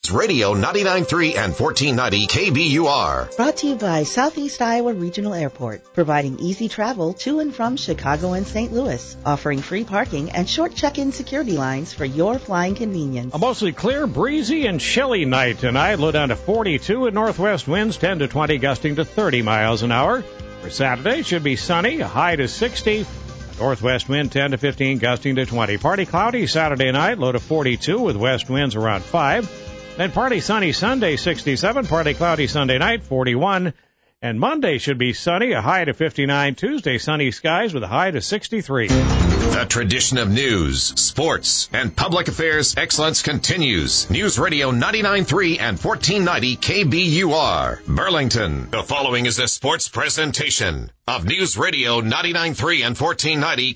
Radio 99.3 and 1490 KBUR. Brought to you by Southeast Iowa Regional Airport, providing easy travel to and from Chicago and St. Louis, offering free parking and short check-in security lines for your flying convenience. A mostly clear, breezy, and chilly night tonight. Low down to 42 and northwest winds 10 to 20, gusting to 30 miles an hour. For Saturday, should be sunny, a high to 60. Northwest wind 10 to 15, gusting to 20. Partly cloudy Saturday night, low to 42 with west winds around 5. Then partly sunny Sunday, 67. Partly cloudy Sunday night, 41. And Monday should be sunny, a high to 59. Tuesday, sunny skies with a high to 63. The tradition of news, sports, and public affairs excellence continues. News Radio 99.3 and 1490 KBUR, Burlington. The following is a sports presentation of News Radio 99.3 and 1490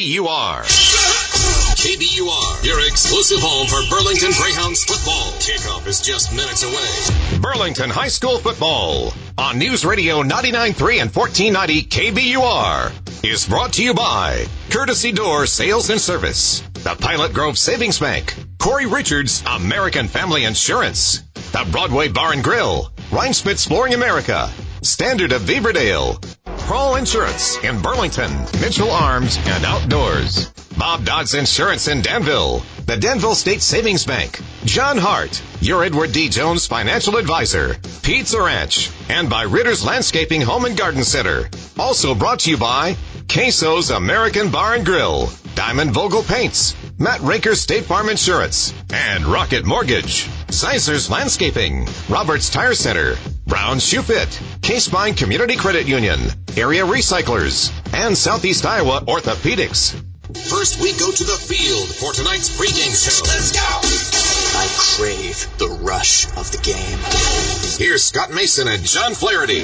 KBUR. KBUR, your exclusive home for Burlington Greyhounds football. Kickoff is just minutes away. Burlington High School football on News Radio 99.3 and 1490 KBUR is brought to you by Courtesy Door Sales and Service, the Pilot Grove Savings Bank, Corey Richards American Family Insurance, the Broadway Bar and Grill, Rhineschmidt Flooring America, Standard of Beaverdale, Kroll Insurance in Burlington, Mitchell Arms and Outdoors, Bob Dodds Insurance in Danville, the Danville State Savings Bank, John Hart, your Edward D. Jones Financial Advisor, Pizza Ranch, and by Ritter's Landscaping Home and Garden Center. Also brought to you by Queso's American Bar and Grill, Diamond Vogel Paints, Matt Raker State Farm Insurance, and Rocket Mortgage, Sizer's Landscaping, Roberts Tire Center, Brown Shoe Fit, K-Spine Community Credit Union, Area Recyclers, and Southeast Iowa Orthopedics. First, we go to the field for tonight's pregame show. Let's go! I crave the rush of the game. Here's Scott Mason and John Flaherty.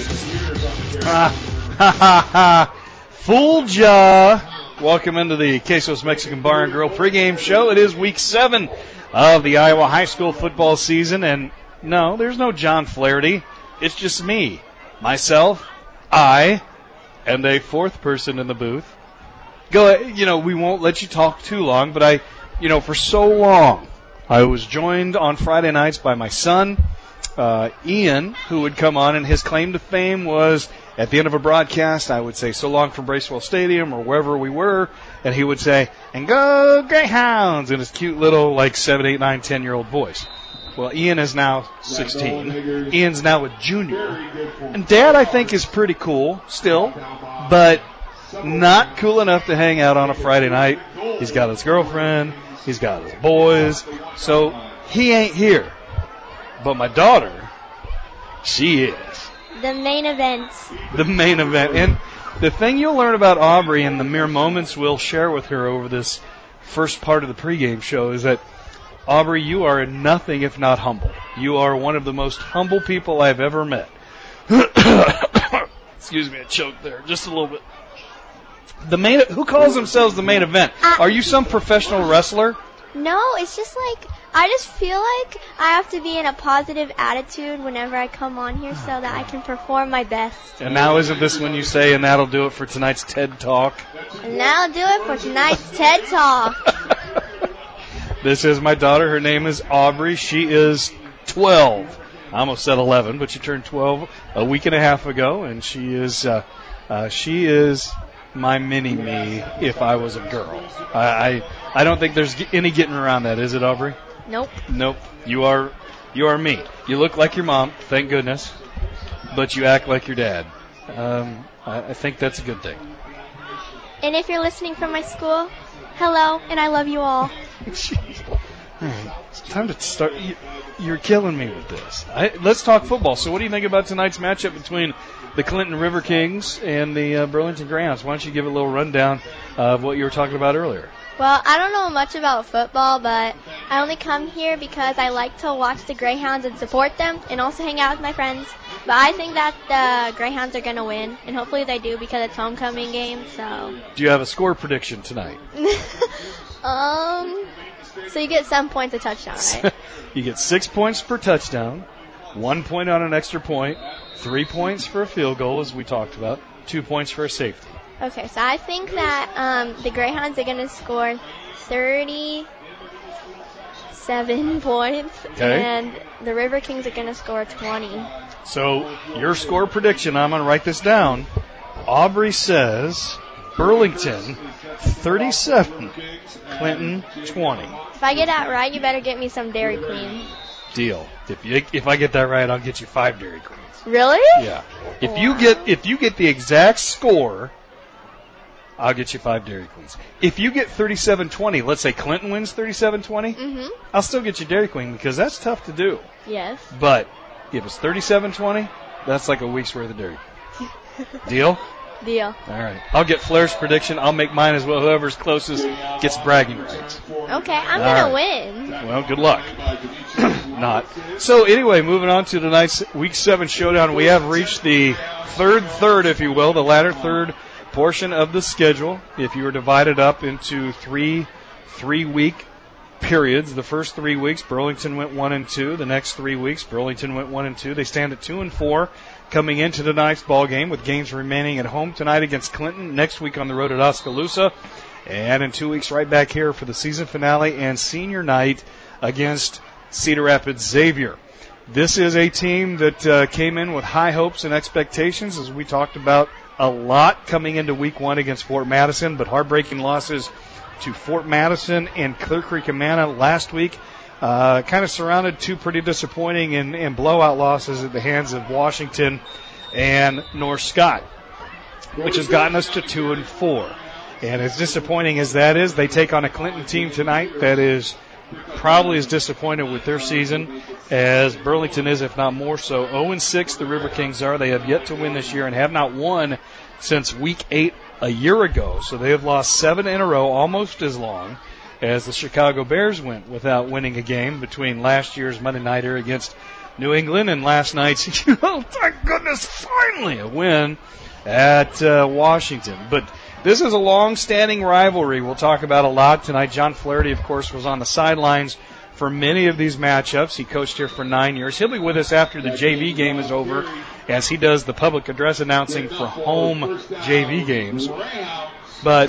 Fooled ya! Welcome into the Quesos Mexican Bar and Grill pregame show. It is week 7 of the Iowa high school football season, and no, there's no John Flaherty. It's just me, myself, I, and a fourth person in the booth. We won't let you talk too long, but for so long, I was joined on Friday nights by my son, Ian, who would come on, and his claim to fame was at the end of a broadcast, I would say, so long from Bracewell Stadium or wherever we were, and he would say, and go Greyhounds, in his cute little, 7, 8, 9, 10-year-old voice. Well, Ian is now 16. Ian's now a junior. And Dad, I think, is pretty cool still, but not cool enough to hang out on a Friday night. He's got his girlfriend. He's got his boys. So he ain't here. But my daughter, she is. The main event. The main event. And the thing you'll learn about Aubrey in the mere moments we'll share with her over this first part of the pregame show is that, Aubrey, you are nothing if not humble. You are one of the most humble people I've ever met. Excuse me, I choked there just a little bit. Who calls themselves the main event? Are you some professional wrestler? No, it's just I just feel like I have to be in a positive attitude whenever I come on here so that I can perform my best. And now isn't this when you say, and that'll do it for tonight's TED Talk? And that'll do it for tonight's TED Talk. This is my daughter. Her name is Aubrey. She is 12. I almost said 11, but she turned 12 a week and a half ago, and she is my mini-me if I was a girl. I don't think there's any getting around that, is it, Aubrey? Nope. Nope. You are me. You look like your mom, thank goodness, but you act like your dad. I think that's a good thing. And if you're listening from my school, hello, and I love you all. All right, it's time to start. You're killing me with this. Let's talk football. So what do you think about tonight's matchup between the Clinton River Kings and the Burlington Greyhounds? Why don't you give a little rundown of what you were talking about earlier? Well, I don't know much about football, but I only come here because I like to watch the Greyhounds and support them and also hang out with my friends. But I think that the Greyhounds are going to win, and hopefully they do because it's homecoming game. So. Do you have a score prediction tonight? So you get 7 points a touchdown, right? You get 6 points per touchdown, 1 point on an extra point, 3 points for a field goal, as we talked about, 2 points for a safety. Okay, so I think that the Greyhounds are going to score 30 7 points. Okay. And the River Kings are going to score 20. So your score prediction, I'm going to write this down. Aubrey says Burlington 37, Clinton 20. If I get that right, you better get me some Dairy Queen. Deal. If I get that right, I'll get you 5 Dairy Queens. Really? Yeah. If you get the exact score, I'll get you 5 Dairy Queens. If you get 37-20, let's say Clinton wins 37-20, I'll still get you Dairy Queen because that's tough to do. Yes. But if it's 37-20, that's like a week's worth of Dairy Queens. Deal? Deal. All right. I'll get Flair's prediction. I'll make mine as well. Whoever's closest gets bragging rights. Okay, I'm going to win. Well, good luck. Not. So anyway, moving on to tonight's Week 7 showdown. We have reached the third, if you will, the latter third portion of the schedule. If you were divided up into three-week periods, the first 3 weeks, Burlington went 1-2. The next 3 weeks, Burlington went 1-2. They stand at 2-4 coming into tonight's ball game with games remaining at home tonight against Clinton, next week on the road at Oskaloosa, and in 2 weeks right back here for the season finale and senior night against Cedar Rapids Xavier. This is a team that came in with high hopes and expectations, as we talked about a lot coming into Week 1 against Fort Madison, but heartbreaking losses to Fort Madison and Clear Creek Amana last week. Kind of surrounded two pretty disappointing and blowout losses at the hands of Washington and North Scott, which has gotten us to 2-4. And as disappointing as that is, they take on a Clinton team tonight that is probably as disappointed with their season as Burlington is, if not more so. 0-6 the River Kings are. They have yet to win this year and have not won since Week 8 a year ago. So they have lost 7 in a row, almost as long as the Chicago Bears went without winning a game between last year's Monday Nighter against New England and last night's, thank goodness, finally a win at Washington. But this is a long-standing rivalry we'll talk about a lot tonight. John Flaherty, of course, was on the sidelines for many of these matchups. He coached here for 9 years. He'll be with us after the JV game is over as he does the public address announcing for home JV games. But,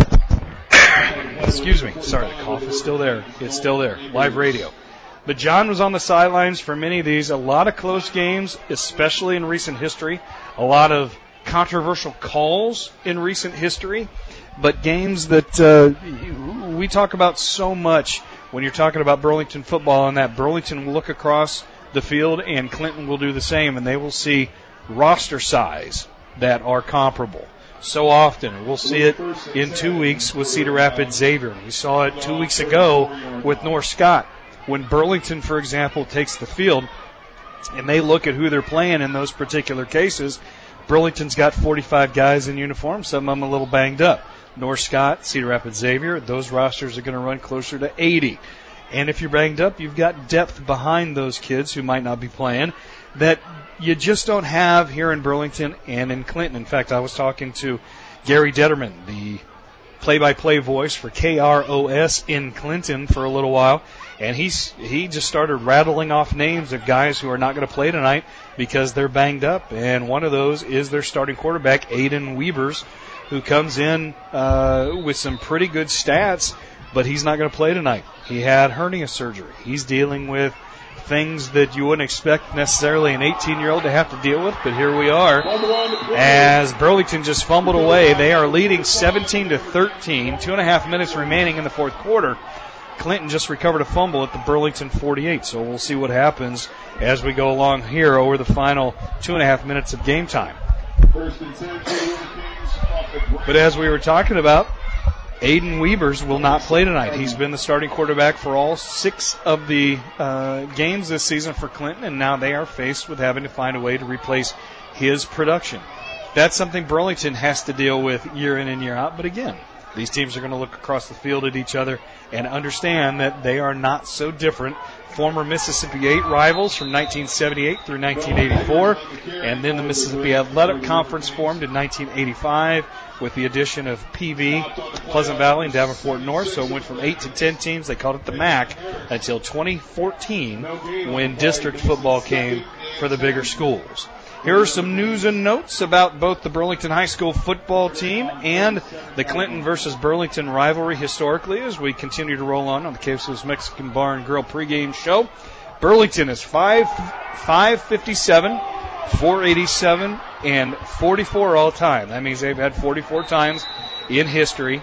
excuse me, sorry, the cough is still there. It's still there, live radio. But John was on the sidelines for many of these. A lot of close games, especially in recent history. A lot of controversial calls in recent history, but games that we talk about so much when you're talking about Burlington football, and that Burlington will look across the field and Clinton will do the same, and they will see roster size that are comparable. So often, we'll see it in 2 weeks with Cedar Rapids Xavier. We saw it 2 weeks ago with North Scott. When Burlington, for example, takes the field and they look at who they're playing in those particular cases, Burlington's got 45 guys in uniform, some of them a little banged up. North Scott, Cedar Rapids Xavier, those rosters are going to run closer to 80. And if you're banged up, you've got depth behind those kids who might not be playing that you just don't have here in Burlington and in Clinton. In fact, I was talking to Gary Detterman, the play-by-play voice for KROS in Clinton for a little while, and he just started rattling off names of guys who are not going to play tonight because they're banged up, and one of those is their starting quarterback, Aiden Weavers, who comes in with some pretty good stats, but he's not going to play tonight. He had hernia surgery. He's dealing with things that you wouldn't expect necessarily an 18-year-old to have to deal with, but here we are as Burlington just fumbled away. They are leading 17-13, 2.5 minutes remaining in the fourth quarter. Clinton just recovered a fumble at the Burlington 48, so we'll see what happens as we go along here over the final 2.5 minutes of game time. But as we were talking about, Aiden Weavers will not play tonight. He's been the starting quarterback for all 6 of the games this season for Clinton, and now they are faced with having to find a way to replace his production. That's something Burlington has to deal with year in and year out, but again, these teams are going to look across the field at each other and understand that they are not so different. Former Mississippi 8 rivals from 1978 through 1984, and then the Mississippi Athletic Conference formed in 1985 with the addition of PV, Pleasant Valley, and Davenport North. So it went from 8 to 10 teams. They called it the MAC until 2014 when district football came for the bigger schools. Here are some news and notes about both the Burlington High School football team and the Clinton versus Burlington rivalry historically as we continue to roll on the Quesos Mexican Bar and Grill pregame show. Burlington is 557, 487, and 44 all time. That means they've had 44 times in history.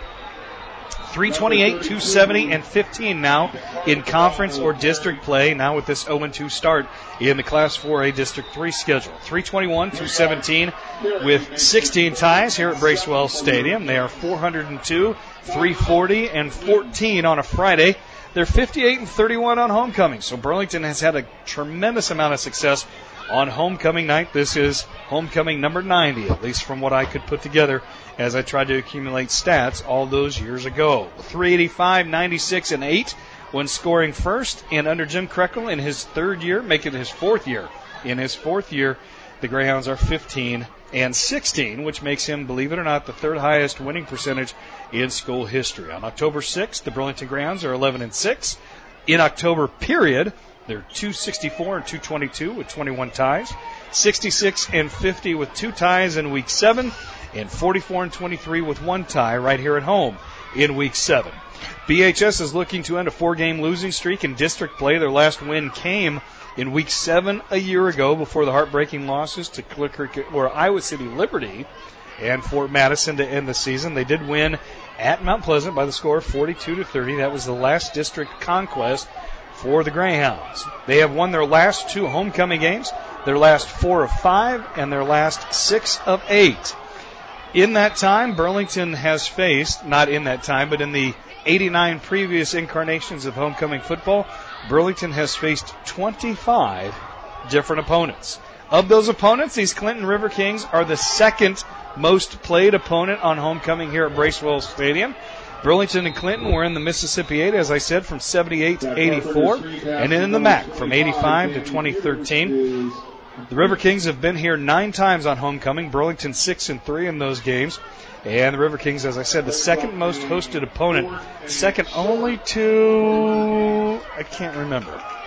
328, 270, and 15 now in conference or district play, now with this 0-2 start in the Class 4A District 3 schedule. 321, 217 with 16 ties here at Bracewell Stadium. They are 402, 340, and 14 on a Friday. They're 58 and 31 on homecoming, so Burlington has had a tremendous amount of success on homecoming night. This is homecoming number 90, at least from what I could put together as I tried to accumulate stats all those years ago. 385, 96, and 8 when scoring first, and under Jim Krekel in his third year, making his fourth year. In his fourth year, the Greyhounds are 15 and 16, which makes him, believe it or not, the third highest winning percentage in school history. On October 6th, the Burlington Greyhounds are 11 and 6. In October period, they're 264 and 222 with 21 ties, 66 and 50 with 2 ties in Week 7, and 44 and 23 with 1 tie right here at home in Week 7. BHS is looking to end a 4-game losing streak in district play. Their last win came in Week 7 a year ago before the heartbreaking losses to Iowa City Liberty and Fort Madison to end the season. They did win at Mount Pleasant by the score of 42-30. That was the last district conquest for the Greyhounds. They have won their last 2 homecoming games, their last 4 of 5, and their last 6 of 8. In that time, Burlington has faced, not in that time, but in the 89 previous incarnations of homecoming football, Burlington has faced 25 different opponents. Of those opponents, these Clinton River Kings are the second most played opponent on homecoming here at Bracewell Stadium. Burlington and Clinton were in the Mississippi 8, as I said, from 78 to 84, and in the MAC from 85 to 2013. The River Kings have been here 9 times on homecoming, Burlington 6 and 3 in those games. And the River Kings, as I said, the second most hosted opponent, second only to, I can't remember,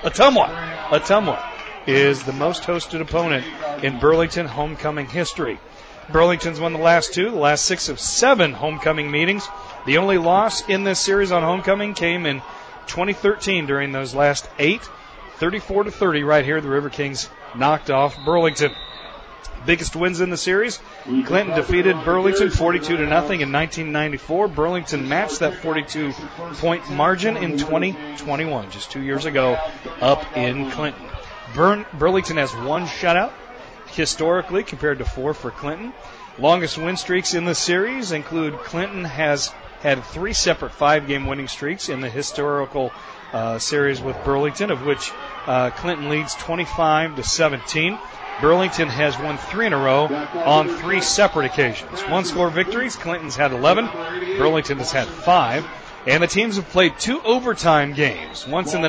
Ottumwa is the most hosted opponent in Burlington homecoming history. Burlington's won the last 2, the last 6 of 7 homecoming meetings. The only loss in this series on homecoming came in 2013 during those last 8. 34-30 right here. The River Kings knocked off Burlington. Biggest wins in the series. Clinton defeated Burlington 42-0 in 1994. Burlington matched that 42-point margin in 2021, just 2 years ago, up in Clinton. Burlington has 1 shutout historically compared to 4 for Clinton. Longest win streaks in the series include Clinton has had 3 separate 5-game winning streaks in the historical series with Burlington, of which Clinton leads 25-17. Burlington has won 3 in a row on 3 separate occasions. 1-score victories, Clinton's had 11, Burlington has had 5, and the teams have played 2 overtime games, once in the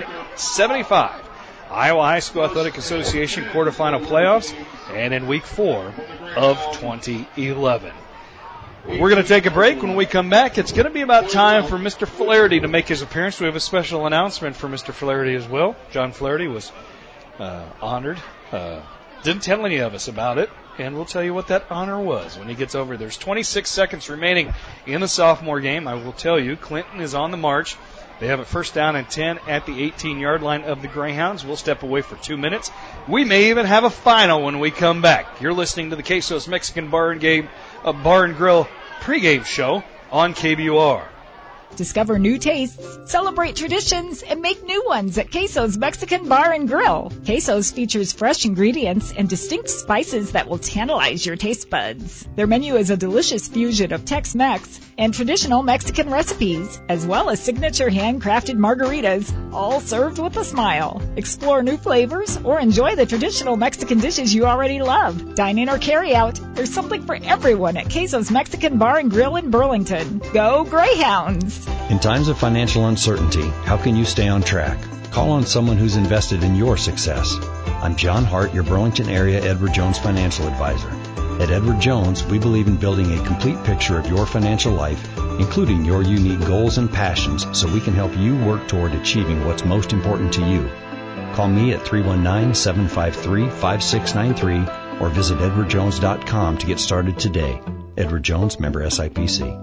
1975 Iowa High School Athletic Association quarterfinal playoffs, and in Week 4 of 2011. We're going to take a break. When we come back, it's going to be about time for Mr. Flaherty to make his appearance. We have a special announcement for Mr. Flaherty as well. John Flaherty was honored. Didn't tell any of us about it, and we'll tell you what that honor was when he gets over. There's 26 seconds remaining in the sophomore game. I will tell you, Clinton is on the march. They have a first down and 10 at the 18-yard line of the Greyhounds. We'll step away for 2 minutes. We may even have a final when we come back. You're listening to the Quesos Mexican Bar and Grill pregame show on KBUR. Discover new tastes, celebrate traditions, and make new ones at Quesos Mexican Bar and Grill. Quesos features fresh ingredients and distinct spices that will tantalize your taste buds. Their menu is a delicious fusion of Tex-Mex and traditional Mexican recipes, as well as signature handcrafted margaritas, all served with a smile. Explore new flavors or enjoy the traditional Mexican dishes you already love. Dine in or carry out. There's something for everyone at Quesos Mexican Bar and Grill in Burlington. Go Greyhounds! In times of financial uncertainty, how can you stay on track? Call on someone who's invested in your success. I'm John Hart, your Burlington area Edward Jones financial advisor. At Edward Jones, we believe in building a complete picture of your financial life, including your unique goals and passions, so we can help you work toward achieving what's most important to you. Call me at 319-753-5693 or visit edwardjones.com to get started today. Edward Jones, member SIPC.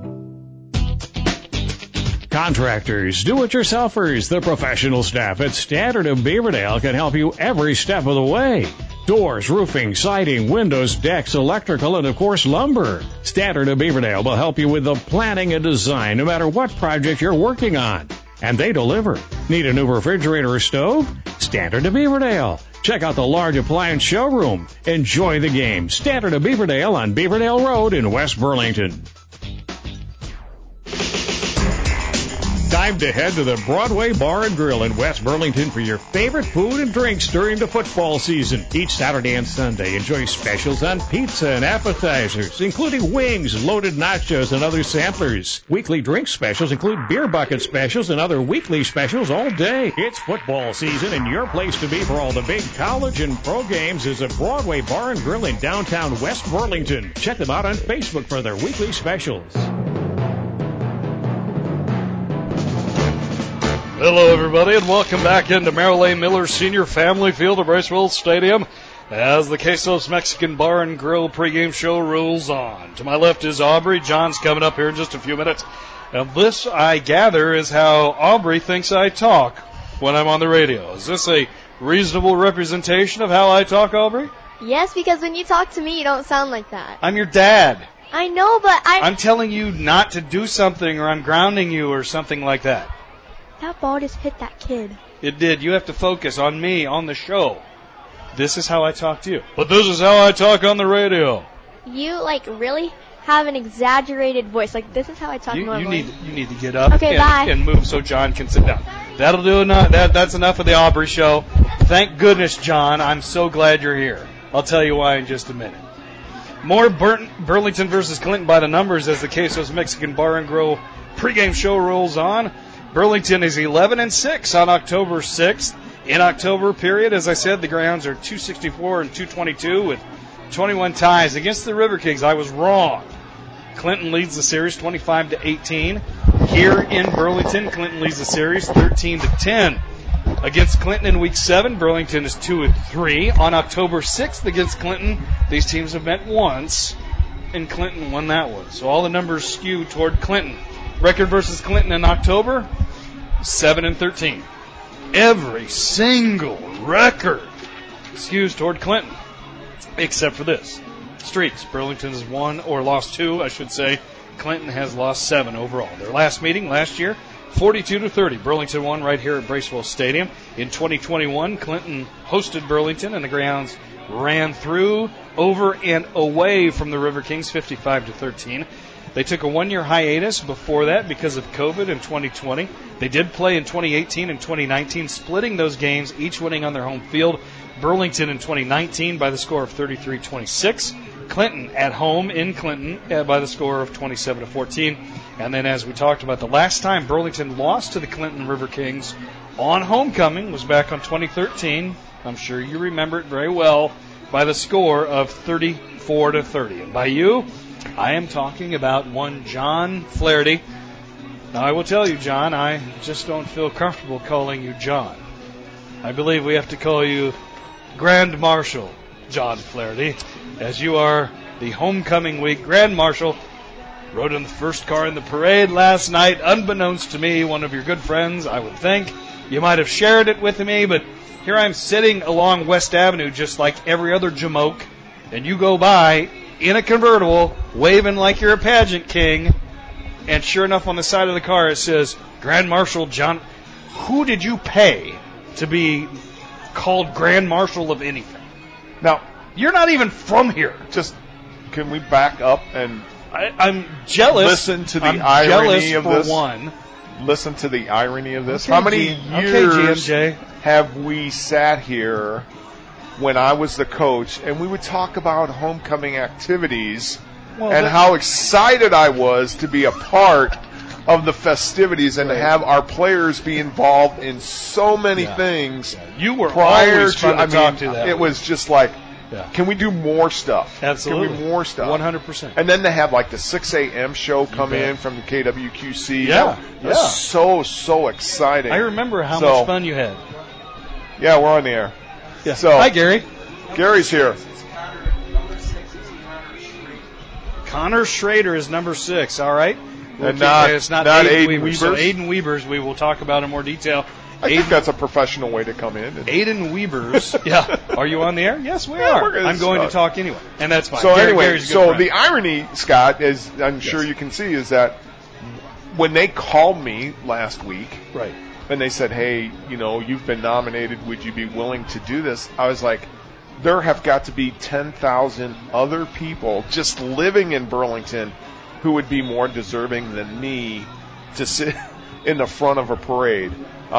Contractors, do-it-yourselfers, the professional staff at Standard of Beaverdale can help you every step of the way. Doors, roofing, siding, windows, decks, electrical, and of course lumber. Standard of Beaverdale will help you with the planning and design no matter what project you're working on. And they deliver. Need a new refrigerator or stove? Standard of Beaverdale. Check out the large appliance showroom. Enjoy the game. Standard of Beaverdale on Beaverdale Road in West Burlington. Time to head to the Broadway Bar and Grill in West Burlington for your favorite food and drinks during the football season. Each Saturday and Sunday, enjoy specials on pizza and appetizers, including wings, loaded nachos, and other samplers. Weekly drink specials include beer bucket specials and other weekly specials all day. It's football season, and your place to be for all the big college and pro games is a Broadway Bar and Grill in downtown West Burlington. Check them out on Facebook for their weekly specials. Hello, everybody, and welcome back into Merrill A. Miller Senior Family Field at Bracewell Stadium as the Quesos Mexican Bar and Grill pregame show rolls on. To my left is Aubrey. John's coming up here in just a few minutes. Now, this, I gather, is how Aubrey thinks I talk when I'm on the radio. Is this a reasonable representation of how I talk, Aubrey? Yes, because when you talk to me, you don't sound like that. I'm your dad. I know, but I'm telling you not to do something, or I'm grounding you or something like that. That ball just hit that kid. It did. You have to focus on me, on the show. This is how I talk to you. But this is how I talk on the radio. You, really have an exaggerated voice. This is how I talk normally. You need to get up and move so John can sit down. That'll do enough. That's enough of the Aubrey show. Thank goodness, John. I'm so glad you're here. I'll tell you why in just a minute. More Burlington versus Clinton by the numbers as the Quesos Mexican Bar and Grill pregame show rolls on. Burlington is 11-6 on October 6th. In October period, as I said, the Greyhounds are 264 and 222 with 21 ties against the River Kings. I was wrong. Clinton leads the series 25-18. Here in Burlington, Clinton leads the series 13-10. Against Clinton in Week 7, Burlington is 2-3. On October 6th against Clinton, these teams have met once, and Clinton won that one. So all the numbers skew toward Clinton. Record versus Clinton in October, 7-13. Every single record skews toward Clinton, except for this. Streaks. Burlington has won or lost 2, I should say. Clinton has lost 7 overall. Their last meeting last year, 42-30. Burlington won right here at Bracewell Stadium. In 2021, Clinton hosted Burlington, and the Greyhounds ran through, over, and away from the River Kings, 55-13. They took a one-year hiatus before that because of COVID in 2020. They did play in 2018 and 2019, splitting those games, each winning on their home field. Burlington in 2019 by the score of 33-26. Clinton at home in Clinton by the score of 27-14. And then, as we talked about, the last time Burlington lost to the Clinton River Kings on homecoming was back on 2013. I'm sure you remember it very well, by the score of 34-30. And by you, I am talking about one John Flaherty. Now, I will tell you, John, I just don't feel comfortable calling you John. I believe we have to call you Grand Marshal John Flaherty, as you are the homecoming week Grand Marshal. Rode in the first car in the parade last night, unbeknownst to me, one of your good friends, I would think. You might have shared it with me, but here I'm sitting along West Avenue just like every other jamoke, and you go by in a convertible, waving like you're a pageant king, and sure enough, on the side of the car it says, Grand Marshal John. Who did you pay to be called Grand Marshal of anything? Now, you're not even from here. Just, can we back up and I'm jealous. Listen to the irony of this. One. Listen to the irony of this. Okay, how many years GMJ. have we sat here when I was the coach, and we would talk about homecoming activities and how excited I was to be a part of the festivities and to have our players be involved in so many things. Yeah. You were prior always fun to talk to that. It was just like, can we do more stuff? Absolutely. Can we more stuff? 100%. And then they have like the 6 a.m. show come in from the KWQC. Yeah. It was so exciting. I remember how much fun you had. Yeah, we're on the air. Yeah. So, hi, Gary. Gary's here. Connor Schrader is number 6. All right. And it's not Aiden Weavers. So Aiden Weavers, we will talk about in more detail. I think that's a professional way to come in. Aiden Weavers. Yeah. Are you on the air? Yes, we are. I'm going to talk anyway, and that's fine. So anyway, the irony, Scott, is I'm sure you can see, is that when they called me last week, right, and they said, hey, you've been nominated, would you be willing to do this? I was like, there have got to be 10,000 other people just living in Burlington who would be more deserving than me to sit in the front of a parade.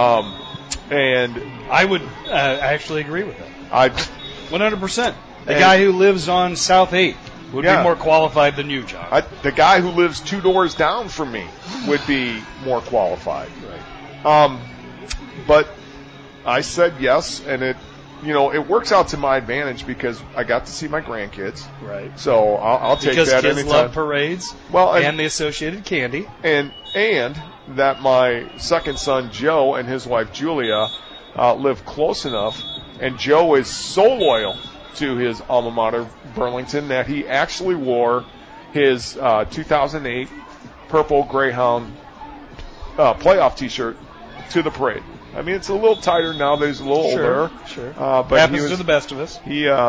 And I would actually agree with that. 100%. The guy who lives on South 8 would be more qualified than you, John. The guy who lives 2 doors down from me would be more qualified. Right. But I said yes, and it works out to my advantage because I got to see my grandkids. Right. So I'll take because that kids anytime. love parades. And the associated candy. And that my second son Joe and his wife Julia live close enough, and Joe is so loyal to his alma mater, Burlington, that he actually wore his 2008 purple Greyhound playoff T-shirt to the parade. I mean, it's a little tighter now that he's a little older. Sure. But happens to the best of us.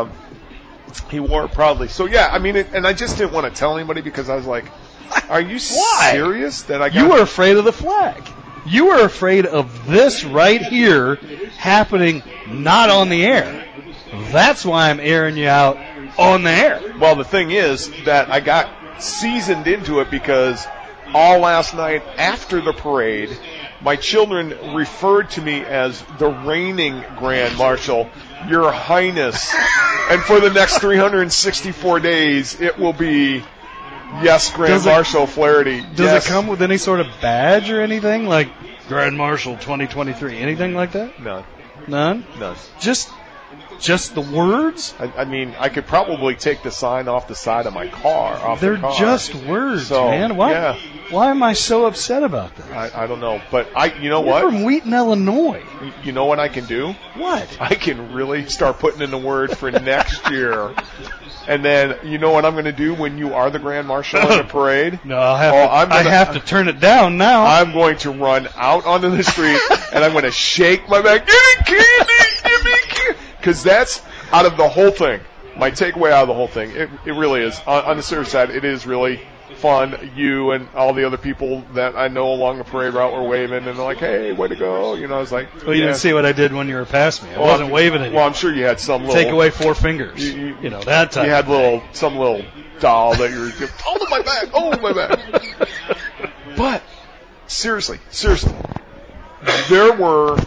He wore it proudly. So, yeah, I mean, and I just didn't want to tell anybody because I was like, are you serious? That you were afraid of the flag. You were afraid of this right here happening not on the air. That's why I'm airing you out on the air. Well, the thing is that I got seasoned into it because all last night after the parade, my children referred to me as the reigning Grand Marshal, Your Highness. And for the next 364 days, it will be, yes, Grand Marshal Flaherty. Does it come with any sort of badge or anything? Like Grand Marshal 2023? Anything like that? None. None? None. Just the words? I mean, I could probably take the sign off the side of my car. They're just words, man. Why am I so upset about this? I don't know. But you know You're what? from Wheaton, Illinois. You know what I can do? What? I can really start putting in the word for next year. And then, you know what I'm going to do when you are the Grand Marshal in the parade? No, I have to turn it down now. I'm going to run out onto the street, and I'm going to shake my back. Give me candy! Give me candy! Because that's, out of the whole thing, my takeaway out of the whole thing, it really is. On the serious side, it is really fun. You and all the other people that I know along the parade route were waving, and they're like, hey, way to go. I was like, well, you didn't see what I did when you were past me. I wasn't waving at you. Well, I'm sure you had some little... Take away 4 fingers. That type. You had some little doll that you were... Oh, my back! Oh, my back! But, seriously, there were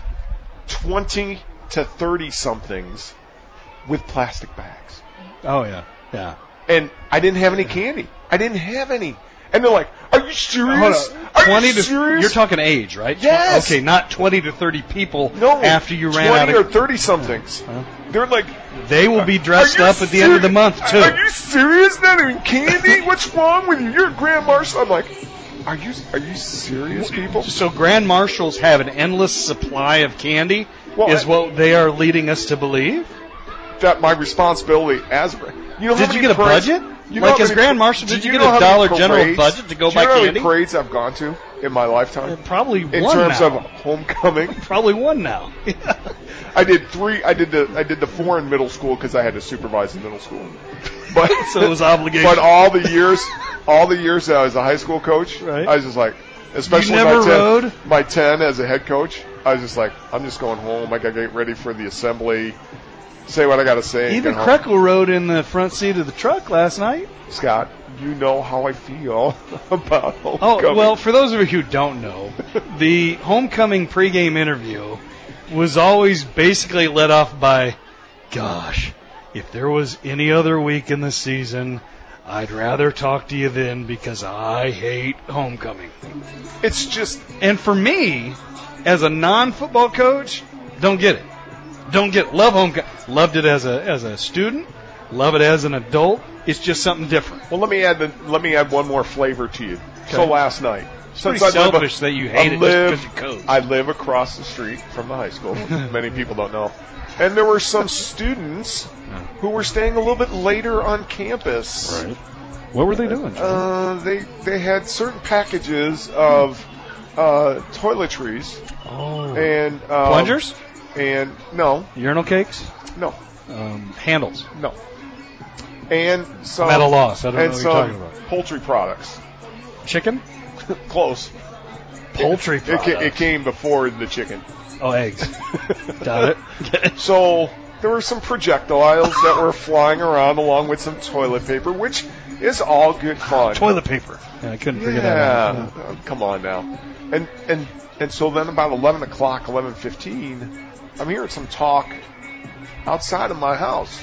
20 to 30-somethings with plastic bags. Oh, yeah. And I didn't have any candy. I didn't have any. And they're like, are you serious? Hold on. 20 to serious? You're talking age, right? Yes. Okay, not 20 to 30 people no, after you ran out of... 20 or 30-somethings. They're like... They will be dressed up at the end of the month, too. Are you serious? Not even candy? What's wrong with you? You're a Grand Marshal. I'm like, are you serious, people? So Grand Marshals have an endless supply of candy, is what they are leading us to believe? That my responsibility as... Did you get a budget? Like as Grand Marshal, did you get a Dollar General budget to go buy candy? Do you know how many parades I've gone to in my lifetime? Probably one now. In terms of homecoming? Probably one now. I did 3. I did the 4 in middle school because I had to supervise in middle school. But so it was obligation. But all the years that I was a high school coach, right. I was just like, especially my 10 as a head coach, I was just like, I'm just going home. I got to get ready for the assembly. Say what I got to say. Even Krekel rode in the front seat of the truck last night. Scott, you know how I feel about homecoming. Oh, well, for those of you who don't know, the homecoming pregame interview was always basically led off by, gosh, if there was any other week in the season, I'd rather talk to you then because I hate homecoming. It's just... And for me, as a non-football coach, don't get it. Love homecoming. Loved it as a student. Love it as an adult. It's just something different. Well, let me add one more flavor to you. Okay. So last night, it's pretty selfish that you hate it just because you coach. I live across the street from the high school. Many people don't know. And there were some students who were staying a little bit later on campus. Right. What were they doing, John? They had certain packages of toiletries. Oh. And plungers? And no. Urinal cakes? No. Handles? No. And some I'm at a loss. I don't know what you're talking about. Poultry products. Chicken? Close. Poultry products. It came before the chicken. Oh, eggs. Got it. So there were some projectiles that were flying around along with some toilet paper, which is all good fun. Toilet paper. Yeah, I couldn't figure that out. Yeah. Come on now. And so then about 11 o'clock, 11:15, I'm hearing some talk outside of my house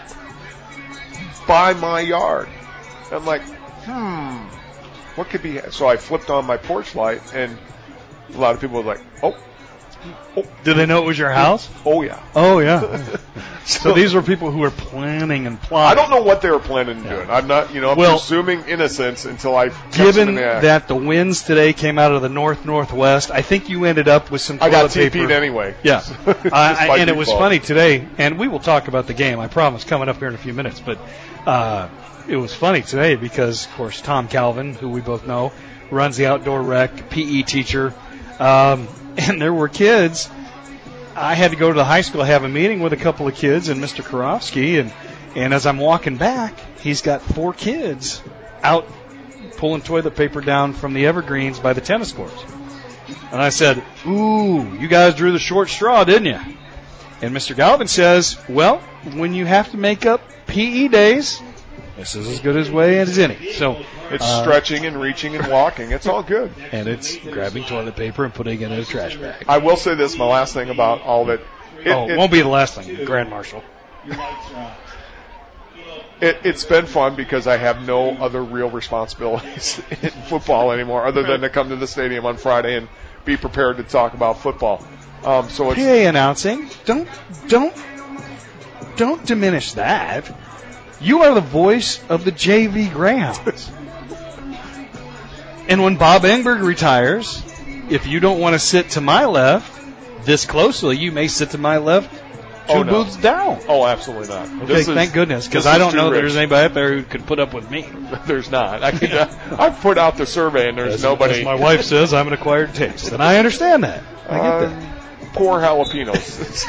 by my yard. I'm like, what could be? So I flipped on my porch light, and a lot of people were like, oh. Did they know it was your house? Oh, yeah. Oh, yeah. So these were people who were planning and plotting. I don't know what they were planning and doing. I'm not, I'm presuming innocence until I given that the winds today came out of the northwest, I think you ended up with some toilet paper. I got paper. TP'd anyway. Yeah. And it was funny today, and we will talk about the game, I promise, coming up here in a few minutes, but it was funny today because, of course, Tom Calvin, who we both know, runs the outdoor rec, PE teacher, and there were kids. I had to go to the high school, have a meeting with a couple of kids and Mr. Karofsky, and as I'm walking back, he's got 4 kids out pulling toilet paper down from the evergreens by the tennis courts. And I said, ooh, you guys drew the short straw, didn't you? And Mr. Galvin says, well, when you have to make up PE days, this is as good as way as any. So it's stretching and reaching and walking. It's all good. And it's grabbing toilet paper and putting it in a trash bag. I will say this, my last thing about all that. It won't be the last thing, Grand Marshal. It's been fun because I have no other real responsibilities in football anymore other than to come to the stadium on Friday and be prepared to talk about football. So it's PA announcing. Don't diminish that. You are the voice of the JV Greyhounds. And when Bob Engberg retires, if you don't want to sit to my left this closely, you may sit to my left two booths down. Oh, absolutely not. Okay, thank goodness, because I don't know there's anybody out there who could put up with me. There's not. I've put out the survey, and there's nobody. As my wife says, I'm an acquired taste, and I understand that. I get that. Poor jalapenos.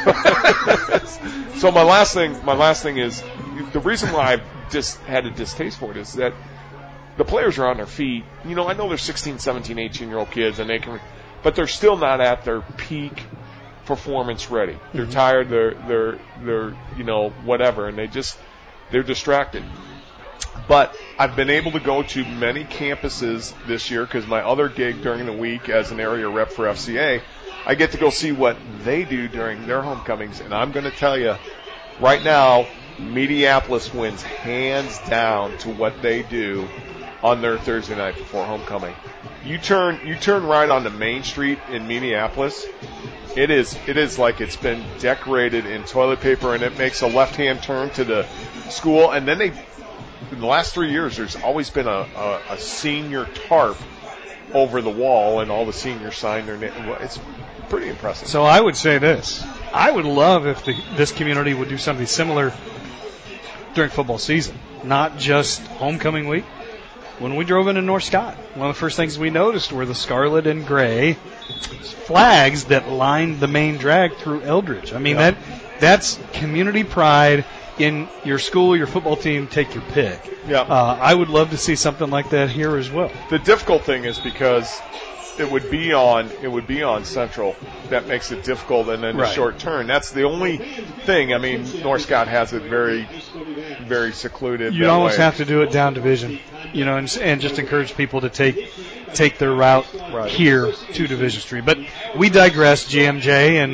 So my last thing is, the reason why I've just had a distaste for it is that the players are on their feet. I know they're 16, 17, 18-year-old kids, and but they're still not at their peak performance ready. They're tired. They're whatever, and they're distracted. But I've been able to go to many campuses this year because my other gig during the week as an area rep for FCA, I get to go see what they do during their homecomings, and I'm going to tell you right now, Mediapolis wins hands down to what they do on their Thursday night before homecoming. You turn right onto Main Street in Minneapolis. It is like it's been decorated in toilet paper, and it makes a left-hand turn to the school. And then in the last 3 years, there's always been a senior tarp over the wall, and all the seniors sign their name. It's pretty impressive. So I would say this. I would love if this community would do something similar during football season, not just homecoming week. When we drove into North Scott, one of the first things we noticed were the scarlet and gray flags that lined the main drag through Eldridge. I mean, that's community pride in your school, your football team, take your pick. Yeah. I would love to see something like that here as well. The difficult thing is because it would be on Central. That makes it difficult, and then the short turn. That's the only thing. I mean, North Scott has it very, very secluded. You'd almost have to do it down division, and just encourage people to take their route here to Division Street. But we digress, GMJ,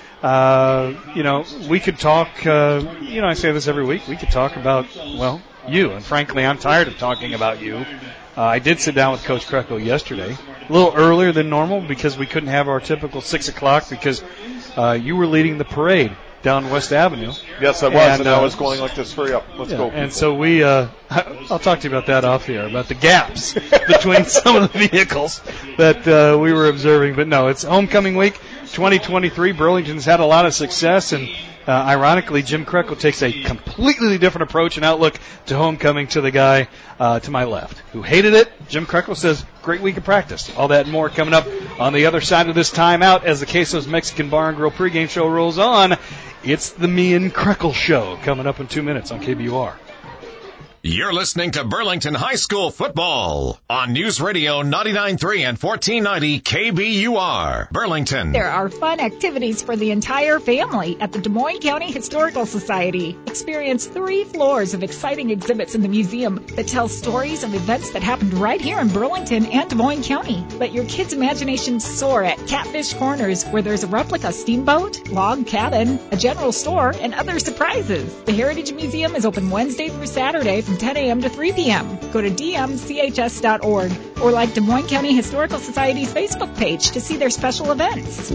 and we could talk. I say this every week. We could talk about you, and frankly, I'm tired of talking about you. I did sit down with Coach Krucko yesterday, a little earlier than normal because we couldn't have our typical 6 o'clock because you were leading the parade down West Avenue. Yes, I was, and I was going like this. Hurry up, let's go. And so we, I'll talk to you about that off the air, about the gaps between some of the vehicles that we were observing. But no, it's homecoming week 2023. Burlington's had a lot of success, and Ironically, Jim Kreckle takes a completely different approach and outlook to homecoming to the guy to my left, who hated it. Jim Kreckle says, great week of practice. All that and more coming up on the other side of this timeout as the Quesos Mexican Bar and Grill pregame show rolls on. It's the Me and Kreckle Show coming up in 2 minutes on KBUR. You're listening to Burlington High School football on News Radio 99.3 and 1490 KBUR, Burlington. There are fun activities for the entire family at the Des Moines County Historical Society. Experience 3 floors of exciting exhibits in the museum that tell stories of events that happened right here in Burlington and Des Moines County. Let your kids' imaginations soar at Catfish Corners, where there's a replica steamboat, log cabin, a general store, and other surprises. The Heritage Museum is open Wednesday through Saturday from 10 a.m. to 3 p.m. Go to dmchs.org or like Des Moines County Historical Society's Facebook page to see their special events.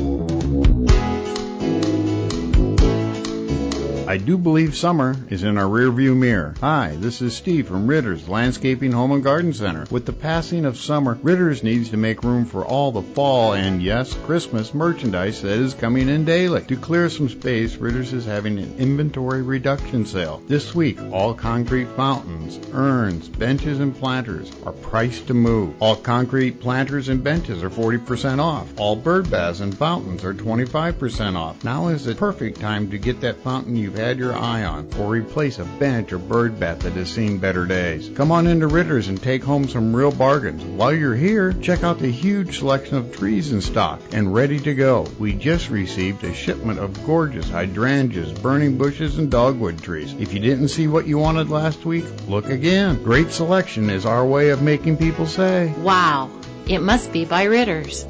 I do believe summer is in our rearview mirror. Hi, this is Steve from Ritter's Landscaping Home and Garden Center. With the passing of summer, Ritter's needs to make room for all the fall and, yes, Christmas merchandise that is coming in daily. To clear some space, Ritter's is having an inventory reduction sale. This week, all concrete fountains, urns, benches, and planters are priced to move. All concrete planters and benches are 40% off. All bird baths and fountains are 25% off. Now is the perfect time to get that fountain you've had your eye on, or replace a bench or bird bath that has seen better days. Come on into Ritter's and take home some real bargains. While you're here, check out the huge selection of trees in stock and ready to go. We just received a shipment of gorgeous hydrangeas, burning bushes, and dogwood trees. If you didn't see what you wanted last week, look again. Great selection is our way of making people say, wow, it must be by Ritter's.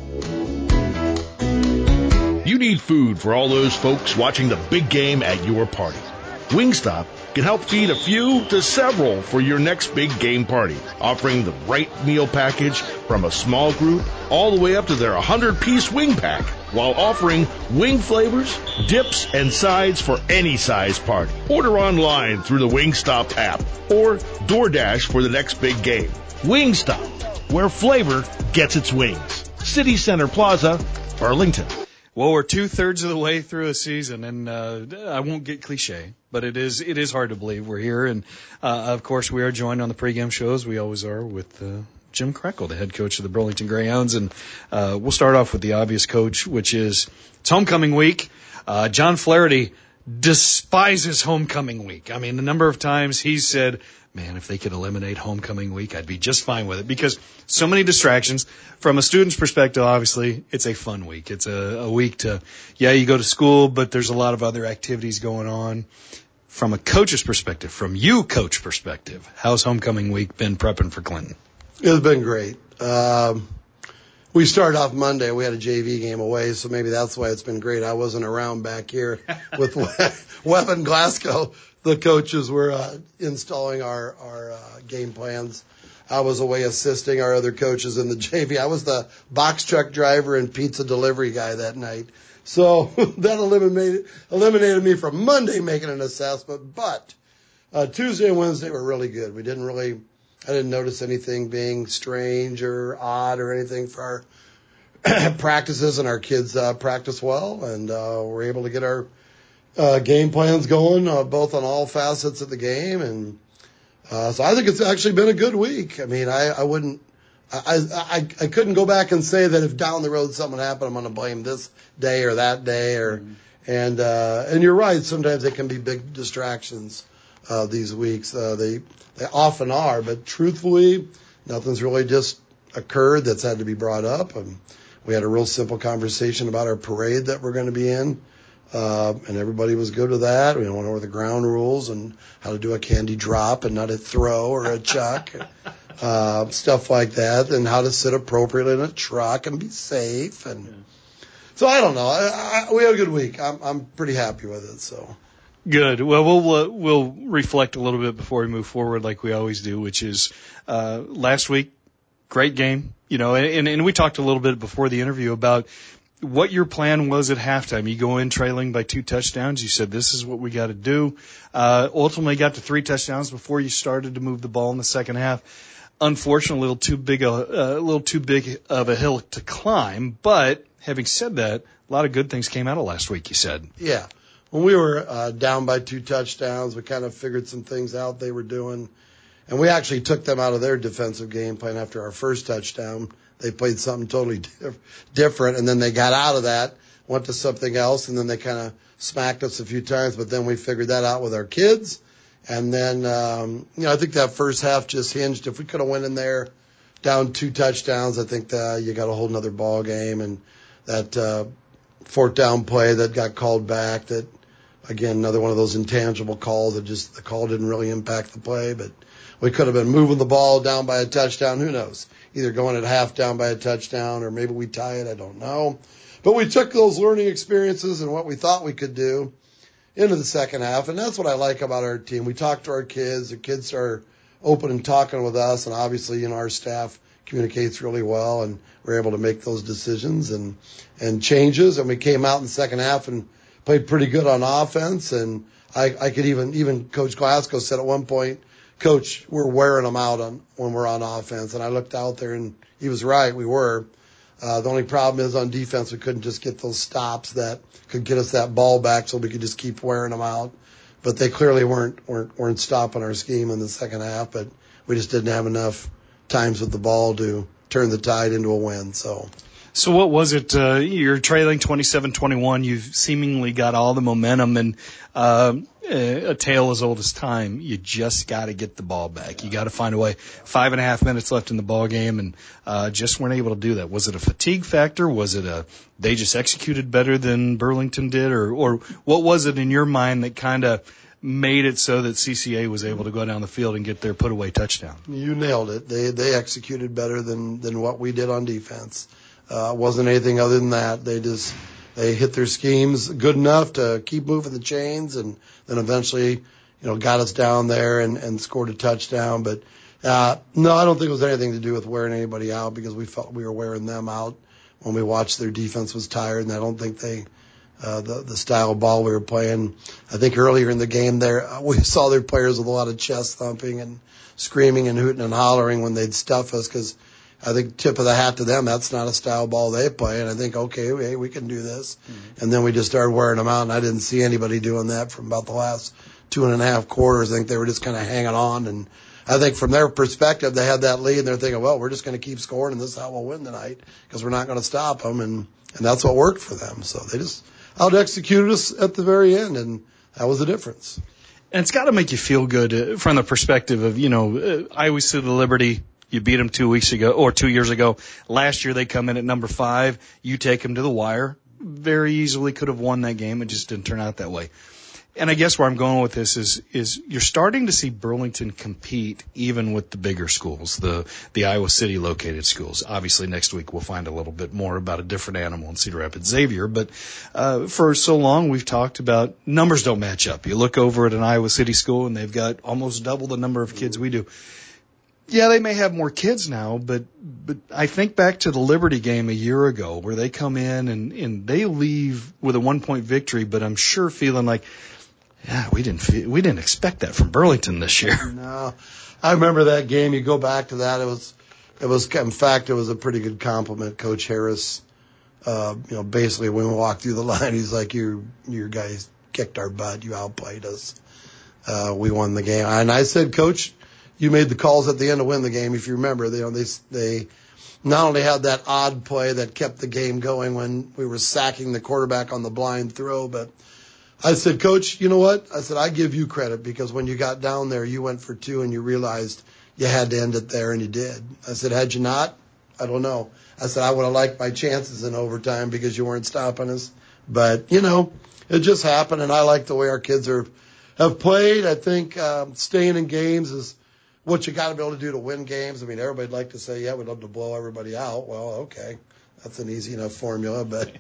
You need food for all those folks watching the big game at your party. Wingstop can help feed a few to several for your next big game party, offering the right meal package from a small group all the way up to their 100-piece wing pack, while offering wing flavors, dips, and sides for any size party. Order online through the Wingstop app or DoorDash for the next big game. Wingstop, where flavor gets its wings. City Center Plaza, Burlington. Well, we're 2/3 of the way through a season, and I won't get cliche, but it is hard to believe we're here. And of course, we are joined on the pregame show, as we always are, with Jim Kreckle, the head coach of the Burlington Greyhounds. And we'll start off with the obvious, Coach, which is it's homecoming week. John Flaherty despises homecoming week. I mean, the number of times he's said, man, if they could eliminate homecoming week, I'd be just fine with it, because so many distractions. From a student's perspective, obviously, it's a fun week. It's a week to, you go to school, but there's a lot of other activities going on. From a coach's perspective, from you, coach perspective, how's homecoming week been prepping for Clinton? It's been great. We started off Monday. We had a JV game away, so maybe that's why it's been great. I wasn't around back here with Webb and Glasgow. The coaches were installing our game plans. I was away assisting our other coaches in the JV. I was the box truck driver and pizza delivery guy that night. So that eliminated me from Monday making an assessment. But Tuesday and Wednesday were really good. I didn't notice anything being strange or odd or anything for our practices, and our kids practice well, and we're able to get our game plans going, both on all facets of the game. And so I think it's actually been a good week. I mean, I couldn't go back and say that if down the road something happened, I'm going to blame this day or that day. And you're right. Sometimes they can be big distractions these weeks. They often are, but truthfully, nothing's really just occurred that's had to be brought up. We had a real simple conversation about our parade that we're going to be in. And everybody was good with that. We went over the ground rules and how to do a candy drop and not a throw or a chuck, stuff like that, and how to sit appropriately in a truck and be safe. And so I don't know. We had a good week. I'm pretty happy with it. So good. Well, we'll reflect a little bit before we move forward, like we always do, which is last week, great game. And we talked a little bit before the interview about what your plan was at halftime. You go in trailing by 2 touchdowns. You said, this is what we got to do. Ultimately got to 3 touchdowns before you started to move the ball in the second half. Unfortunately, a little too big of a hill to climb. But having said that, a lot of good things came out of last week, you said. Yeah. when we were down by 2 touchdowns, we kind of figured some things out they were doing. And we actually took them out of their defensive game plan after our first touchdown. They played something totally different, and then they got out of that, went to something else, and then they kind of smacked us a few times. But then we figured that out with our kids. And then, I think that first half just hinged. If we could have went in there down 2 touchdowns, I think you got a whole nother ball game. And that 4th down play that got called back, that, again, another one of those intangible calls that just the call didn't really impact the play. But we could have been moving the ball down by a touchdown. Who knows? Either going at half down by a touchdown or maybe we tie it. I don't know. But we took those learning experiences and what we thought we could do into the second half. And that's what I like about our team. We talk to our kids. The kids are open and talking with us. And obviously, our staff communicates really well. And we're able to make those decisions and changes. And we came out in the second half and played pretty good on offense. And I could even Coach Glasgow said at one point, Coach, we're wearing them out when we're on offense. And I looked out there, and he was right. We were. The only problem is on defense, we couldn't just get those stops that could get us that ball back so we could just keep wearing them out. But they clearly weren't stopping our scheme in the second half. But we just didn't have enough times with the ball to turn the tide into a win. So what was it? You're trailing 27-21. You've seemingly got all the momentum, and a tale as old as time. You just got to get the ball back. You got to find a way. 5.5 minutes left in the ball game, and just weren't able to do that. Was it a fatigue factor? Was it they just executed better than Burlington did, or what was it in your mind that kind of made it so that CCA was able to go down the field and get their put-away touchdown? You nailed it. They executed better than what we did on defense. Wasn't anything other than that. They hit their schemes good enough to keep moving the chains, and then eventually, got us down there and scored a touchdown. But no, I don't think it was anything to do with wearing anybody out, because we felt we were wearing them out when we watched their defense was tired, and I don't think the style of ball we were playing. I think earlier in the game there, we saw their players with a lot of chest thumping and screaming and hooting and hollering when they'd stuff us, because I think tip of the hat to them, that's not a style ball they play. And I think, okay, hey, we can do this. Mm-hmm. And then we just started wearing them out, and I didn't see anybody doing that from about the last 2.5 quarters. I think they were just kind of hanging on. And I think from their perspective, they had that lead, and they're thinking, well, we're just going to keep scoring, and this is how we'll win tonight, because we're not going to stop them. And that's what worked for them. So they just out-executed us at the very end, and that was the difference. And it's got to make you feel good from the perspective of, I always see the Liberty. You beat them 2 years ago. Last year they come in at number 5. You take them to the wire. Very easily could have won that game. It just didn't turn out that way. And I guess where I'm going with this is you're starting to see Burlington compete even with the bigger schools, the Iowa City located schools. Obviously next week we'll find a little bit more about a different animal in Cedar Rapids Xavier. But for so long we've talked about numbers don't match up. You look over at an Iowa City school and they've got almost double the number of kids we do. Yeah, they may have more kids now, but I think back to the Liberty game a year ago where they come in and they leave with a 1-point victory, but I'm sure feeling like, yeah, we didn't expect that from Burlington this year. No, I remember that game. You go back to that. It was in fact, it was a pretty good compliment. Coach Harris, basically when we walked through the line, he's like, your guys kicked our butt. You outplayed us. We won the game. And I said, Coach, you made the calls at the end to win the game. If you remember, they not only had that odd play that kept the game going when we were sacking the quarterback on the blind throw, but I said, Coach, you know what? I said, I give you credit, because when you got down there, you went for 2 and you realized you had to end it there, and you did. I said, had you not, I don't know. I said, I would have liked my chances in overtime because you weren't stopping us. But, it just happened, and I like the way our kids have played. I think staying in games is what you got to be able to do to win games. I mean, everybody'd like to say, yeah, we'd love to blow everybody out. Well, okay, that's an easy enough formula. But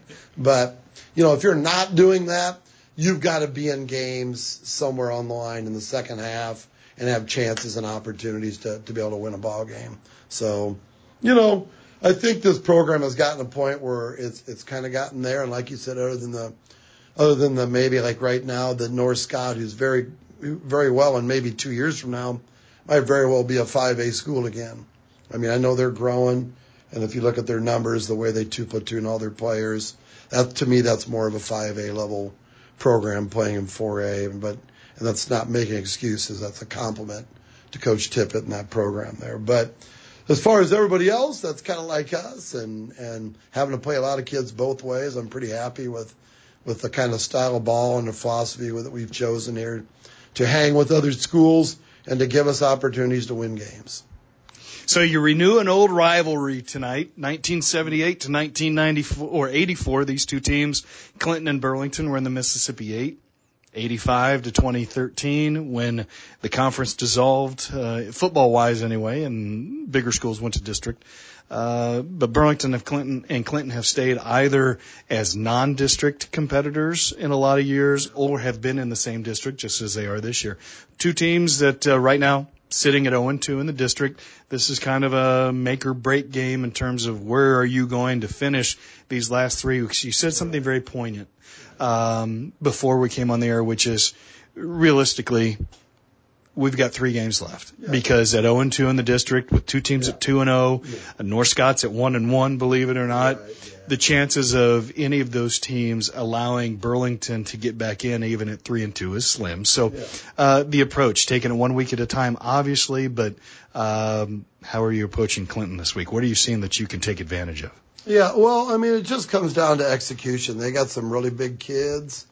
if you're not doing that, you've got to be in games somewhere on the line in the second half and have chances and opportunities to be able to win a ball game. So, I think this program has gotten a point where it's kind of gotten there. And like you said, other than the maybe like right now, the North Scott, who's very, very well, and maybe 2 years from now, might very well be a 5A school again. I mean, I know they're growing, and if you look at their numbers, the way they 2-platoon all their players, to me, that's more of a 5A level program playing in 4A, and that's not making excuses. That's a compliment to Coach Tippett and that program there. But as far as everybody else, that's kind of like us, and having to play a lot of kids both ways, I'm pretty happy with the kind of style of ball and the philosophy that we've chosen here to hang with other schools and to give us opportunities to win games. So you renew an old rivalry tonight, 1978 to 1994 or 84. These two teams, Clinton and Burlington, were in the Mississippi 8. 85 to 2013 when the conference dissolved, football-wise anyway, and bigger schools went to district. But Burlington and Clinton have stayed either as non-district competitors in a lot of years or have been in the same district just as they are this year. Two teams that right now sitting at 0-2 in the district. This is kind of a make-or-break game in terms of where are you going to finish these last 3 weeks. You said something very poignant before we came on the air, which is realistically we've got 3 games left because at 0-2 in the district with 2 teams at 2-0, North Scott's at 1-1, believe it or not, the chances of any of those teams allowing Burlington to get back in even at 3-2 is slim. So the approach, taking it 1 week at a time, obviously, but how are you approaching Clinton this week? What are you seeing that you can take advantage of? Yeah, well, I mean, it just comes down to execution. They got some really big kids.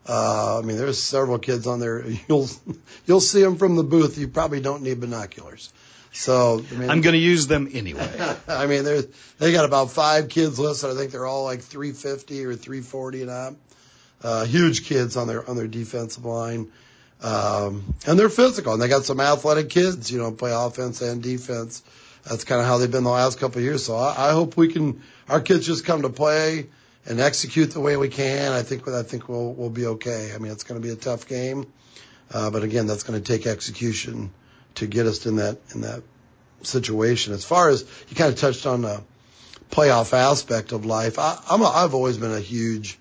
I mean, there's several kids on there. You'll see them from the booth. You probably don't need binoculars. So I mean, I'm going to use them anyway. I mean, they got about 5 kids listed. I think they're all like 350 or 340 and up. Huge kids on their defensive line, and they're physical. And they got some athletic kids, play offense and defense. That's kind of how they've been the last couple of years. So I hope our kids just come to play and execute the way we can. I think we'll be okay. I mean, it's going to be a tough game, but again, that's going to take execution to get us in that situation. As far as you kind of touched on the playoff aspect of life, I've always been a huge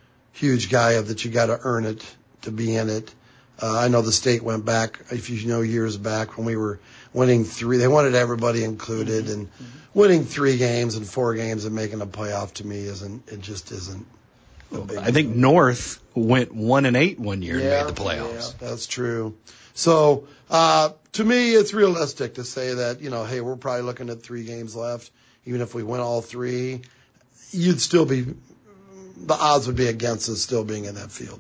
guy of that you got to earn it to be in it. I know the state went back, if you know, years back when we were winning 3. They wanted everybody included, and winning 3 games and 4 games and making a playoff to me isn't a big I think North went 1-8 one year and made the playoffs. Yeah, that's true. So to me, it's realistic to say that, hey, we're probably looking at 3 games left. Even if we win all 3, the odds would be against us still being in that field.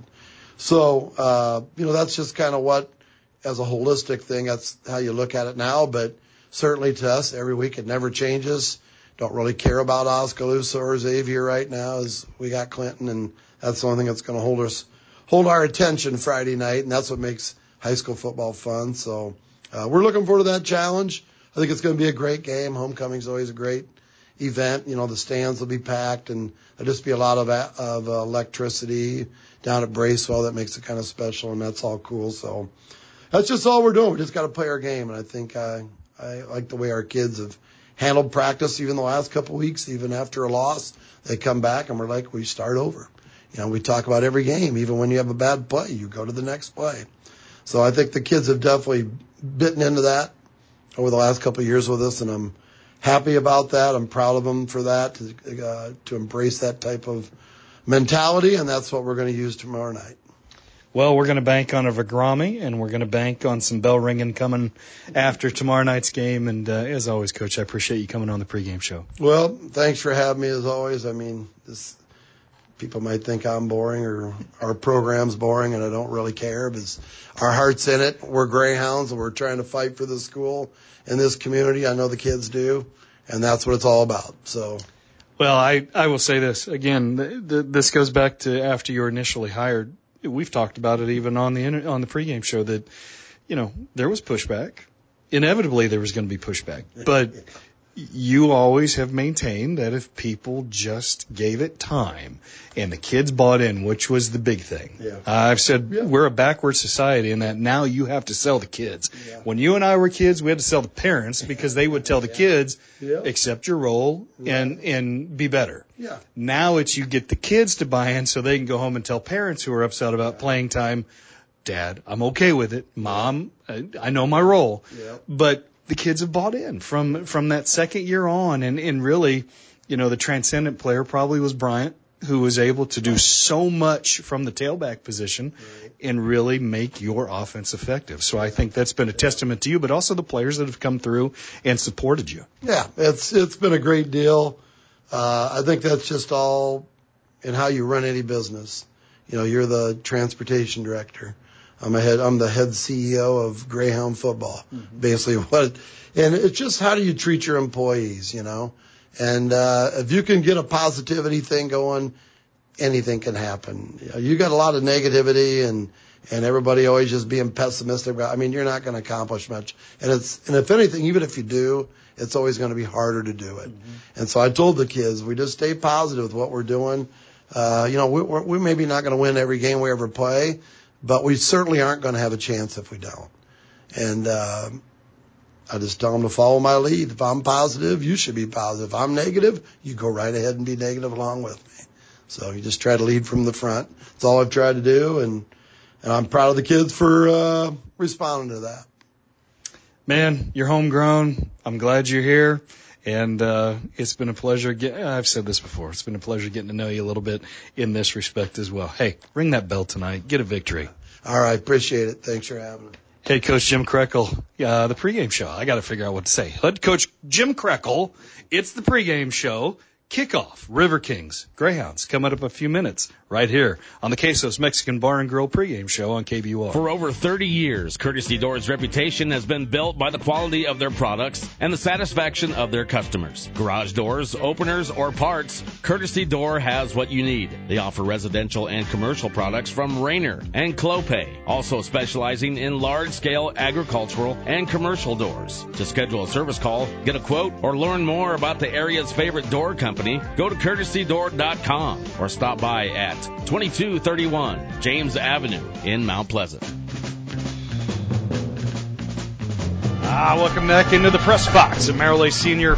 So, that's just kind of what, as a holistic thing, that's how you look at it now. But certainly to us, every week it never changes. Don't really care about Oskaloosa or Xavier right now, as we got Clinton, and that's the only thing that's going to hold our attention Friday night, and that's what makes high school football fun. So we're looking forward to that challenge. I think it's going to be a great game. Homecoming's always a great event. The stands will be packed, and there'll just be a lot of electricity down at Bracewell that makes it kind of special, and that's all cool. So that's just all we're doing. We just got to play our game, and I think I like the way our kids have handled practice even the last couple of weeks. Even after a loss, they come back, and we're like, we start over. We talk about every game. Even when you have a bad play, you go to the next play. So I think the kids have definitely bitten into that over the last couple of years with us, and I'm happy about that. I'm proud of them for that, to embrace that type of mentality, and that's what we're going to use tomorrow night. Well, we're going to bank on a Vagrami, and we're going to bank on some bell ringing coming after tomorrow night's game. And as always, Coach, I appreciate you coming on the pregame show. Well, thanks for having me as always. I mean, people might think I'm boring or our program's boring, and I don't really care because our heart's in it. We're Greyhounds, and we're trying to fight for the school and this community. I know the kids do, and that's what it's all about. So. Well, I will say this again. This goes back to after you were initially hired. We've talked about it even on the pregame show that, there was pushback. Inevitably, there was going to be pushback, but you always have maintained that if people just gave it time and the kids bought in, which was the big thing. Yeah. I've said we're a backward society in that now you have to sell the kids. Yeah. When you and I were kids, we had to sell the parents because they would tell the kids, accept your role and be better. Yeah. Now it's you get the kids to buy in so they can go home and tell parents who are upset about playing time, Dad, I'm okay with it. Mom, I know my role. Yeah. But the kids have bought in from that second year on. And really, the transcendent player probably was Bryant who is able to do so much from the tailback position and really make your offense effective. So I think that's been a testament to you, but also the players that have come through and supported you. Yeah, it's been a great deal. I think that's just all in how you run any business. You know, you're the transportation director. I'm the head CEO of Greyhound football, basically and it's just how do you treat your employees, you know? And, if you can get a positivity thing going, anything can happen. You know, you got a lot of negativity and everybody always just being pessimistic about, I mean, you're not going to accomplish much. And if anything, even if you do, it's always going to be harder to do it. And so I told the kids, we just stay positive with what we're doing. You know, we're maybe not going to win every game we ever play, but we certainly aren't going to have a chance if we don't. And, I just tell them to follow my lead. If I'm positive, you should be positive. If I'm negative, you go right ahead and be negative along with me. So you just try to lead from the front. That's all I've tried to do, and I'm proud of the kids for responding to that. Man, you're homegrown. I'm glad you're here. And it's been a pleasure. I've said this before. It's been a pleasure getting to know you a little bit in this respect as well. Hey, ring that bell tonight. Get a victory. All right. Appreciate it. Thanks for having me. Hey, Coach Jim Krekel, the pregame show. I got to figure out what to say. Head Coach Jim Krekel, it's the pregame show. Kickoff, River Kings, Greyhounds, coming up a few minutes right here on the Quesos Mexican Bar and Grill pregame show on KBUR. For over 30 years, Courtesy Door's reputation has been built by the quality of their products and the satisfaction of their customers. Garage doors, openers, or parts, Courtesy Door has what you need. They offer residential and commercial products from Rainer and Clopay, also specializing in large-scale agricultural and commercial doors. To schedule a service call, get a quote, or learn more about the area's favorite door company, go to courtesydoor.com or stop by at 2231 James Avenue in Mount Pleasant. Welcome back into the press box at Merrill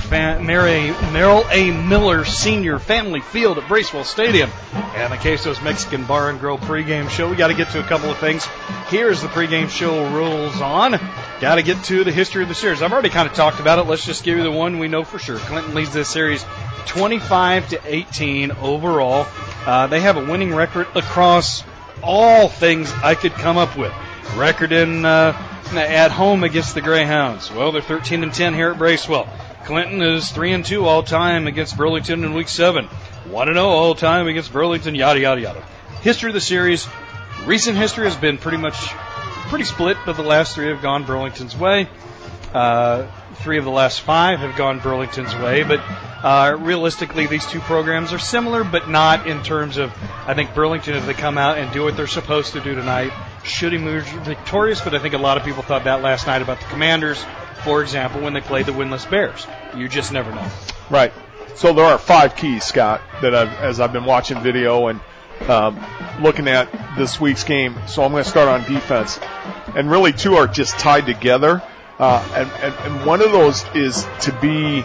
A. Miller Senior Family Field at Bracewell Stadium and the Quesos Mexican Bar and Grill pregame show. We got to get to a couple of things. Here's the pregame show rolls on. Got to get to the history of the series. I've already kind of talked about it. Let's just give you the one we know for sure. Clinton leads this series 25-18 overall. They have a winning record across all things I could come up with. Record at home against the Greyhounds. Well, they're 13-10 here at Bracewell. Clinton is 3-2 all time against Burlington in Week 7. 1-0 all time against Burlington. Yada yada yada. History of the series. Recent history has been pretty split, but the last three have gone Burlington's way. 3 of the last 5 have gone Burlington's way, but realistically, these two programs are similar, but not in terms of, I think Burlington, if they come out and do what they're supposed to do tonight, should emerge victorious, but I think a lot of people thought that last night about the Commanders, for example, when they played the winless Bears. You just never know. Right. So there are 5 keys, Scott, that as I've been watching video and looking at this week's game. So I'm going to start on defense. And really 2 are just tied together. And one of those is to be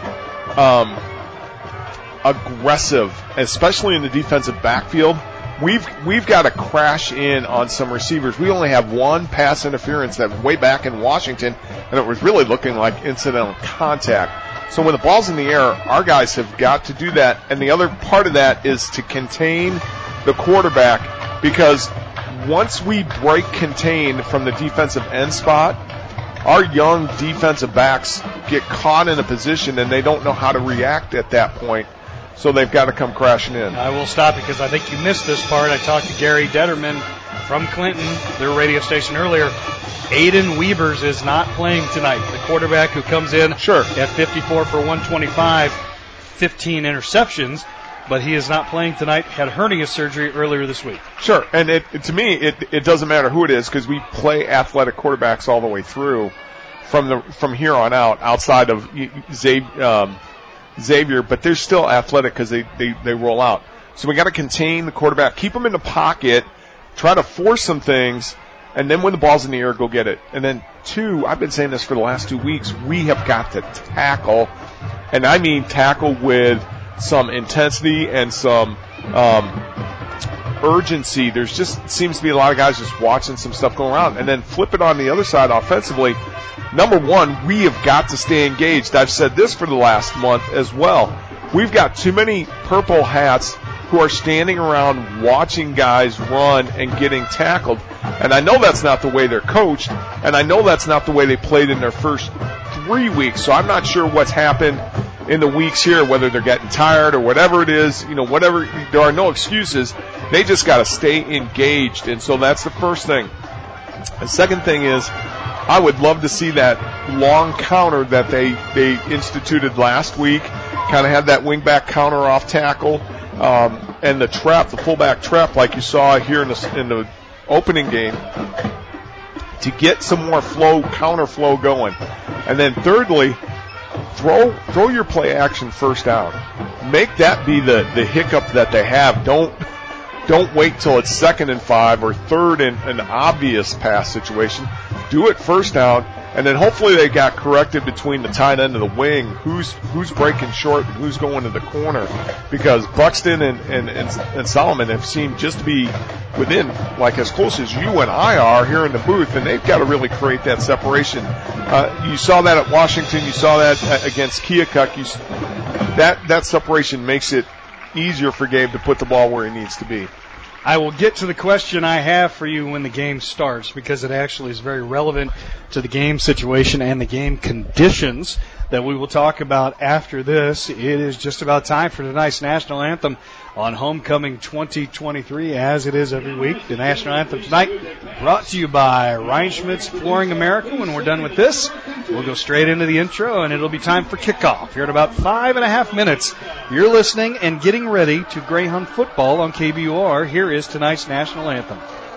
aggressive, especially in the defensive backfield. We've got to crash in on some receivers. We only have 1 pass interference that way back in Washington, and it was really looking like incidental contact. So when the ball's in the air, our guys have got to do that. And the other part of that is to contain the quarterback, because once we break contain from the defensive end spot, our young defensive backs get caught in a position and they don't know how to react at that point. So they've got to come crashing in. I will stop because I think you missed this part. I talked to Gary Detterman from Clinton, their radio station earlier. Aiden Weavers is not playing tonight. The quarterback who comes in at 54 for 125, 15 interceptions, but he is not playing tonight. Had hernia surgery earlier this week. Sure, and to me, it doesn't matter who it is because we play athletic quarterbacks all the way through from here on out, outside of Xavier, but they're still athletic because they roll out. So we got to contain the quarterback, keep them in the pocket, try to force some things, and then when the ball's in the air, go get it. And then 2, I've been saying this for the last 2 weeks, we have got to tackle, and I mean tackle with some intensity and some urgency. There's just seems to be a lot of guys just watching some stuff going around. And then flip it on the other side offensively. Number 1, we have got to stay engaged. I've said this for the last month as well. We've got too many purple hats who are standing around watching guys run and getting tackled. And I know that's not the way they're coached, and I know that's not the way they played in their first 3 weeks. So I'm not sure what's happened in the weeks here, whether they're getting tired or whatever it is, whatever, there are no excuses. They just got to stay engaged. And so that's the first thing. The second thing is, I would love to see that long counter that they instituted last week, kind of had that wingback counter off tackle, and the trap, the fullback trap like you saw here in the opening game, to get some more counter flow going. And then thirdly, throw your play action first down. Make that be the hiccup that they have. Don't wait till it's 2nd and 5 or 3rd and an obvious pass situation. Do it first down, and then hopefully they got corrected between the tight end and the wing. Who's breaking short and who's going to the corner? Because Buxton and Solomon have seemed just to be within, like, as close as you and I are here in the booth, and they've got to really create that separation. You saw that at Washington. You saw that against Keokuk. That separation makes it easier for Gabe to put the ball where he needs to be. I will get to the question I have for you when the game starts, because it actually is very relevant to the game situation and the game conditions that we will talk about after this. It is just about time for tonight's national anthem on Homecoming 2023, as it is every week. The national anthem tonight brought to you by Reinschmidt's Flooring America. When we're done with this, we'll go straight into the intro, and it'll be time for kickoff. Here in about 5.5 minutes, you're listening and getting ready to Greyhound football on KBUR. Here is tonight's national anthem.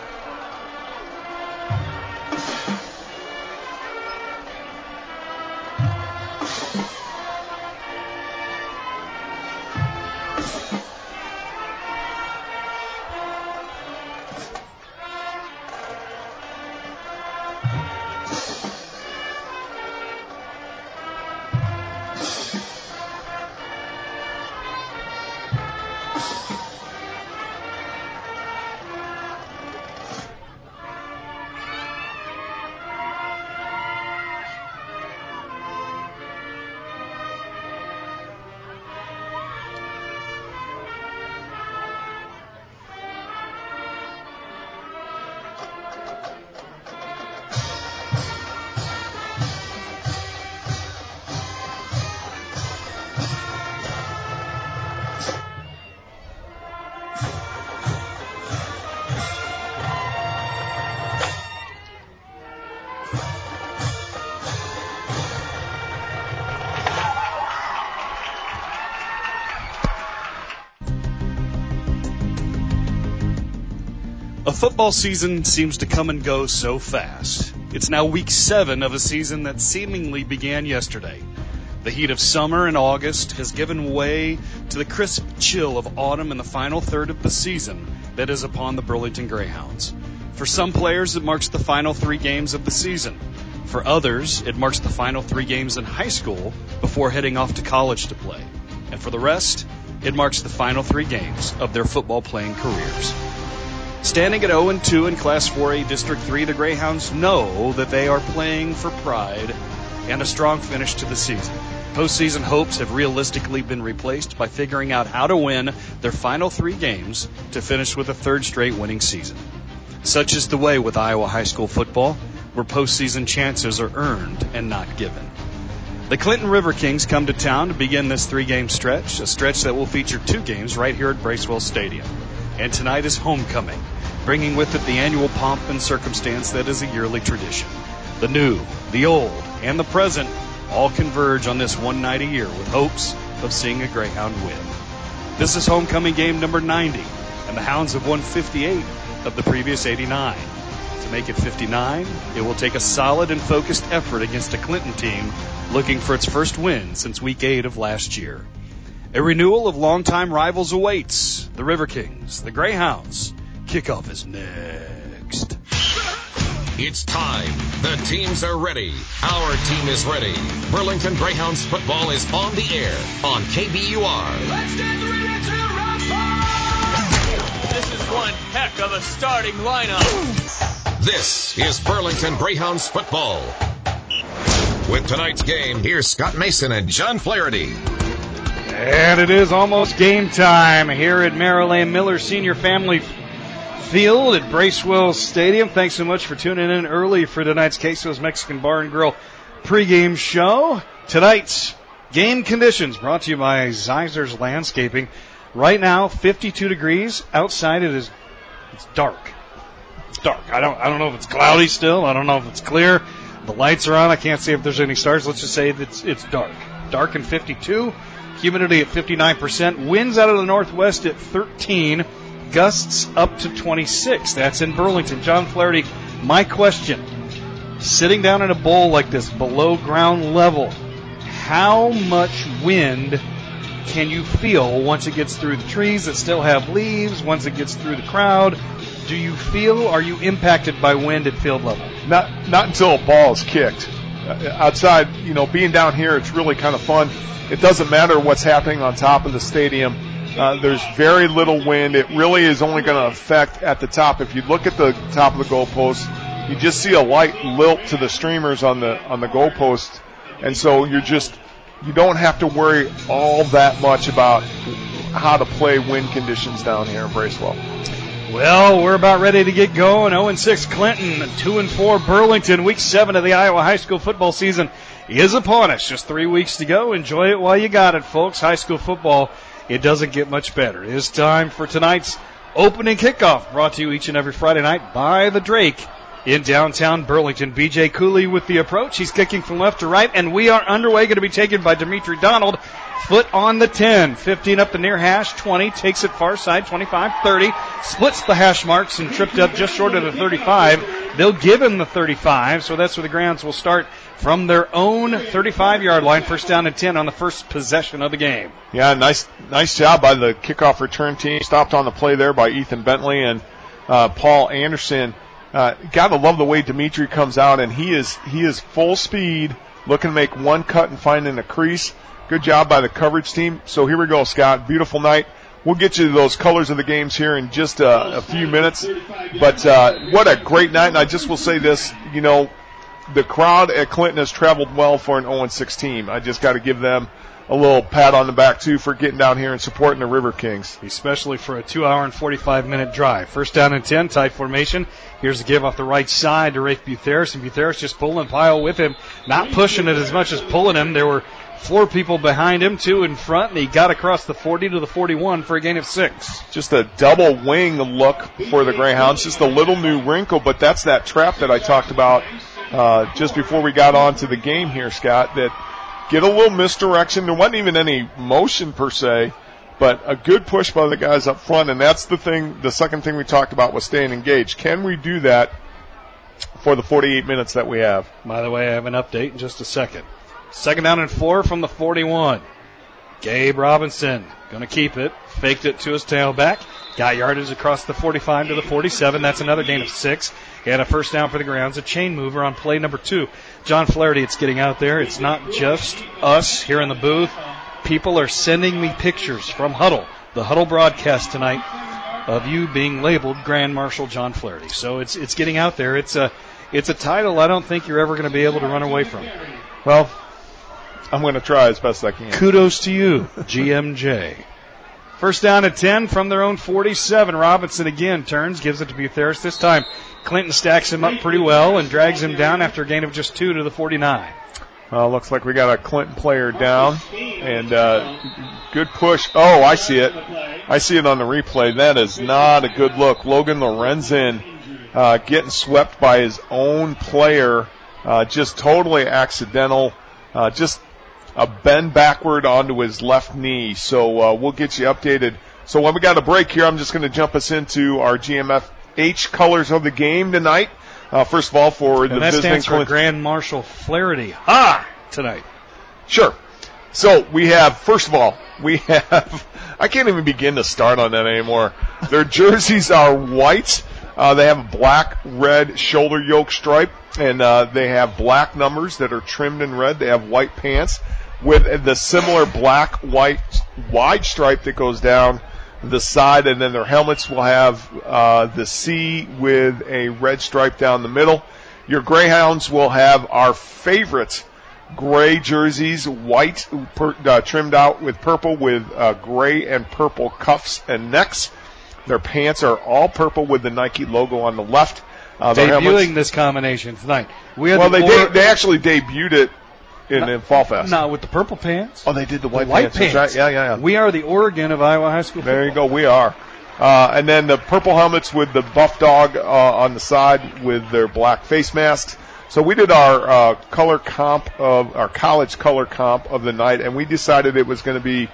A football season seems to come and go so fast. It's now week 7 of a season that seemingly began yesterday. The heat of summer in August has given way to the crisp chill of autumn in the final third of the season that is upon the Burlington Greyhounds. For some players, it marks the final 3 games of the season. For others, it marks the final 3 games in high school before heading off to college to play. And for the rest, it marks the final 3 games of their football playing careers. Standing at 0-2 in Class 4A District 3, the Greyhounds know that they are playing for pride and a strong finish to the season. Postseason hopes have realistically been replaced by figuring out how to win their final 3 games to finish with a 3rd straight winning season. Such is the way with Iowa high school football, where postseason chances are earned and not given. The Clinton River Kings come to town to begin this 3-game stretch, a stretch that will feature 2 games right here at Bracewell Stadium. And tonight is homecoming, bringing with it the annual pomp and circumstance that is a yearly tradition. The new, the old, and the present all converge on this one night a year with hopes of seeing a Greyhound win. This is homecoming game number 90, and the Hounds have won 58 of the previous 89. To make it 59, it will take a solid and focused effort against a Clinton team looking for its first win since week 8 of last year. A renewal of longtime rivals awaits. The River Kings, the Greyhounds. Kickoff is next. It's time. The teams are ready. Our team is ready. Burlington Greyhounds football is on the air on KBUR. Let's get ready to rumble! This is one heck of a starting lineup. This is Burlington Greyhounds football. With tonight's game, here's Scott Mason and John Flaherty. And it is almost game time here at Maryland Miller Senior Family Field at Bracewell Stadium. Thanks so much for tuning in early for tonight's Queso's Mexican Bar and Grill pregame show. Tonight's game conditions brought to you by Zeisers Landscaping. Right now, 52 degrees. Outside it's dark. It's dark. I don't know if it's cloudy still. I don't know if it's clear. The lights are on. I can't see if there's any stars. Let's just say it's dark. Dark and 52. Humidity at 59%. Winds out of the northwest at 13. Gusts up to 26. That's in Burlington. John Flaherty, my question. Sitting down in a bowl like this, below ground level, how much wind can you feel once it gets through the trees that still have leaves, once it gets through the crowd? Are you impacted by wind at field level? Not until a ball is kicked. Outside, being down here, it's really kind of fun. It doesn't matter what's happening on top of the stadium. There's very little wind. It really is only going to affect at the top. If you look at the top of the goalpost, you just see a light lilt to the streamers on the goalpost, and so you don't have to worry all that much about how to play wind conditions down here in Bracewell. Well, we're about ready to get going. 0-6 Clinton, 2-4 Burlington. Week 7 of the Iowa high school football season is upon us. Just 3 weeks to go. Enjoy it while you got it, folks. High school football, it doesn't get much better. It is time for tonight's opening kickoff, brought to you each and every Friday night by the Drake in downtown Burlington. B.J. Cooley with the approach. He's kicking from left to right, and we are underway. Going to be taken by Dimitri Donald. Foot on the 10. 15 up the near hash. 20. Takes it far side. 25. 30. Splits the hash marks and tripped up just short of the 35. They'll give him the 35, so that's where the Grounds will start from their own 35-yard line. First down and 10 on the first possession of the game. Yeah, nice job by the kickoff return team. Stopped on the play there by Ethan Bentley and Paul Anderson. Got to love the way Dimitri comes out, and he is full speed, looking to make one cut and finding a crease. Good job by the coverage team. So here we go, Scott. Beautiful night. We'll get you those colors of the games here in just a few minutes. But what a great night. And I just will say this, the crowd at Clinton has traveled well for an 0-6 team. I just got to give them a little pat on the back, too, for getting down here and supporting the River Kings. Especially for a 2-hour and 45-minute drive. First down and 10, tight formation. Here's the give off the right side to Rafe Butheris, and Butheris just pulling Pyle with him, not pushing it as much as pulling him. There were 4 people behind him, 2 in front, and he got across the 40 to the 41 for a gain of 6. Just a double wing look for the Greyhounds. Just a little new wrinkle, but that's that trap that I talked about just before we got on to the game here, Scott, that get a little misdirection. There wasn't even any motion per se, but a good push by the guys up front, and that's the second thing we talked about was staying engaged. Can we do that for the 48 minutes that we have? By the way, I have an update in just a second. Second down and 4 from the 41. Gabe Robinson going to keep it. Faked it to his tailback. Got yardage across the 45 to the 47. That's another gain of 6. He had a first down for the Grounds. A chain mover on play number 2. John Flaherty, it's getting out there. It's not just us here in the booth. People are sending me pictures from Huddle, the Huddle broadcast tonight, of you being labeled Grand Marshal John Flaherty. So it's getting out there. It's a title I don't think you're ever going to be able to run away from. Well, I'm going to try as best I can. Kudos to you, GMJ. First down at 10 from their own 47. Robinson again turns, gives it to Butheris. This time, Clinton stacks him up pretty well and drags him down after a gain of just 2 to the 49. Looks like we got a Clinton player down. And good push. Oh, I see it. I see it on the replay. That is not a good look. Logan Lorenzen getting swept by his own player. Just totally accidental. Just a bend backward onto his left knee. So we'll get you updated. So when we got a break here, I'm just going to jump us into our GMFH colors of the game tonight. First of all, for the visiting stands for Grand Marshal Flaherty tonight. Sure. So we have, first of all, I can't even begin to start on that anymore. Their jerseys are white. They have a black, red shoulder yoke stripe, and they have black numbers that are trimmed in red. They have white pants with the similar black, white, wide stripe that goes down the side, and then their helmets will have the C with a red stripe down the middle. Your Greyhounds will have our favorite gray jerseys, white trimmed out with purple with gray and purple cuffs and necks. Their pants are all purple with the Nike logo on the left. Debuting this combination tonight. They actually debuted it in Fall Fest. No, with the purple pants. Oh, they did the white pants. Right. Yeah. We are the Oregon of Iowa high school football. There you go. We are. And then the purple helmets with the buff dog on the side with their black face masks. So we did our color comp of our college color comp of the night, and we decided it was going to be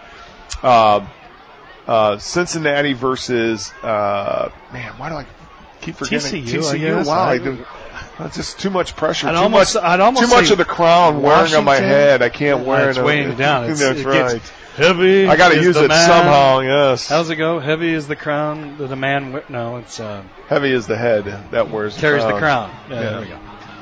Cincinnati versus why do I keep forgetting TCU? Wow, I do. It's just too much pressure. I'd too almost much of the crown wearing on my head. I can't wear it. It's weighing down. That's right. Heavy. I got to use it somehow. Yes. How's it go? Heavy is the crown that a man. No, it's heavy is the head that carries the crown. Yeah, there we go.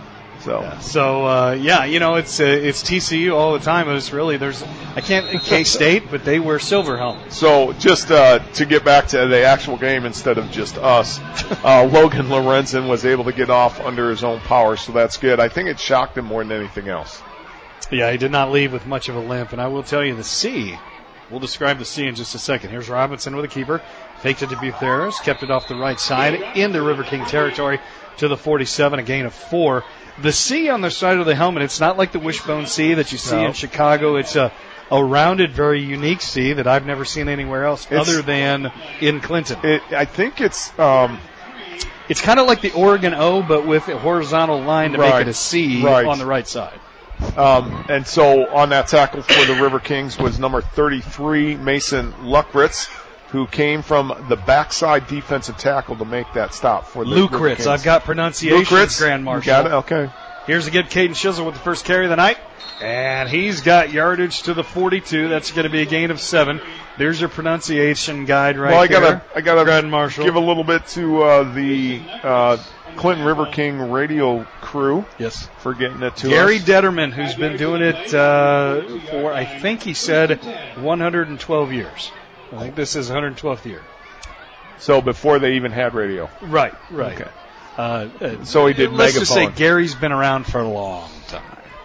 So it's TCU all the time. But it's really I can't K-State, but they wear silver helmets. So just to get back to the actual game instead of just us, Logan Lorenzen was able to get off under his own power, so that's good. I think it shocked him more than anything else. Yeah, he did not leave with much of a limp, and I will tell you the C. We'll describe the C in just a second. Here's Robinson with a keeper. Faked it to Butheris, kept it off the right side into River King territory to the 47, a gain of 4. The C on the side of the helmet, it's not like the wishbone C that you see in Chicago. It's a rounded, very unique C that I've never seen anywhere else other than in Clinton. I think it's kind of like the Oregon O, but with a horizontal line to make it a C on the right side. And so on that tackle for the River Kings was number 33, Mason Luckritz, who came from the backside defensive tackle to make that stop for the River Kings. I've got pronunciations, Grand Marshal. You got it? Okay. Here's again Caden Shizzle with the first carry of the night. And he's got yardage to the 42. That's going to be a gain of 7. There's your pronunciation guide right there. I gotta Grand Marshal. Give a little bit to the Clinton River King radio crew. Yes. For getting it to Gary us. Detterman, who's been doing it for, I think he said, 112 years. I think this is 112th year. So before they even had radio. Right. Okay. So he did let's megaphone. just say Gary's been around for a long time.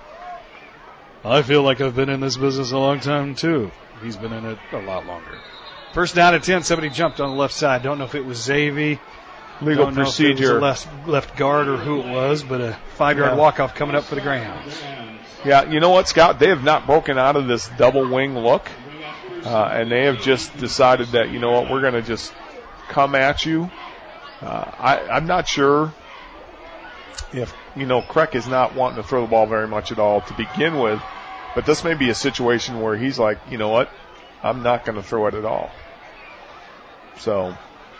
I feel like I've been in this business a long time, too. He's been in it a lot longer. First down at 10, somebody jumped on the left side. Don't know if it was Xavier. Legal procedure. Left guard or who it was, but a 5-yard walk-off coming up for the Greyhounds. Yeah, you know what, Scott? They have not broken out of this double wing look. And they have just decided that, you know what, we're going to just come at you. I'm not sure if, Kreck is not wanting to throw the ball very much at all to begin with, but this may be a situation where he's like, you know what, I'm not going to throw it at all. So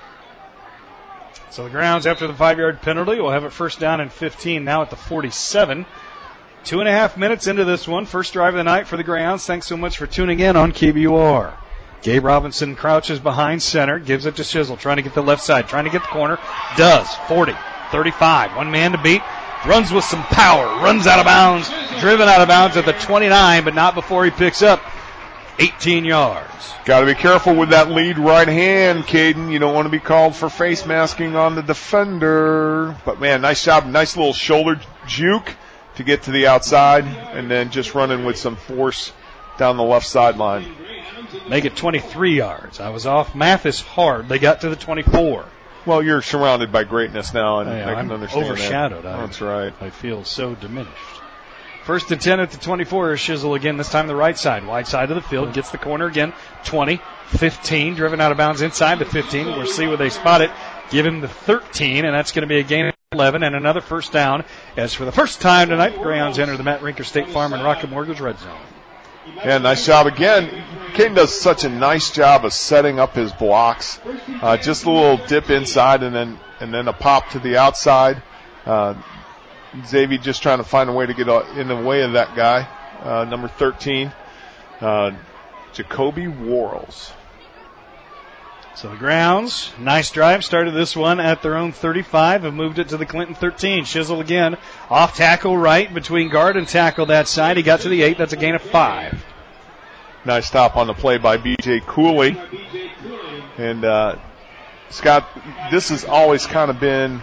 the Grounds, after the 5-yard penalty, will have it first down and 15 now at the 47. 2.5 minutes into this one. First drive of the night for the Greyhounds. Thanks so much for tuning in on KBUR. Gabe Robinson crouches behind center, gives it to Shizzle, trying to get the left side, trying to get the corner. Does. 40, 35, one man to beat. Runs with some power, runs out of bounds, driven out of bounds at the 29, but not before he picks up 18 yards. Got to be careful with that lead right hand, Caden. You don't want to be called for face masking on the defender. But, man, nice job. Nice little shoulder juke to get to the outside, and then just running with some force down the left sideline. Make it 23 yards. I was off. Math is hard. They got to the 24. Well, you're surrounded by greatness now, and I can understand overshadowed. that. That's right. I feel so diminished. First and 10 at the 24 is Shizzle again, this time the right side. Wide side of the field. Gets the corner again. 20, 15. Driven out of bounds inside the 15. We'll see where they spot it. Give him the 13, and that's going to be a gain of 11 and another first down. As for the first time tonight, the Greyhounds enter the Matt Rinker State Farm and Rocket Mortgage red zone. Yeah, nice job again. Caden does such a nice job of setting up his blocks. Just a little dip inside and then a pop to the outside. Xavier just trying to find a way to get in the way of that guy, number 13, Jacoby Worrells. So the Grounds, nice drive, started this one at their own 35, have moved it to the Clinton 13. Shizzle again, off tackle right, between guard and tackle that side. He got to the 8, that's a gain of 5. Nice stop on the play by B.J. Cooley. And, Scott, this has always kind of been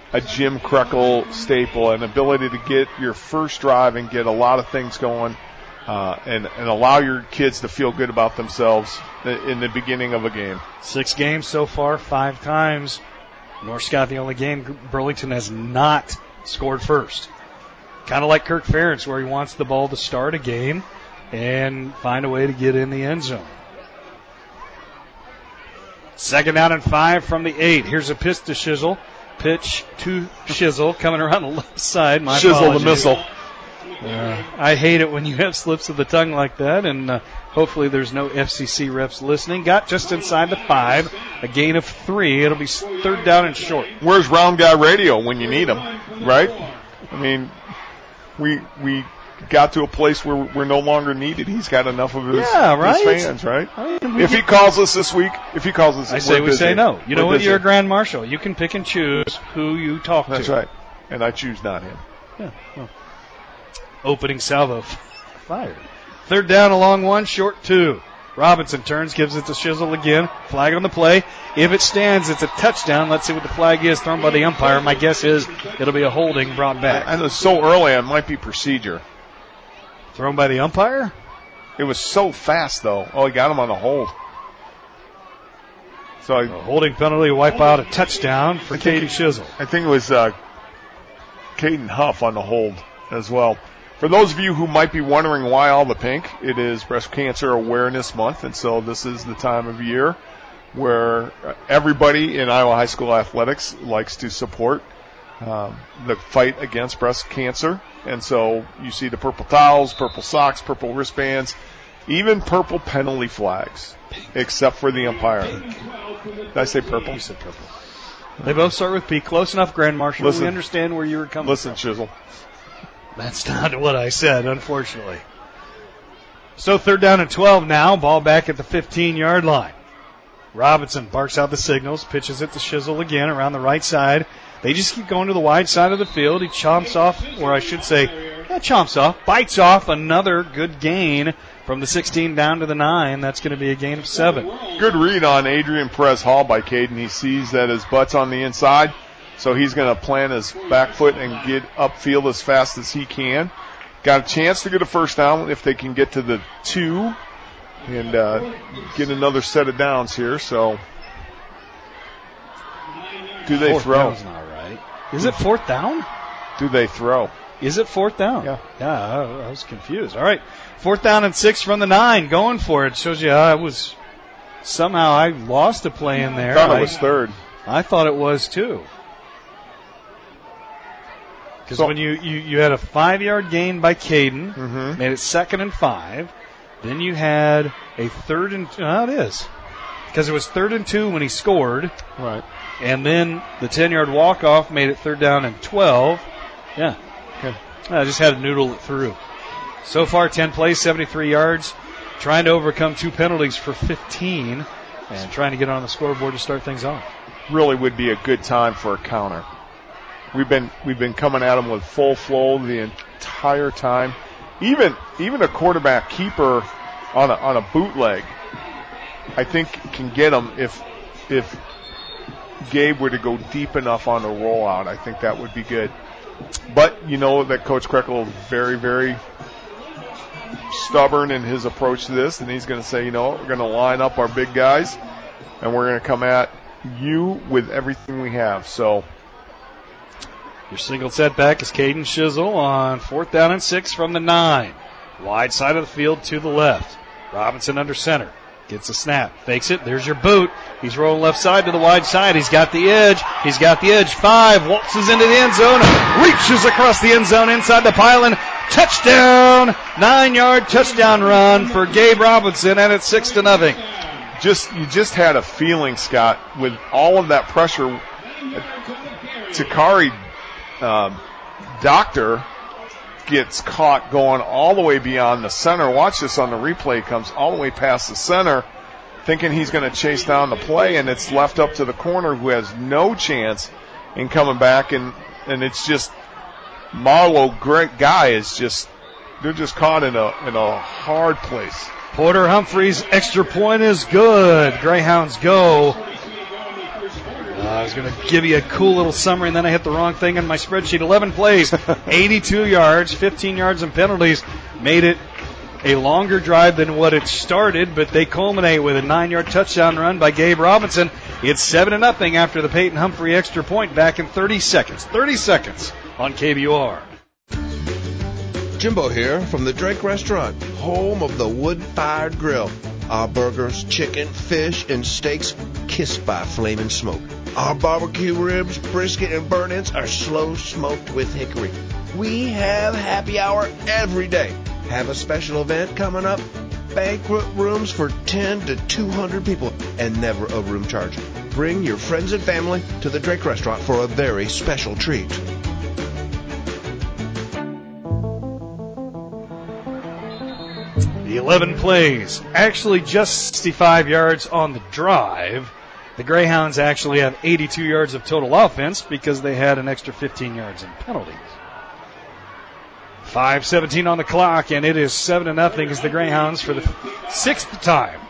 a Jim Krekel staple, an ability to get your first drive and get a lot of things going, and allow your kids to feel good about themselves in the beginning of a game. 6 games so far, 5 times. North Scott, the only game Burlington has not scored first. Kind of like Kirk Ferentz, where he wants the ball to start a game and find a way to get in the end zone. 2nd down and 5 from the 8. Here's a pitch to Shizzle. Pitch to Shizzle coming around the left side. My Shizzle apologies. the missile. I hate it when you have slips of the tongue like that, and hopefully there's no FCC refs listening. Got just inside the 5, a gain of 3. It'll be 3rd down and short. Where's Round Guy Radio when you need him, right? I mean, we got to a place where we're no longer needed. He's got enough of his fans, right? If he calls us this week, I say we say no. You know what? You're a grand marshal. You can pick and choose who you talk to. That's right. And I choose not him. Yeah. Well. Opening salvo fired. 3rd down, a long 1, short 2. Robinson turns, gives it to Shizzle again. Flag on the play. If it stands, it's a touchdown. Let's see what the flag is thrown by the umpire. My guess is it'll be a holding brought back. I know so early, it might be procedure. Thrown by the umpire? It was so fast, though. Oh, he got him on the hold. So a holding penalty, wipe out a touchdown for Caden Shizzle. I think it was Caden Huff on the hold as well. For those of you who might be wondering why all the pink, it is Breast Cancer Awareness Month, and so this is the time of year where everybody in Iowa High School athletics likes to support the fight against breast cancer. And so you see the purple towels, purple socks, purple wristbands, even purple penalty flags, except for the umpire. Did I say purple? You said purple. They both start with P. Close enough, Grand Marshal. Listen, we understand where you were coming from. Listen, Shizzle. That's not what I said, unfortunately. So 3rd down and 12 now. Ball back at the 15-yard line. Robinson barks out the signals, pitches it to Shizzle again around the right side. They just keep going to the wide side of the field. He chomps off, or I should say, bites off another good gain from the 16 down to the 9. That's going to be a gain of 7. Good read on Adrian Perez Hall by Caden. He sees that his butt's on the inside, so he's going to plant his back foot and get upfield as fast as he can. Got a chance to get a first down if they can get to the 2 and get another set of downs here. So, do they 4th throw? Down's not right. Is it 4th down? Do they throw? Is it 4th down? Yeah. Yeah, I was confused. All right, 4th down and 6 from the 9. Going for it. Shows you I was somehow I lost a play in there. I thought it was 3rd. I thought it was too. Because when you had a 5-yard gain by Caden, made it 2nd and 5. Then you had a 3rd and it is. Because it was 3rd and 2 when he scored. Right. And then the 10-yard walk-off made it 3rd down and 12. Yeah. Okay. I just had to noodle it through. So far, 10 plays, 73 yards. Trying to overcome 2 penalties for 15. And trying to get on the scoreboard to start things off. Really would be a good time for a counter. We've been coming at them with full flow the entire time. Even a quarterback keeper on a bootleg, I think can get them if Gabe were to go deep enough on the rollout. I think that would be good. But you know that Coach Krekel is very, very stubborn in his approach to this, and he's going to say, you know what, we're going to line up our big guys, and we're going to come at you with everything we have. So. Your single setback is Caden Shizzle on 4th down and 6 from the 9. Wide side of the field to the left. Robinson under center. Gets a snap. Fakes it. There's your boot. He's rolling left side to the wide side. He's got the edge. 5. Waltzes into the end zone. Reaches across the end zone inside the pylon. Touchdown. 9-yard touchdown run for Gabe Robinson, and it's 6-0. You just had a feeling, Scott, with all of that pressure. Takari Doctor gets caught going all the way beyond the center. Watch this on the replay. Comes all the way past the center, thinking he's going to chase down the play, and it's left up to the corner who has no chance in coming back. And it's just Marlowe, great guy, they're just caught in a hard place. Porter Humphreys extra point is good. Greyhounds go. was going to give you a cool little summary, and then I hit the wrong thing in my spreadsheet. 11 plays, 82 yards, 15 yards and penalties. Made it a longer drive than what it started, but they culminate with a 9-yard touchdown run by Gabe Robinson. It's 7-0 after the Peyton Humphrey extra point back in 30 seconds. 30 seconds on KBUR. Jimbo here from the Drake Restaurant, home of the wood-fired grill. Our burgers, chicken, fish, and steaks kissed by flaming smoke. Our barbecue ribs, brisket, and burnt-ends are slow smoked with hickory. We have happy hour every day. Have a special event coming up? Banquet rooms for 10 to 200 people and never a room charge. Bring your friends and family to the Drake Restaurant for a very special treat. The 11 plays, actually just 65 yards on the drive. The Greyhounds actually have 82 yards of total offense because they had an extra 15 yards in penalties. 5:17 on the clock, and it is 7-0 as the Greyhounds for the sixth time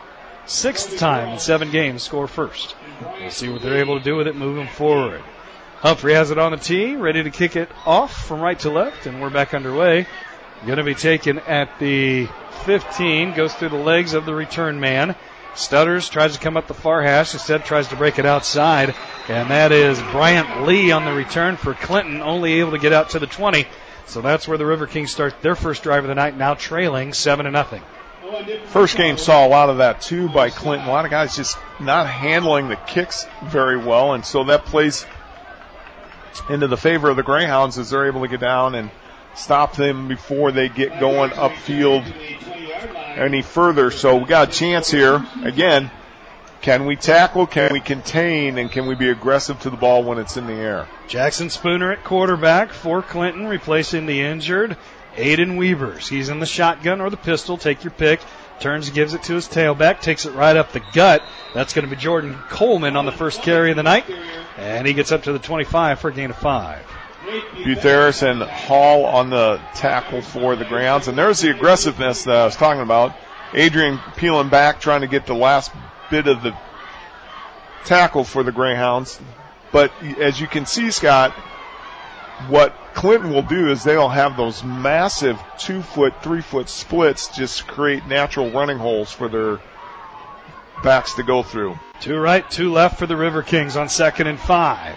in 7 games score first. We'll see what they're able to do with it moving forward. Humphrey has it on the tee, ready to kick it off from right to left, and we're back underway. Going to be taken at the 15, goes through the legs of the return man. Stutters, tries to come up the far hash, instead tries to break it outside, and that is Bryant Lee on the return for Clinton, only able to get out to the 20. So that's where the River Kings start their first drive of the night, now trailing 7-0. First game saw a lot of that too by Clinton. A lot of guys just not handling the kicks very well, and so that plays into the favor of the Greyhounds as they're able to get down and stop them before they get going upfield any further. So we got a chance here. Again, can we tackle, can we contain, and can we be aggressive to the ball when it's in the air? Jackson Spooner at quarterback for Clinton, replacing the injured Aiden Weavers. He's in the shotgun or the pistol, take your pick. Turns, gives it to his tailback, takes it right up the gut. That's going to be Jordan Coleman on the first carry of the night, and he gets up to the 25 for a gain of 5. Butheris and Hall on the tackle for the Greyhounds. And there's the aggressiveness that I was talking about. Adrian peeling back, trying to get the last bit of the tackle for the Greyhounds. But as you can see, Scott, what Clinton will do is they'll have those massive 2-foot, 3-foot splits just create natural running holes for their backs to go through. 2 right, 2 left for the River Kings on 2nd and 5.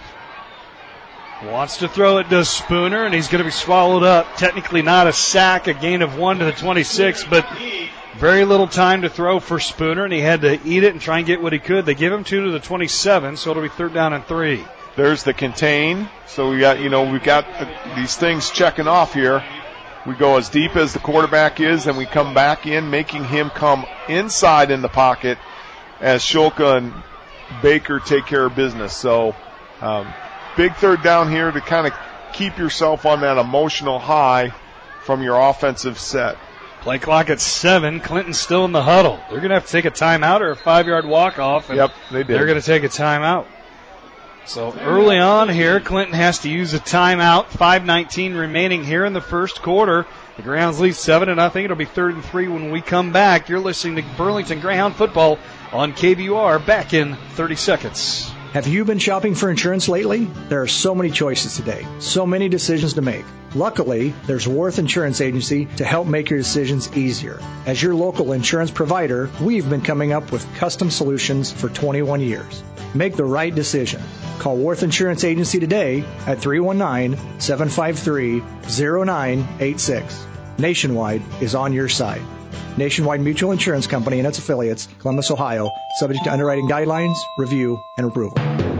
Wants to throw it to Spooner, and he's going to be swallowed up. Technically not a sack, a gain of 1 to the 26, but very little time to throw for Spooner, and he had to eat it and try and get what he could. They give him 2 to the 27, so it'll be 3rd down and 3. There's the contain. So we've got these things checking off here. We go as deep as the quarterback is, and we come back in, making him come inside in the pocket as Shulka and Baker take care of business. So, big 3rd down here to kind of keep yourself on that emotional high from your offensive set. Play clock at 7. Clinton's still in the huddle. They're going to have to take a timeout or a 5-yard walk-off. And yep, they did. They're going to take a timeout. So early on here, Clinton has to use a timeout. 5:19 remaining here in the first quarter. The Greyhounds lead 7-0. It'll be 3rd and 3 when we come back. You're listening to Burlington Greyhound football on KBUR. Back in 30 seconds. Have you been shopping for insurance lately? There are so many choices today, so many decisions to make. Luckily, there's Worth Insurance Agency to help make your decisions easier. As your local insurance provider, we've been coming up with custom solutions for 21 years. Make the right decision. Call Worth Insurance Agency today at 319-753-0986. Nationwide is on your side. Nationwide Mutual Insurance Company and its affiliates, Columbus, Ohio, subject to underwriting guidelines, review, and approval.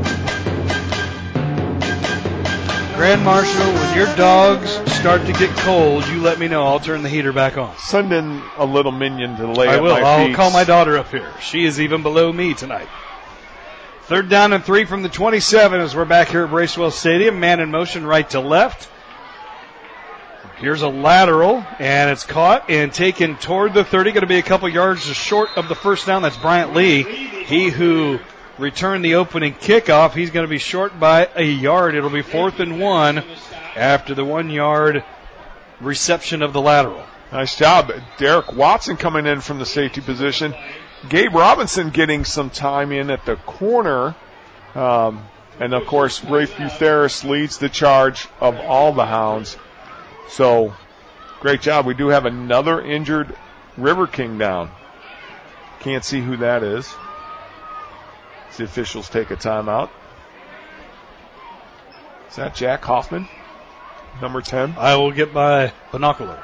Grand Marshal, when your dogs start to get cold, you let me know. I'll turn the heater back on. Send in a little minion to lay I at will. my I'll feet. call my daughter up here. She is even below me tonight. 3rd down and 3 from the 27 as we're back here at Bracewell Stadium. Man in motion right to left. Here's a lateral, and it's caught and taken toward the 30. Going to be a couple yards short of the first down. That's Bryant Lee. He who returned the opening kickoff. He's going to be short by a yard. It'll be 4th and 1 after the 1-yard reception of the lateral. Nice job. Derek Watson coming in from the safety position. Gabe Robinson getting some time in at the corner. And, of course, Rafe Butheris leads the charge of all the Hounds. So, great job. We do have another injured River King down. Can't see who that is. The officials take a timeout. Is that Jack Hoffman, number 10? I will get my binoculars.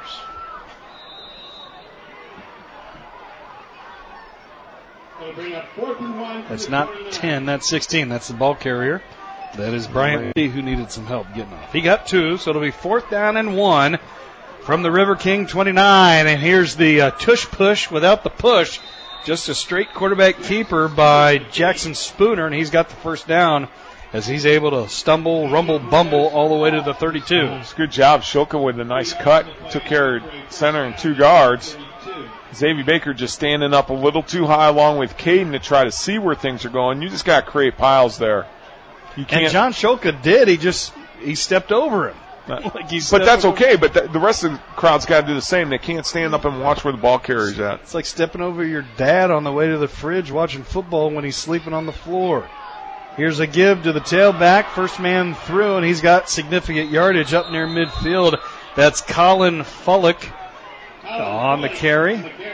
That's not 10, that's 16. That's the ball carrier. That is Bryant Lee, who needed some help getting off. He got 2, so it'll be 4th down and 1 from the River King 29. And here's the tush push without the push. Just a straight quarterback keeper by Jackson Spooner, and he's got the first down as he's able to stumble, rumble, bumble all the way to the 32. It's a good job. Shoka with a nice cut. Took care of center and 2 guards. Xavier Baker just standing up a little too high along with Caden to try to see where things are going. You just got to create piles there. You can't. And John Shoka did. He stepped over him. But that's okay. But the rest of the crowd's got to do the same. They can't stand up and watch where the ball carrier's at. It's like stepping over your dad on the way to the fridge watching football when he's sleeping on the floor. Here's a give to the tailback. First man through, and he's got significant yardage up near midfield. That's Colin Fullock on the carry.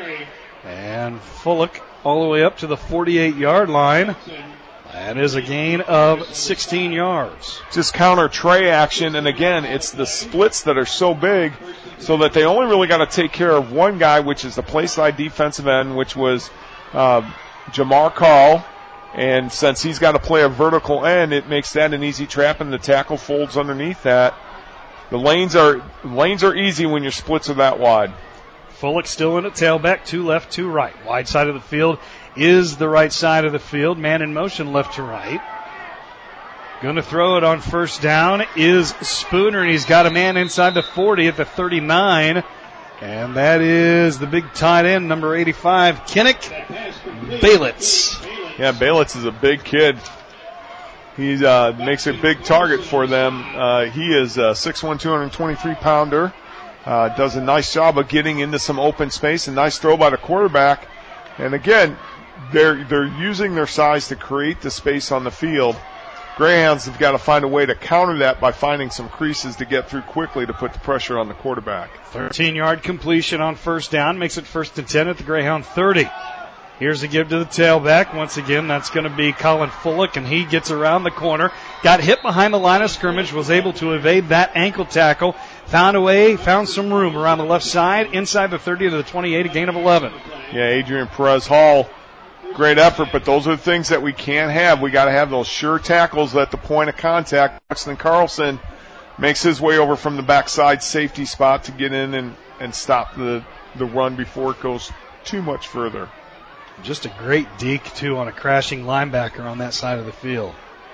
And Fullock all the way up to the 48-yard line. That is a gain of 16 yards. Just counter Trey action, and again, it's the splits that are so big so that they only really got to take care of one guy, which is the play side defensive end, which was Jamar Carl. And since he's got to play a vertical end, it makes that an easy trap, and the tackle folds underneath that. The lanes are easy when your splits are that wide. Fullock still in at tailback, 2 left, 2 right. Wide side of the field is the right side of the field. Man in motion left to right. Going to throw it on first down is Spooner, and he's got a man inside the 40 at the 39. And that is the big tight end, number 85, Kinnick Baylitz. Yeah, Baylitz is a big kid. He makes a big target for them. He is a 6'1", 223-pounder. Does a nice job of getting into some open space. A nice throw by the quarterback. And again, they're using their size to create the space on the field. Greyhounds have got to find a way to counter that by finding some creases to get through quickly to put the pressure on the quarterback. 13-yard completion on first down. Makes it 1st and 10 at the Greyhound 30. Here's a give to the tailback. Once again, that's going to be Colin Fullock, and he gets around the corner. Got hit behind the line of scrimmage, was able to evade that ankle tackle. Found some room around the left side, inside the 30 to the 28, a gain of 11. Yeah, Adrian Perez Hall, great effort, but those are the things that we can't have. We got to have those sure tackles at the point of contact. Braxton Carlson makes his way over from the backside safety spot to get in and stop the run before it goes too much further. Just a great deke, too, on a crashing linebacker on that side of the field.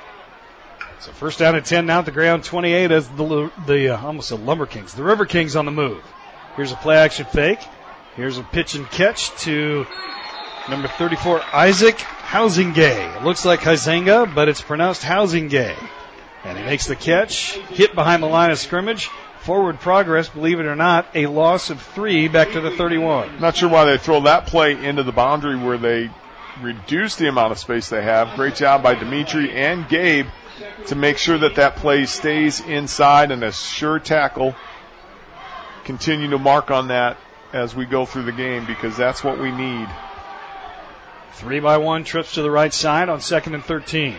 So 1st down and 10 now at the ground, 28 as almost the Lumber Kings. The River Kings on the move. Here's a play-action fake. Here's a pitch and catch to number 34, Isaac Housingay. It looks like Huizenga, but it's pronounced Housingay. And he makes the catch, hit behind the line of scrimmage. Forward progress, believe it or not, a loss of 3 back to the 31. Not sure why they throw that play into the boundary where they reduce the amount of space they have. Great job by Dimitri and Gabe to make sure that play stays inside, and a sure tackle. Continue to mark on that as we go through the game because that's what we need. 3-by-1 trips to the right side on 2nd and 13.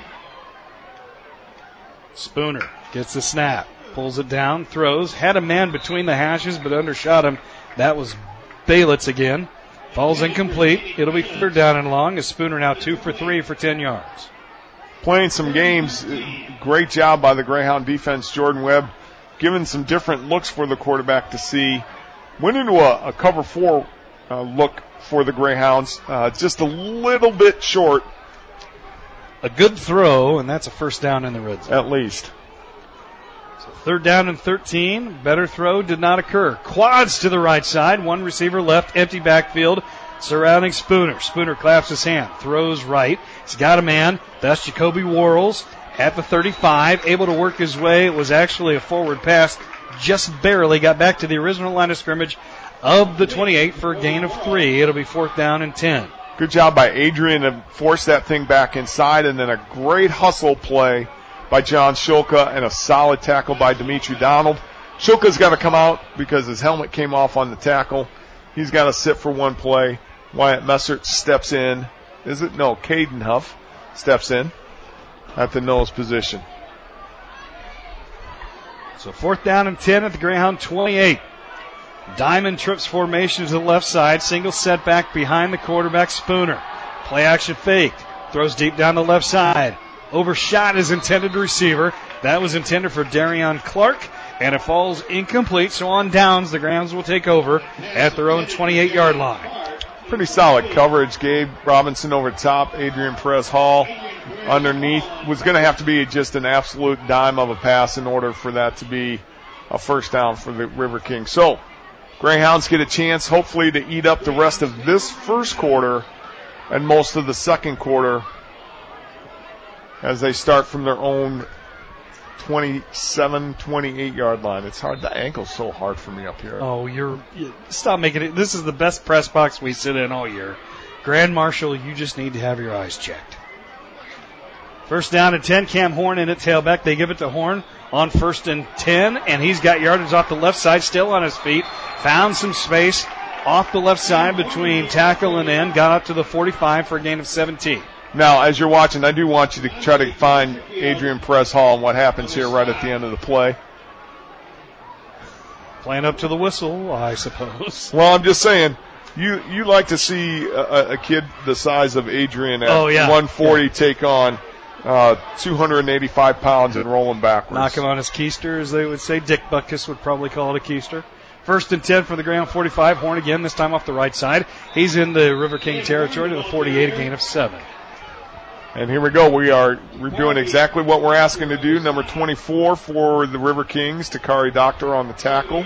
Spooner gets the snap. Pulls it down, throws, had a man between the hashes, but undershot him. That was Baylitz again. Falls incomplete. It'll be 3rd down and long as Spooner now 2 for 3 for 10 yards. Playing some games. Great job by the Greyhound defense. Jordan Webb giving some different looks for the quarterback to see. Went into a cover 4 look for the Greyhounds. Just a little bit short. A good throw, and that's a 1st down in the red zone. At least. 3rd down and 13. Better throw did not occur. Quads to the right side. 1 receiver left. Empty backfield surrounding Spooner. Spooner claps his hand. Throws right. He's got a man. That's Jacoby Worrells at the 35. Able to work his way. It was actually a forward pass. Just barely got back to the original line of scrimmage of the 28 for a gain of 3. It'll be 4th down and 10. Good job by Adrian to force that thing back inside, and then a great hustle play by John Shulka and a solid tackle by Dimitri Donald. Shulka's got to come out because his helmet came off on the tackle. He's got to sit for one play. Wyatt Messert steps in. Is it? No, Caden Huff steps in at the nose position. So 4th down and 10 at the Greyhound 28. Diamond trips formation to the left side. Single setback behind the quarterback, Spooner. Play action fake. Throws deep down the left side. Overshot his intended receiver. That was intended for Darion Clark, and it falls incomplete. So on downs, the Greyhounds will take over at their own 28-yard line. Pretty solid coverage. Gabe Robinson over top. Adrian Perez Hall underneath. Was going to have to be just an absolute dime of a pass in order for that to be a first down for the River Kings. So Greyhounds get a chance, hopefully, to eat up the rest of this first quarter and most of the second quarter as they start from their own 27, 28-yard line. It's hard. The ankle's so hard for me up here. Oh, stop making it. This is the best press box we sit in all year. Grand Marshal, you just need to have your eyes checked. 1st down and 10. Cam Horn in at tailback. They give it to Horn on 1st and 10, and he's got yardage off the left side, still on his feet. Found some space off the left side between tackle and end. Got up to the 45 for a gain of 17. Now, as you're watching, I do want you to try to find Adrian Perez Hall and what happens here right at the end of the play. Playing up to the whistle, I suppose. Well, I'm just saying, you like to see a kid the size of Adrian at 140 take on 285 pounds and rolling backwards. Knock him on his keister, as they would say. Dick Butkus would probably call it a keister. 1st and 10 for the Greyhound 45. Horn again, this time off the right side. He's in the River King territory to the 48, a gain of 7. And here we go. We're doing exactly what we're asking to do. Number 24 for the River Kings, Takari Doctor on the tackle.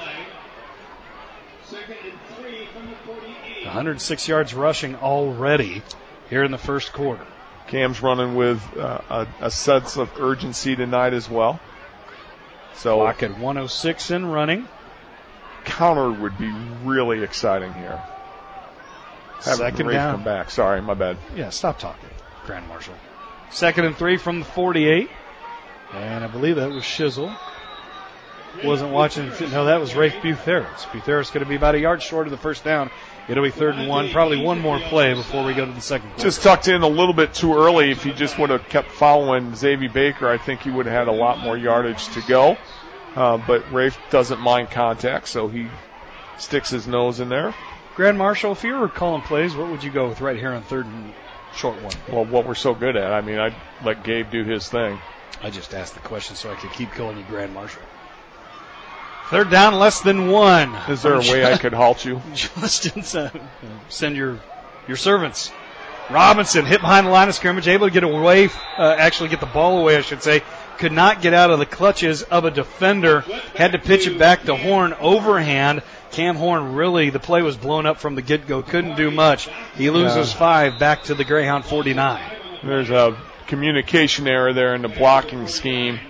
106 yards rushing already here in the first quarter. Cam's running with a sense of urgency tonight as well. So clock at 106 and running. Counter would be really exciting here. Second down. Come back. Sorry, my bad. Yeah, stop talking, Grand Marshal. 2nd and 3 from the 48. And I believe that was Shizzle. Wasn't watching. No, that was Rafe Butheris. Butheris going to be about a yard short of the first down. It'll be 3rd and 1. Probably one more play before we go to the second quarter. Just tucked in a little bit too early. If he just would have kept following Xavier Baker, I think he would have had a lot more yardage to go. But Rafe doesn't mind contact, so he sticks his nose in there. Grand Marshal, if you were calling plays, what would you go with right here on 3rd and short one? Well, what we're so good at. I mean, I'd let Gabe do his thing. I just asked the question so I could keep calling you Grand Marshal. 3rd down, less than 1. Is there a way I could halt you? Justin, send your servants. Robinson hit behind the line of scrimmage, able to get away, actually get the ball away, I should say. Could not get out of the clutches of a defender. Had to pitch it back to Horn overhand. Cam Horn really, the play was blown up from the get-go. Couldn't do much. He loses 5 back to the Greyhound 49. There's a communication error there in the blocking scheme.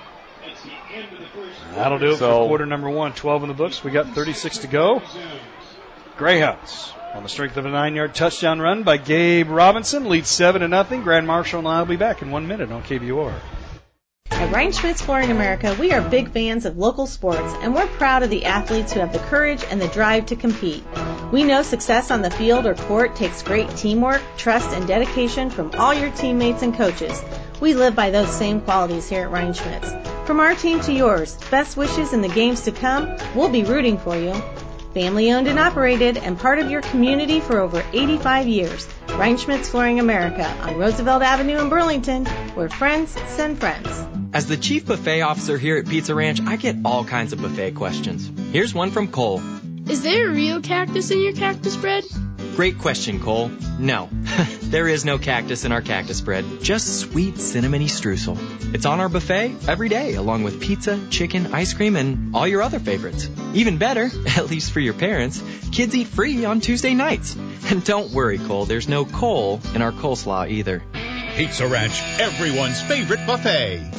That'll do it for quarter number 1. 12 in the books. We got 36 to go. Greyhounds on the strength of a 9-yard touchdown run by Gabe Robinson. Leads 7-0. Grand Marshal and I will be back in 1 minute on KBUR. At Reinschmidt's Flooring America, we are big fans of local sports, and we're proud of the athletes who have the courage and the drive to compete. We know success on the field or court takes great teamwork, trust, and dedication from all your teammates and coaches. We live by those same qualities here at Reinschmidt's. From our team to yours, best wishes in the games to come. We'll be rooting for you. Family owned and operated and part of your community for over 85 years. Reinschmidt's Flooring America on Roosevelt Avenue in Burlington, where friends send friends. As the chief buffet officer here at Pizza Ranch, I get all kinds of buffet questions. Here's one from Cole. Is there a real cactus in your cactus bread? Great question, Cole. No, there is no cactus in our cactus bread, just sweet cinnamony streusel. It's on our buffet every day, along with pizza, chicken, ice cream, and all your other favorites. Even better, at least for your parents, kids eat free on Tuesday nights. And don't worry, Cole, there's no coal in our coleslaw either. Pizza Ranch, everyone's favorite buffet.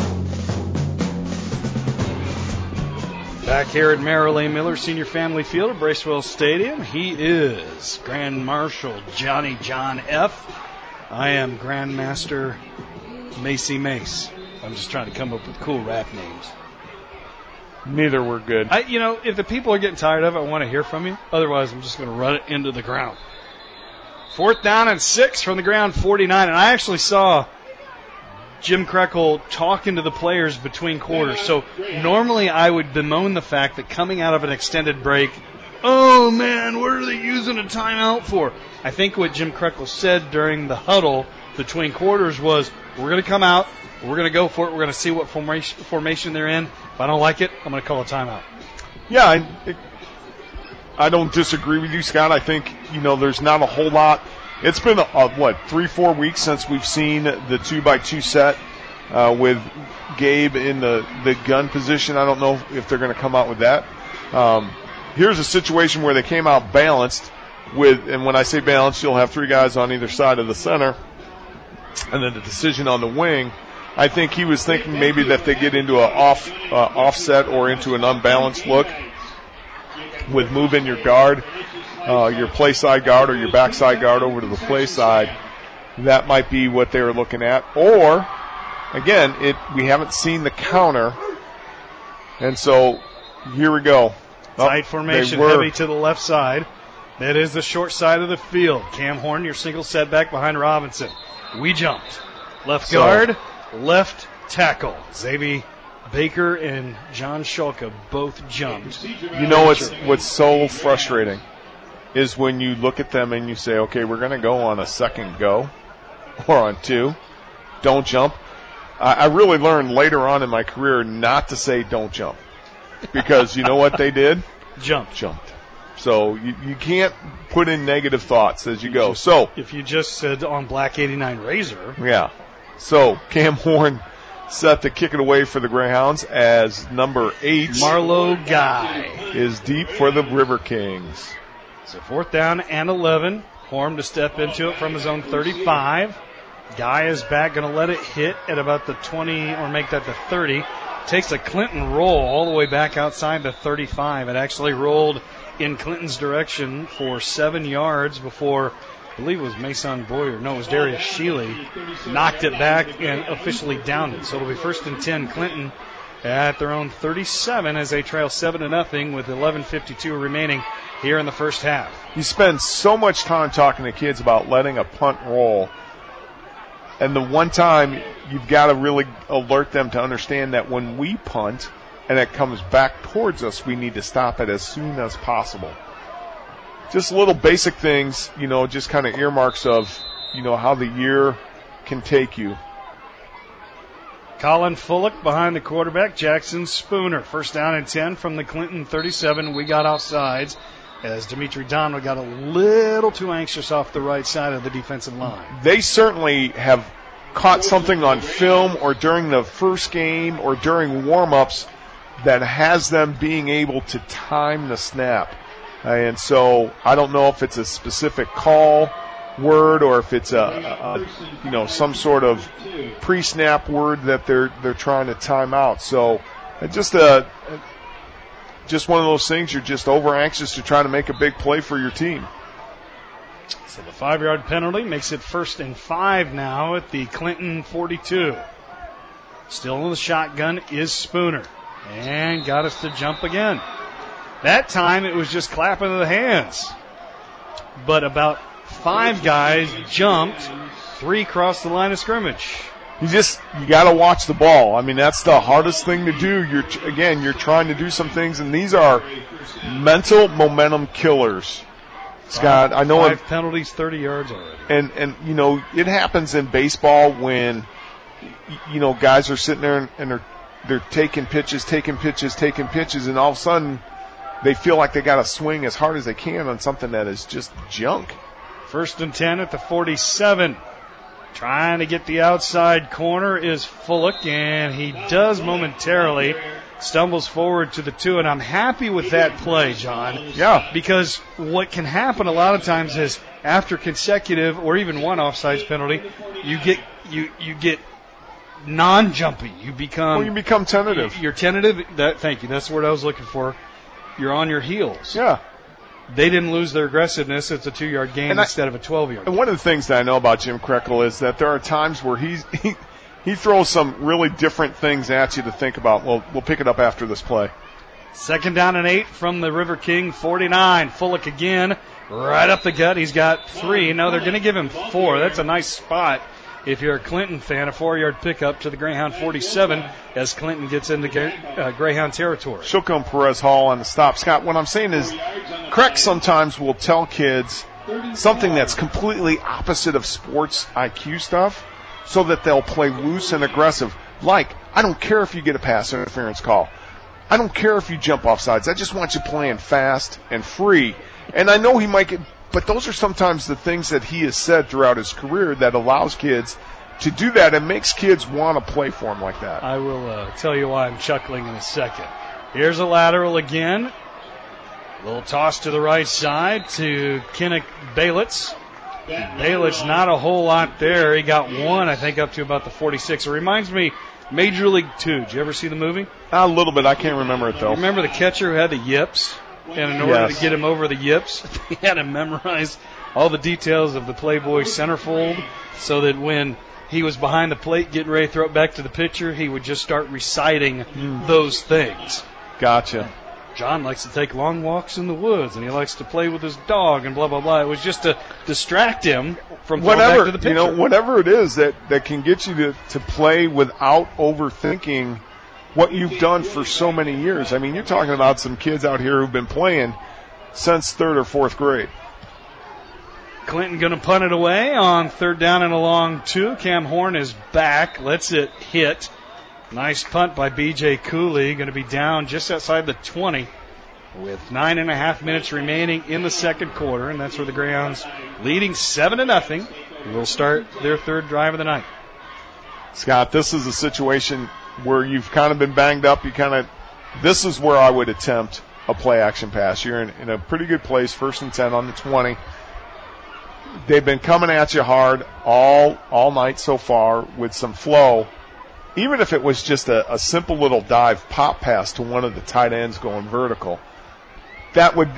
Back here at Merrill A. Miller Senior Family Field at Bracewell Stadium, he is Grand Marshal Johnny John F. I am Grandmaster Macy Mace. I'm just trying to come up with cool rap names. Neither were good. If the people are getting tired of it, I want to hear from you. Otherwise, I'm just going to run it into the ground. 4th down and 6 from the ground, 49. And I actually saw Jim Krekel talking to the players between quarters. So normally I would bemoan the fact that coming out of an extended break, oh, man, what are they using a timeout for? I think what Jim Krekel said during the huddle between quarters was, we're going to come out, we're going to go for it, we're going to see what formation they're in. If I don't like it, I'm going to call a timeout. Yeah, I don't disagree with you, Scott. I think, there's not a whole lot. It's been, 3-4 weeks since we've seen the 2x2 set with Gabe in the gun position. I don't know if they're going to come out with that. Here's a situation where they came out balanced and when I say balanced, you'll have 3 guys on either side of the center, and then the decision on the wing. I think he was thinking maybe that they get into an offset or into an unbalanced look with moving your guard, your play side guard or your backside guard over to the play side. That might be what they were looking at. Or, again, we haven't seen the counter, and so here we go. Tight formation, heavy to the left side. That is the short side of the field. Cam Horn, your single setback behind Robinson. We jumped. Left guard, left tackle. Xavier Baker and John Shulka both jumped. What's so frustrating is when you look at them and you say, okay, we're going to go on a second go or on 2. Don't jump. I really learned later on in my career not to say don't jump, because you know what they did? Jumped. So you can't put in negative thoughts as you go. So if you just said on Black 89 Razor. Yeah. So Cam Horn set to kick it away for the Greyhounds as number 8, Marlo Guy, is deep for the River Kings. So 4th down and 11. Horn to step into it from his own 35. Guy is back, going to let it hit at about the 20 or make that the 30. Takes a Clinton roll all the way back outside the 35. It actually rolled in Clinton's direction for 7 yards before, I believe it was Mason Boyer. No, it was Darius Shealy. Knocked it back and officially downed it. So it'll be 1st and 10 Clinton at their own 37 as they trail 7-0 with 11:52 remaining here in the first half. You spend so much time talking to kids about letting a punt roll, and the one time you've got to really alert them to understand that when we punt and it comes back towards us, we need to stop it as soon as possible. Just little basic things, just kind of earmarks of, how the year can take you. Colin Fullock behind the quarterback, Jackson Spooner. 1st down and 10 from the Clinton 37. We got offsides as Dimitri Donwa got a little too anxious off the right side of the defensive line. They certainly have caught something on film or during the first game or during warm-ups that has them being able to time the snap. And so I don't know if it's a specific call word or if it's some sort of pre-snap word that they're trying to time out. So just one of those things, you're just over anxious to try to make a big play for your team. So the 5-yard penalty makes it 1st and 5 now at the Clinton 42. Still in the shotgun is Spooner. And got us to jump again. That time it was just clapping of the hands. But about 5 guys jumped, 3 crossed the line of scrimmage. You got to watch the ball. I mean, that's the hardest thing to do. You're trying to do some things, and these are mental momentum killers. Scott, I know 5 penalties, 30 yards already. And it happens in baseball when guys are sitting there and they're taking pitches, and all of a sudden they feel like they got to swing as hard as they can on something that is just junk. 1st and 10 at the 47. Trying to get the outside corner is Fullock, and he does momentarily. Stumbles forward to the 2, and I'm happy with that play, John. Yeah. Because what can happen a lot of times is after consecutive or even one offsides penalty, you get non-jumpy. You become tentative. You're tentative. Thank you. That's the word I was looking for. You're on your heels. Yeah. They didn't lose their aggressiveness. It's a 2-yard gain instead of a 12-yard. And one of the things that I know about Jim Krekel is that there are times where he throws some really different things at you to think about. We'll pick it up after this play. 2nd down and 8 from the River King 49. Fullick again, right up the gut. He's got 3. No, they're going to give him 4. That's a nice spot. If you're a Clinton fan, a 4-yard pickup to the Greyhound 47 as Clinton gets into Greyhound territory. She'll come Perez Hall on the stop. Scott, what I'm saying is Craig sometimes will tell kids something that's completely opposite of sports IQ stuff so that they'll play loose and aggressive. Like, I don't care if you get a pass interference call. I don't care if you jump off sides. I just want you playing fast and free. And I know he might get... But those are sometimes the things that he has said throughout his career that allows kids to do that and makes kids want to play for him like that. I will tell you why I'm chuckling in a second. Here's a lateral again. A little toss to the right side to Kenneth Balitz. Balitz, not a whole lot there. He got 1, I think, up to about the 46. It reminds me Major League 2. Did you ever see the movie? A little bit. I can't remember it, though. Remember the catcher who had the yips? And in order to get him over the yips, he had to memorize all the details of the Playboy centerfold so that when he was behind the plate getting ready to throw it back to the pitcher, he would just start reciting those things. Gotcha. John likes to take long walks in the woods, and he likes to play with his dog, and blah, blah, blah. It was just to distract him from throwing back to the pitcher. Whatever it is that can get you to play without overthinking what you've done for so many years. I mean, you're talking about some kids out here who've been playing since 3rd or 4th grade. Clinton going to punt it away on 3rd down and a long 2. Cam Horn is back. Lets it hit. Nice punt by B.J. Cooley. Going to be down just outside the 20 with 9.5 minutes remaining in the second quarter. And that's where the Greyhounds leading 7-0. Will start their 3rd drive of the night. Scott, this is a situation where you've kind of been banged up. This is where I would attempt a play-action pass. You're in a pretty good place, 1st and 10 on the 20. They've been coming at you hard all night so far with some flow. Even if it was just a simple little dive pop pass to one of the tight ends going vertical, that would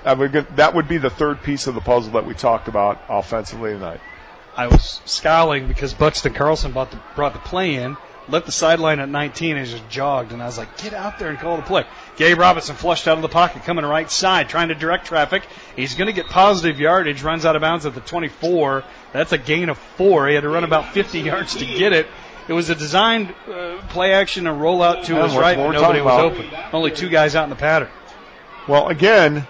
be the 3rd piece of the puzzle that we talked about offensively tonight. I was scowling because Buxton Carlson brought the play in, left the sideline at 19 and just jogged, and I was like, get out there and call the play. Gabe Robinson flushed out of the pocket, coming right side, trying to direct traffic. He's going to get positive yardage, runs out of bounds at the 24. That's a gain of 4. He had to run about 50 yards to get it. It was a designed play action and rollout to his right, but nobody was open. Only 2 guys out in the pattern. Well, again,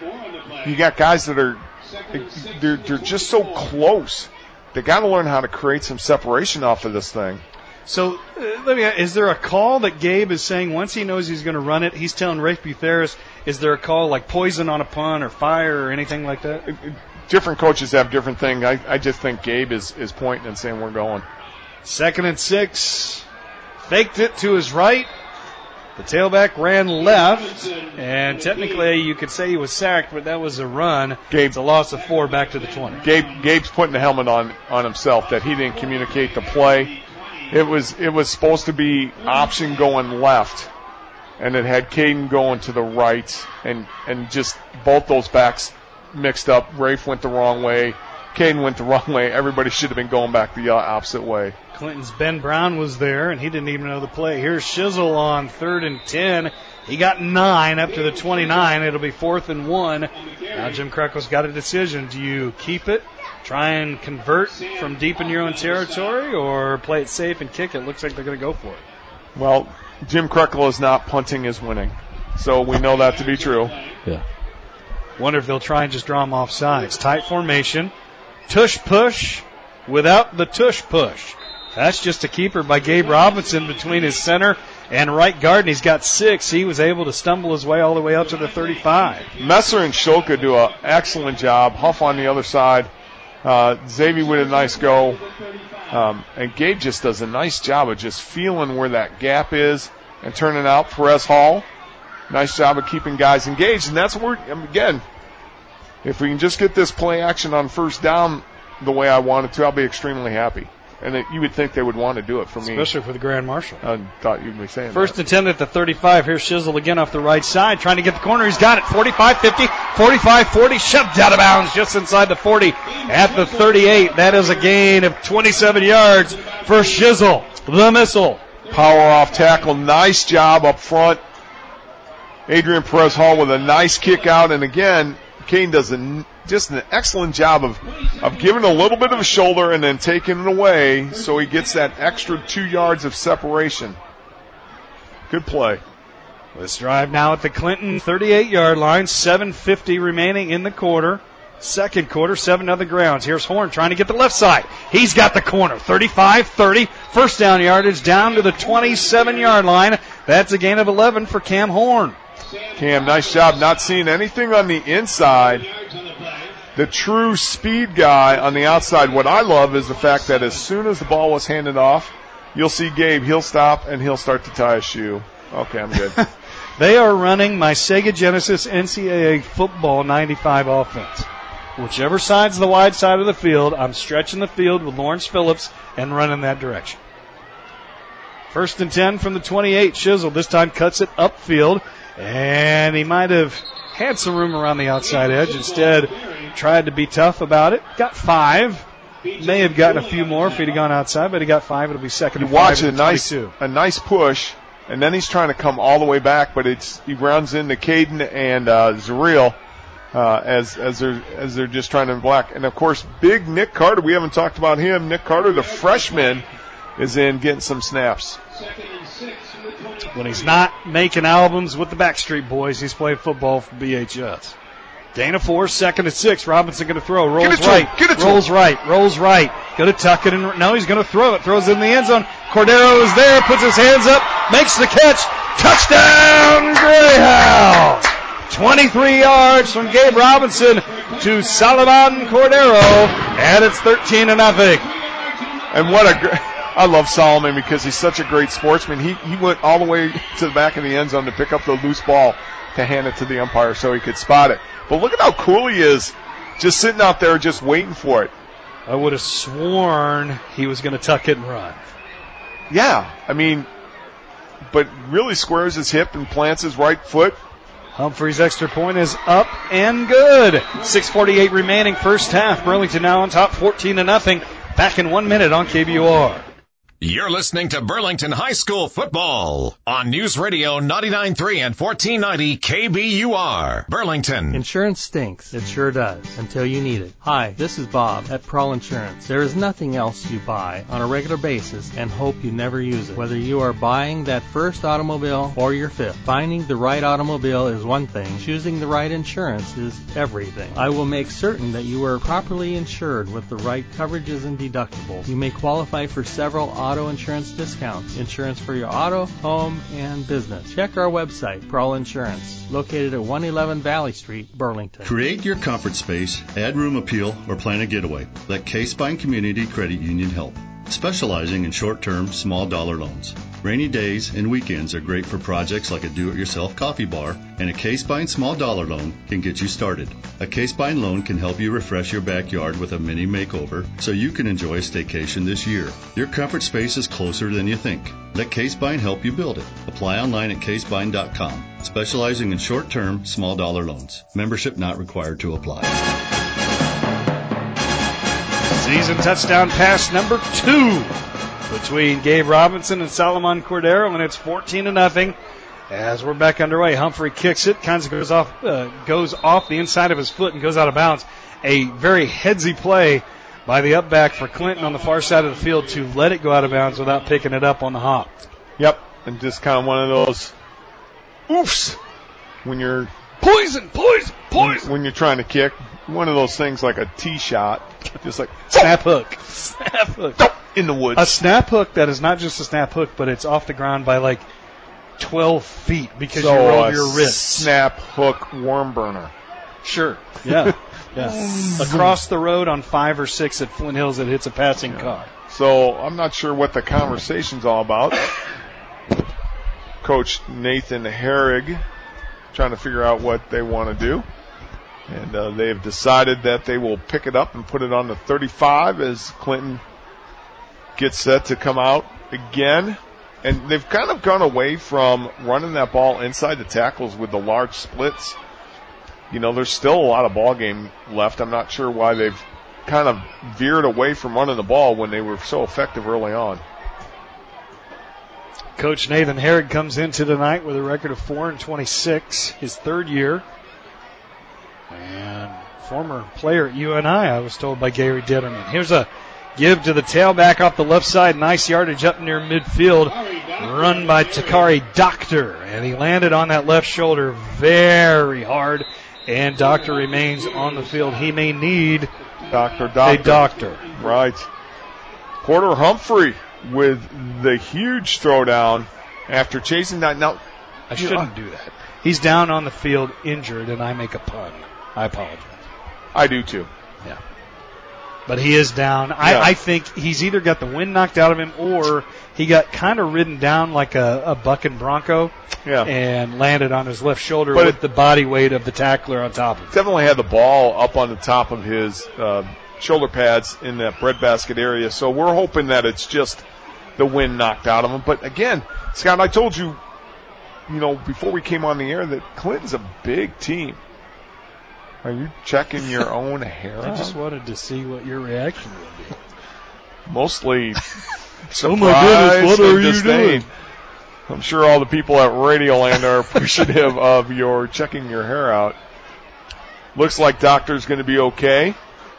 you got guys that are they're just so close. They got to learn how to create some separation off of this thing. So, let me ask, is there a call that Gabe is saying once he knows he's going to run it, he's telling Rafe Butheris, is there a call like poison on a punt or fire or anything like that? Different coaches have different things. I just think Gabe is pointing and saying we're going. 2nd and 6. Faked it to his right. The tailback ran left, and technically you could say he was sacked, but that was a run. It's a loss of 4 back to the 20. Gabe's putting the helmet on himself that he didn't communicate the play. It was supposed to be option going left, and it had Caden going to the right, and just both those backs mixed up. Rafe went the wrong way. Caden went the wrong way. Everybody should have been going back the opposite way. Clinton's Ben Brown was there, and he didn't even know the play. Here's Shizzle on 3rd and 10. He got 9 up to the 29. It'll be 4th and 1. Now Jim Krekel's got a decision. Do you keep it, try and convert from deep in your own territory, or play it safe and kick it? Looks like they're going to go for it. Well, Jim Krekel is not punting is winning, so we know that to be true. Yeah. Wonder if they'll try and just draw him off sides. Tight formation. Tush push without the tush push. That's just a keeper by Gabe Robinson between his center and right guard, and he's got 6. He was able to stumble his way all the way up to the 35. Messer and Shulka do an excellent job. Huff on the other side. Xavier with a nice go. And Gabe just does a nice job of just feeling where that gap is and turning out. Perez Hall, nice job of keeping guys engaged. And that's where, again, if we can just get this play action on 1st down the way I want it to, I'll be extremely happy. And you would think they would want to do it for me. Especially for the Grand Marshal. I thought you'd be saying First that. and 10 at the 35. Here's Shizzle again off the right side, trying to get the corner. He's got it. 45-50, 45-40, shoved out of bounds just inside the 40 at the 38. That is a gain of 27 yards for Shizzle, the missile. Power off tackle. Nice job up front. Adrian Perez Hall with a nice kick out. And again, Kane does just an excellent job of giving a little bit of a shoulder and then taking it away so he gets that extra 2 yards of separation. Good play. Let's drive now at the Clinton 38-yard line. 7:50 remaining in the quarter. Second quarter, 7-0 grounds. Here's Horn trying to get the left side. He's got the corner. 35-30. First down yardage down to the 27-yard line. That's a gain of 11 for Cam Horn. Cam, nice job not seeing anything on the inside. The true speed guy on the outside. What I love is the fact that as soon as the ball was handed off, you'll see Gabe. He'll stop and he'll start to tie a shoe. Okay, I'm good. They are running my Sega Genesis NCAA Football 95 offense. Whichever side's the wide side of the field, I'm stretching the field with Lawrence Phillips and running that direction. First and 10 from the 28. Shizzle this time cuts it upfield, and he might have had some room around the outside edge. Instead, tried to be tough about it. Got 5. May have gotten a few more if he'd have gone outside, but he got 5. It'll be second and 5. Watch a nice push, and then he's trying to come all the way back, but he runs into Caden and Zuriel as they're just trying to block. And of course, big Nick Carter. We haven't talked about him. Nick Carter, the freshman, is in getting some snaps. When he's not making albums with the Backstreet Boys, he's playing football for BHS. Gain of 4, second and 6. Robinson going to throw. Rolls right. Rolls right. Going to tuck it in. No, he's going to throw it. Throws it in the end zone. Cordero is there. Puts his hands up. Makes the catch. Touchdown, Greyhounds. 23 yards from Gabe Robinson to Solomon Cordero. And it's 13-0. And I love Solomon because he's such a great sportsman. He went all the way to the back of the end zone to pick up the loose ball to hand it to the umpire so he could spot it. But look at how cool he is, just sitting out there just waiting for it. I would have sworn he was going to tuck it and run. Yeah, but really squares his hip and plants his right foot. Humphrey's extra point is up and good. 6:48 remaining first half. Burlington now on top 14-0. Back in 1 minute on KBUR. You're listening to Burlington High School football on News Radio 99.3 and 1490 KBUR, Burlington. Insurance stinks. It sure does, until you need it. Hi, this is Bob at Pearl Insurance. There is nothing else you buy on a regular basis and hope you never use it. Whether you are buying that first automobile or your fifth, finding the right automobile is one thing. Choosing the right insurance is everything. I will make certain that you are properly insured with the right coverages and deductibles. You may qualify for several auto insurance discounts. Insurance for your auto, home, and business. Check our website, Pearl Insurance, located at 111 Valley Street, Burlington. Create your comfort space, add room appeal, or plan a getaway. Let K-Spine Community Credit Union help. Specializing in short-term, small-dollar loans. Rainy days and weekends are great for projects like a do-it-yourself coffee bar, and a K-Spine small dollar loan can get you started. A K-Spine loan can help you refresh your backyard with a mini makeover so you can enjoy a staycation this year. Your comfort space is closer than you think. Let K-Spine help you build it. Apply online at kspine.com. Specializing in short-term, small dollar loans. Membership not required to apply. Season touchdown pass number 2 between Gabe Robinson and Solomon Cordero, and it's 14-0 as we're back underway. Humphrey kicks it, kind of goes off the inside of his foot and goes out of bounds. A very headsy play by the up back for Clinton on the far side of the field to let it go out of bounds without picking it up on the hop. Yep, and just kind of one of those oofs when you're poison. When you're trying to kick, one of those things like a tee shot, just like snap hook in the woods. A snap hook that is not just a snap hook, but it's off the ground by like 12 feet because you roll your wrist. Snap hook worm burner. Sure. Yeah. Across the road on 5 or 6 at Flint Hills, it hits a passing car. So I'm not sure what the conversation's all about. Coach Nathan Herrig trying to figure out what they want to do. And they have decided that they will pick it up and put it on the 35 as Clinton gets set to come out again. And they've kind of gone away from running that ball inside the tackles with the large splits. You know, there's still a lot of ball game left. I'm not sure why they've kind of veered away from running the ball when they were so effective early on. Coach Nathan Herrig comes into tonight with a record of 4-26, his third year. And former player at UNI, I was told by Gary Ditterman. Here's a give to the tailback off the left side. Nice yardage up near midfield. Run by Takari Doctor. And he landed on that left shoulder very hard. And Doctor remains on the field. He may need a doctor. Right. Porter Humphrey with the huge throwdown after chasing that. Now, I shouldn't do that. He's down on the field injured, and I make a pun. I apologize. I do too. Yeah. But he is down. I think he's either got the wind knocked out of him or he got kind of ridden down like a bucking bronco and landed on his left shoulder with the body weight of the tackler on top of him. Definitely had the ball up on the top of his shoulder pads in that breadbasket area. So we're hoping that it's just the wind knocked out of him. But again, Scott, I told you, before we came on the air that Clinton's a big team. Are you checking your own hair out? I just wanted to see what your reaction would be. Mostly surprise. Oh my goodness, what are you doing? I'm sure all the people at Radioland are appreciative of your checking your hair out. Looks like Doctor's going to be okay.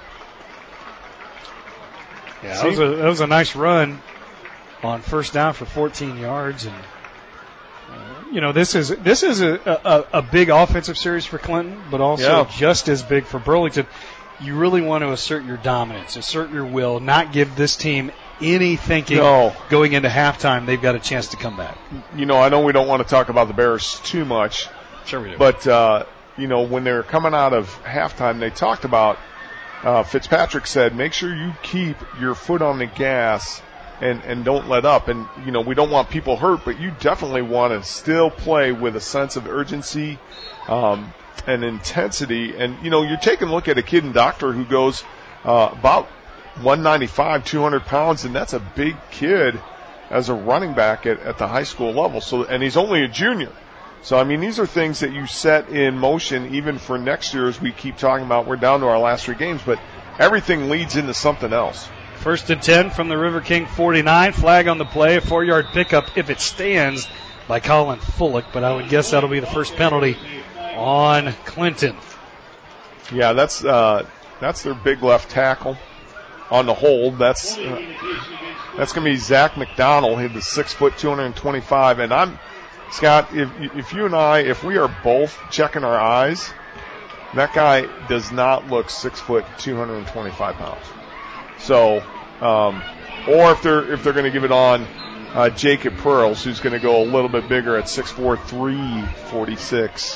Yeah, that was a nice run on first down for 14 yards. And this is a big offensive series for Clinton, but also just as big for Burlington. You really want to assert your dominance, assert your will, not give this team any thinking going into halftime they've got a chance to come back. I know we don't want to talk about the Bears too much. Sure we do. But, when they were coming out of halftime, they talked about, Fitzpatrick said, make sure you keep your foot on the gas and don't let up. And, we don't want people hurt, but you definitely want to still play with a sense of urgency and intensity. And, you're taking a look at a kid in Doctor who goes about 195, 200 pounds, and that's a big kid as a running back at the high school level. So, and he's only a junior. So, these are things that you set in motion even for next year as we keep talking about. We're down to our last 3 games, but everything leads into something else. 1st and 10 from the River King 49. Flag on the play. A 4-yard pickup if it stands by Colin Fullick, but I would guess that'll be the first penalty on Clinton. Yeah, that's their big left tackle on the hold. That's going to be Zach McDonald. He's the 6 foot, 225. And Scott, if you and I, if we are both checking our eyes, that guy does not look 6 foot, 225 pounds. So, or if they're going to give it on Jacob Pearls, who's going to go a little bit bigger at 6'4", 346.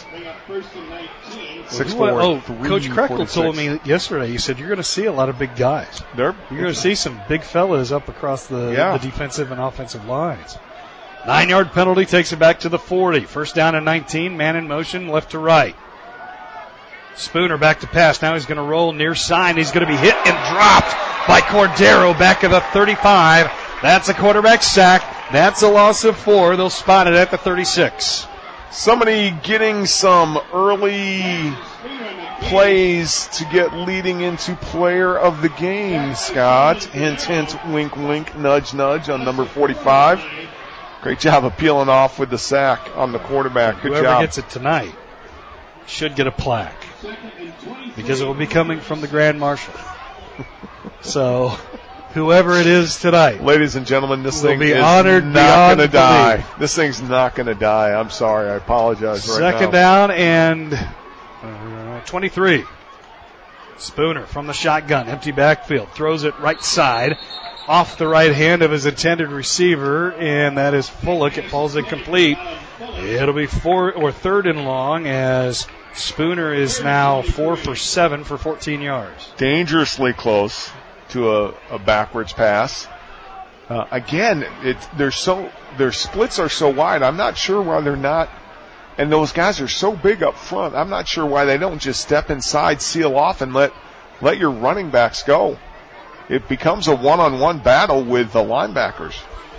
6'4", Coach Kreckle told me yesterday. He said you're going to see a lot of big guys. You're going to see some big fellas up across the defensive and offensive lines. 9-yard penalty takes it back to the 40. First down and 19. Man in motion, left to right. Spooner back to pass. Now he's going to roll near side. He's going to be hit and dropped by Cordero back of the 35. That's a quarterback sack. That's a loss of 4. They'll spot it at the 36. Somebody getting some early plays to get leading into player of the game, Scott. Hint, hint, wink, wink, nudge, nudge on number 45. Great job of peeling off with the sack on the quarterback. Good Whoever job. Gets it tonight should get a plaque because it will be coming from the Grand Marshal. So, whoever it is tonight, ladies and gentlemen, this thing is not going to die. This thing's not going to die. I'm sorry. I apologize. Second down and 23. Spooner from the shotgun, empty backfield, throws it right side, off the right hand of his intended receiver, and that is Fullick. It falls incomplete. It'll be 3rd and long as Spooner is now 4 for 7 for 14 yards. Dangerously close to a backwards pass. Again, their splits are so wide. I'm not sure why they're not, and those guys are so big up front. I'm not sure why they don't just step inside, seal off, and let your running backs go. it becomes a one-on-one battle with the linebackers.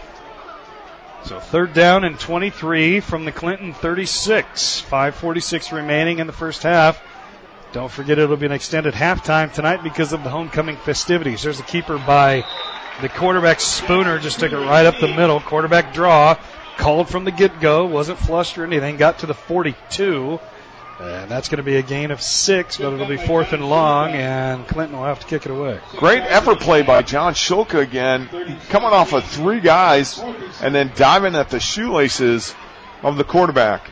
So 3rd down and 23 from the Clinton 36. 5:46 remaining in the first half. Don't forget it'll be an extended halftime tonight because of the homecoming festivities. There's a keeper by the quarterback. Spooner just took it right up the middle. Quarterback draw. Called from the get-go. Wasn't flushed or anything. Got to the 42. And that's going to be a gain of 6, but it'll be 4th and long, and Clinton will have to kick it away. Great effort play by John Shulka again, coming off of 3 guys and then diving at the shoelaces of the quarterback.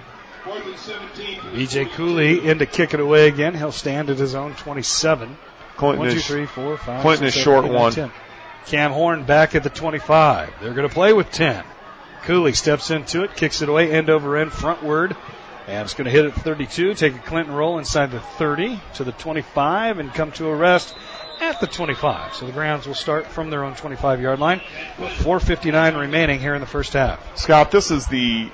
B.J. Cooley in to kick it away again. He'll stand at his own 27. Clinton 1, 2, is, 3, 4, 5, Clinton 6, is 7, short 8, 9, 1. 10. Cam Horn back at the 25. They're going to play with 10. Cooley steps into it, kicks it away, end over end, frontward. And it's going to hit at 32, take a Clinton roll inside the 30 to the 25 and come to a rest at the 25. So the Grounds will start from their own 25-yard line with 4:59 remaining here in the first half. Scott, this is the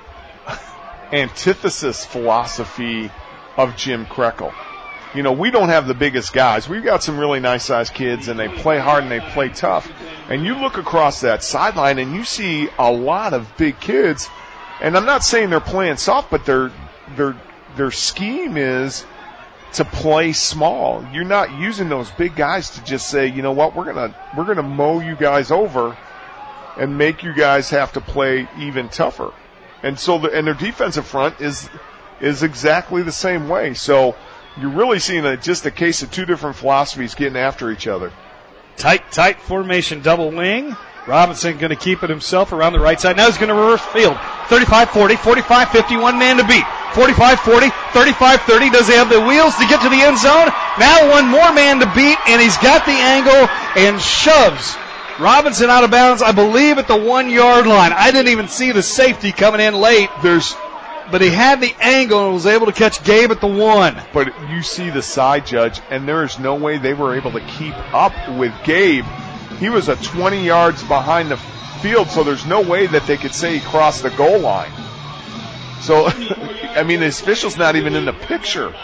antithesis philosophy of Jim Krekel. You know, we don't have the biggest guys. We've got some really nice-sized kids, and they play hard and they play tough. And you look across that sideline, and you see a lot of big kids. And I'm not saying they're playing soft, but their scheme is to play small. You're not using those big guys to just say, you know what, we're gonna mow you guys over and make you guys have to play even tougher. And so their defensive front is exactly the same way. So you're really seeing just a case of 2 different philosophies getting after each other. Tight formation double wing. Robinson going to keep it himself around the right side. Now he's going to reverse field. 35-40, 45-50, 1 man to beat. 45-40, 35-30. Does he have the wheels to get to the end zone? Now 1 more man to beat, and he's got the angle and shoves Robinson out of bounds, I believe, at the 1-yard line. I didn't even see the safety coming in late. But he had the angle and was able to catch Gabe at the 1. But you see the side, Judge, and there is no way they were able to keep up with Gabe. He was 20 yards behind the field, so there's no way that they could say he crossed the goal line. So, I mean, the official's not even in the picture.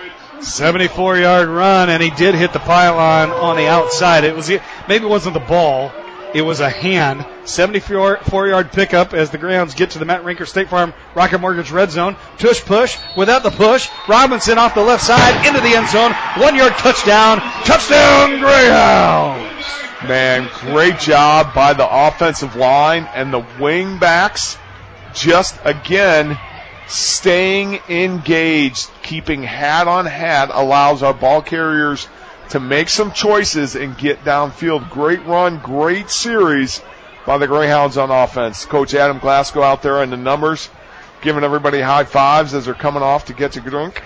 74-yard run, and he did hit the pylon on the outside. Maybe it wasn't the ball. It was a hand. 74-yard pickup as the Grounds get to the Matt Rinker State Farm Rocket Mortgage red zone. Tush push. Without the push, Robinson off the left side into the end zone. 1-yard touchdown. Touchdown, Greyhounds. Man, great job by the offensive line and the wing backs. Just, again, staying engaged, keeping hat on hat allows our ball carriers to make some choices and get downfield. Great run, great series by the Greyhounds on offense. Coach Adam Glasgow out there in the numbers, giving everybody high fives as they're coming off to get to drink.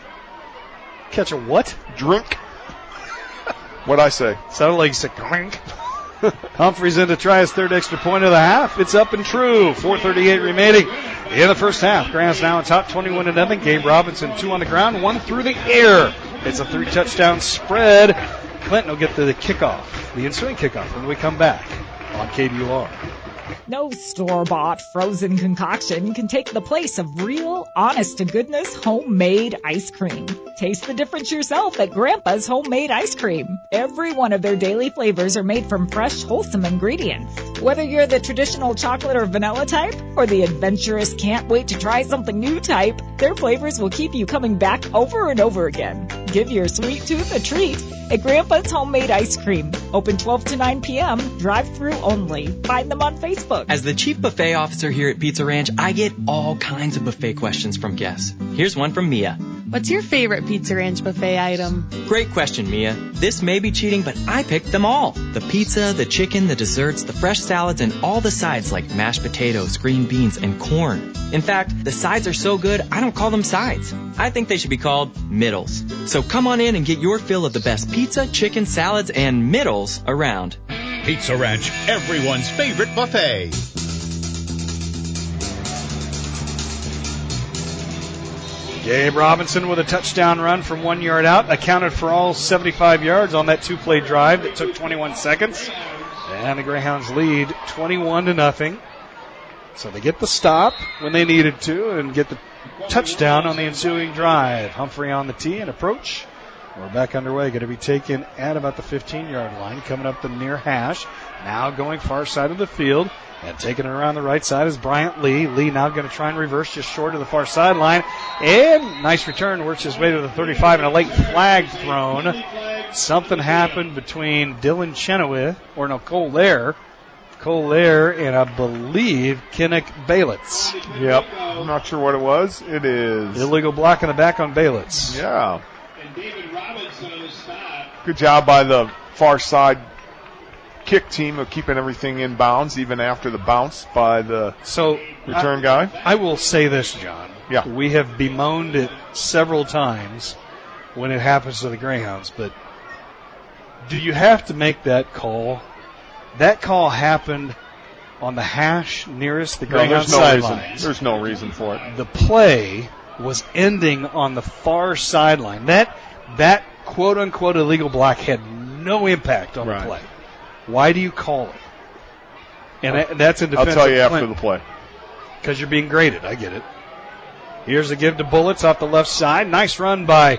Catch a what? Drink. What'd I say? Sounded like you said drink. Humphreys in to try his 3rd extra point of the half. It's up and true. 4:38 remaining in the first half. Grounds now on top 21-0. Gabe Robinson 2 on the ground, 1 through the air. It's a 3-touchdown spread. Clinton will get to the kickoff, the ensuing kickoff, when we come back on KBUR. No store-bought frozen concoction can take the place of real, honest-to-goodness homemade ice cream. Taste the difference yourself at Grandpa's Homemade Ice Cream. Every one of their daily flavors are made from fresh, wholesome ingredients. Whether you're the traditional chocolate or vanilla type, or the adventurous can't wait to try something new type, their flavors will keep you coming back over and over again. Give your sweet tooth a treat at Grandpa's Homemade Ice Cream. Open 12 to 9 p.m., drive-through only. Find them on Facebook. As the chief buffet officer here at Pizza Ranch, I get all kinds of buffet questions from guests. Here's one from Mia. What's your favorite Pizza Ranch buffet item? Great question, Mia. This may be cheating, but I picked them all. The pizza, the chicken, the desserts, the fresh salads, and all the sides like mashed potatoes, green beans, and corn. In fact, the sides are so good, I don't call them sides. I think they should be called middles. So come on in and get your fill of the best pizza, chicken, salads, and middles around. Pizza Ranch, everyone's favorite buffet. Gabe Robinson with a touchdown run from 1 yard out, accounted for all 75 yards on that 2-play drive that took 21 seconds. And the Greyhounds lead 21-0. So they get the stop when they needed to and get the touchdown on the ensuing drive. Humphrey on the tee and approach. We're back underway. Going to be taken at about the 15-yard line, coming up the near hash. Now going far side of the field and taking it around the right side is Bryant Lee. Lee now going to try and reverse just short of the far sideline. And nice return, works his way to the 35 and a late flag thrown. Something happened between Dylan Chenoweth, Cole Lair, and I believe Kinnick Baylitz. Yep. I'm not sure what it was. It is illegal block in the back on Baylitz. Yeah. Good job by the far side kick team of keeping everything in bounds, even after the bounce by the return guy. I will say this, John. Yeah. We have bemoaned it several times when it happens to the Greyhounds, but do you have to make that call? That call happened on the hash nearest the Greyhound sidelines. There's no reason for it. The play was ending on the far sideline. That quote-unquote illegal block had no impact on the play. Why do you call it? And that's in defense. I'll tell you after the play. Because you're being graded. I get it. Here's a give to Bullets off the left side. Nice run by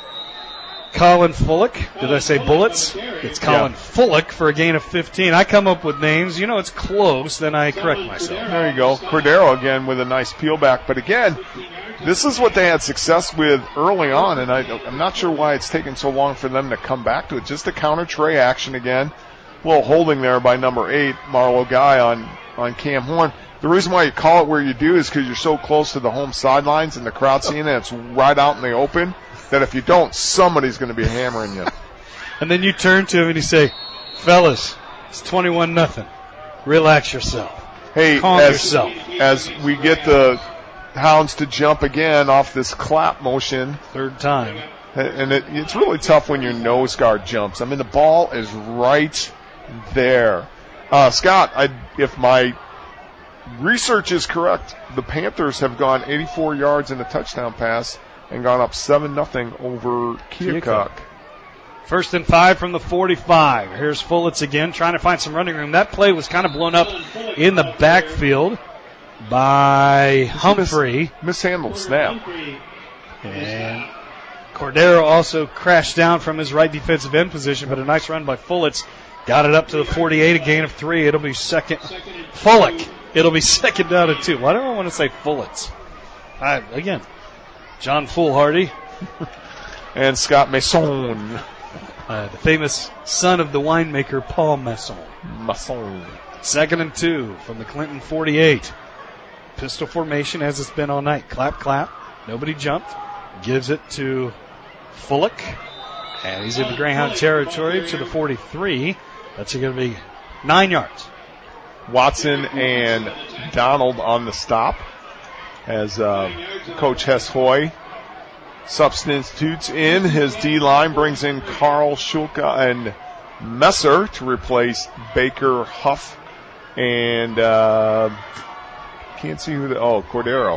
Colin Fullick. Did I say Bullets? It's Colin Fullick for a gain of 15. I come up with names. You know it's close, then I correct myself. There you go. Cordero again with a nice peel back. But again, this is what they had success with early on, and I'm not sure why it's taken so long for them to come back to it. Just a counter tray action again. A little holding there by number 8, Marlo Guy on Cam Horn. The reason why you call it where you do is because you're so close to the home sidelines and the crowd seeing it. It's right out in the open that if you don't, somebody's going to be hammering you. And then you turn to him and you say, fellas, it's 21-0. Relax yourself. Hey, calm yourself. As we get the Hounds to jump again off this clap motion. Third time. And it's really tough when your nose guard jumps. I mean, the ball is right there. Scott, if my research is correct, the Panthers have gone 84 yards in a touchdown pass and gone up 7-0 over Keokuk. 1st and 5 from the 45. Here's Fullitz again trying to find some running room. That play was kind of blown up in the backfield by Humphrey. Mishandled snap. And Cordero also crashed down from his right defensive end position, but a nice run by Fullitz. Got it up to the 48, a gain of 3. It'll be second. Fullick. It'll be second down and 2. Why do I want to say Fullitz? Again, John Foolhardy. And Scott Masson. The famous son of the winemaker, Paul Masson. Second and 2 from the Clinton 48. Pistol formation as it's been all night. Clap, clap. Nobody jumped. Gives it to Fullick. And he's in the Greyhound territory to the 43. That's going to be 9 yards. Watson and Donald on the stop as Coach Hess Hoy substitutes in his D-line, brings in Carl Schulka and Messer to replace Baker, Huff, and can't see who Cordero.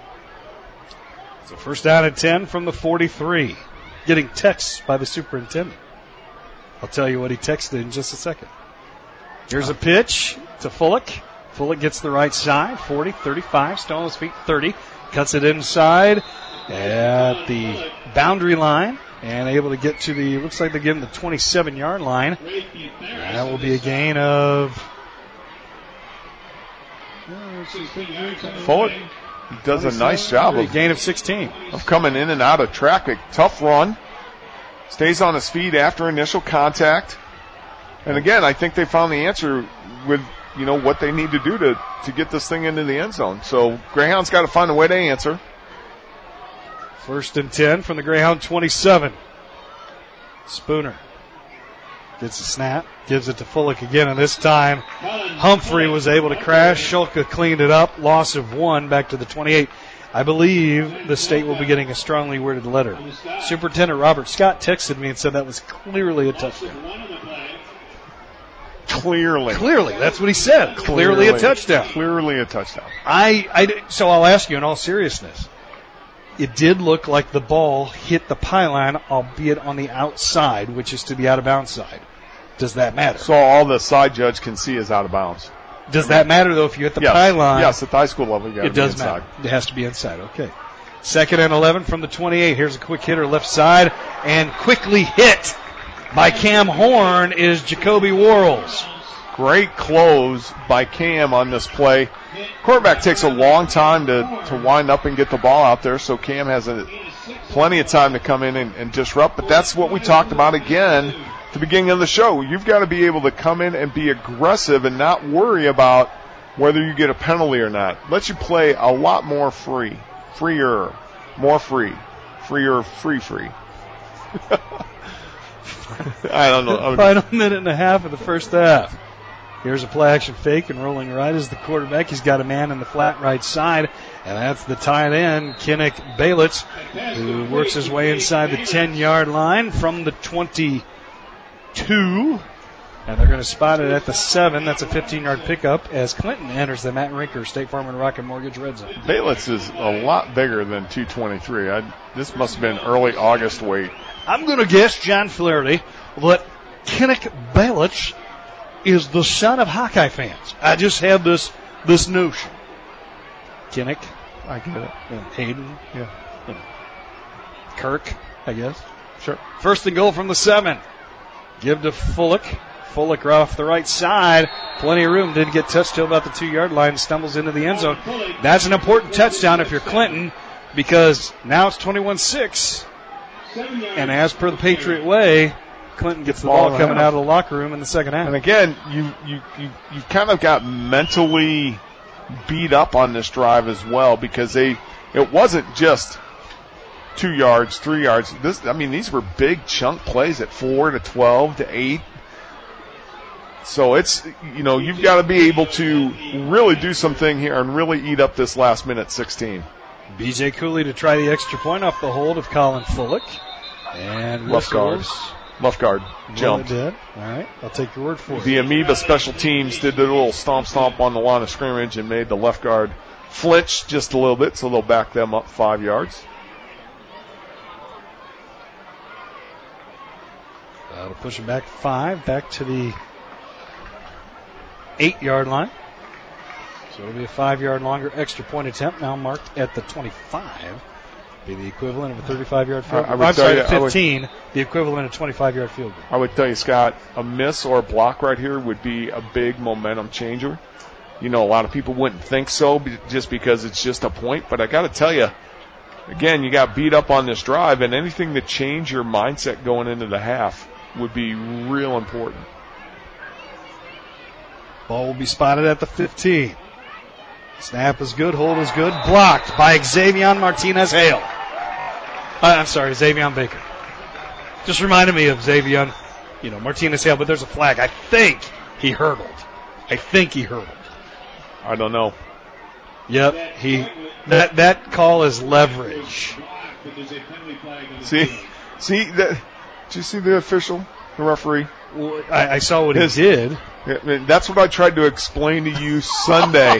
So first down and 10 from the 43. Getting texts by the superintendent. I'll tell you what he texted in just a second. Here's a pitch to Fullick. Fullick gets the right side, 40, 35, still on his feet, 30. Cuts it inside at the boundary line and able to get to looks like they're getting the 27-yard line. That will be a gain of... Fullick does a nice job of gain of 16 of coming in and out of traffic. Tough run. Stays on his feet after initial contact. And again, I think they found the answer with, what they need to do to get this thing into the end zone. So Greyhound's got to find a way to answer. 1st and 10 from the Greyhound 27. Spooner gets a snap, gives it to Fullick again, and this time Humphrey was able to crash. Schulka cleaned it up, loss of 1 back to the 28. I believe the state will be getting a strongly worded letter. Superintendent Robert Scott texted me and said that was clearly a touchdown. Clearly, that's what he said. Clearly a touchdown. Clearly a touchdown. So I'll ask you in all seriousness. It did look like the ball hit the pylon, albeit on the outside, which is to the out-of-bounds side. Does that matter? So all the side judge can see is out of bounds. Does that matter, though, if you hit the pylon? Yes, at the high school level, you got to be inside. Matter. It has to be inside. Okay. 2nd and 11 from the 28. Here's a quick hitter left side. and quickly hit by Cam Horn is Jacoby Worrells. Great close by Cam on this play. Quarterback takes a long time to wind up and get the ball out there, so Cam has plenty of time to come in and disrupt. But that's what we talked about again at the beginning of the show. You've got to be able to come in and be aggressive and not worry about whether you get a penalty or not. Let you play a lot more free. Freer. More free. Freer, free. I don't know. Final minute and a half of the first half. Here's a play action fake and rolling right is the quarterback. He's got a man in the flat right side, and that's the tight end, Kinnick Balitz, who works his way inside the 10-yard line from the 22. And they're going to spot it at the 7. That's a 15-yard pickup as Clinton enters the Matt Rinker State Farm and Rocket Mortgage Red Zone. Balitz is a lot bigger than 223. This must have been early August weight. I'm going to guess, John Flaherty, that Kinnick Balitz is the son of Hawkeye fans. I just have this notion. Kinnick. I get it. And Hayden. Yeah. And Kirk, I guess. Sure. First and goal from the 7. Give to Fullick. Fullick off the right side. Plenty of room. Didn't get touched till about the 2-yard line. Stumbles into the end zone. That's an important touchdown if you're Clinton, because now it's 21-6. And as per the Patriot way, Clinton gets the ball coming out of the locker room in the second half. And again, you kind of got mentally beat up on this drive as well, because it wasn't just 2 yards, 3 yards. These were big chunk plays at 4 to 12 to 8. So it's, you've got to be able to really do something here and really eat up this last minute 16. B.J. Cooley to try the extra point off the hold of Colin Fullick. And left guard jumped. Did. All right, I'll take your word for it. The Amoeba special teams did their little stomp on the line of scrimmage and made the left guard flinch just a little bit, so they'll back them up 5 yards. That'll push them back 5, back to the 8-yard line. So it'll be a 5-yard longer extra point attempt, now marked at the 25. Be the equivalent of a 35-yard field goal. I'm sorry, 15, the equivalent of a 25-yard field goal. I would tell you, Scott, a miss or a block right here would be a big momentum changer. A lot of people wouldn't think so just because it's just a point, but I got to tell you, again, you got beat up on this drive, and anything to change your mindset going into the half would be real important. Ball will be spotted at the 15. Snap is good, hold is good. Blocked by Xavier Martinez-Hale. Xavier Baker. Just reminded me of Xavier, Martinez-Hale, but there's a flag. I think he hurdled. I don't know. Yep, that call is leverage. See that? Did you see the official, the referee? Well, I saw what he did. That's what I tried to explain to you Sunday.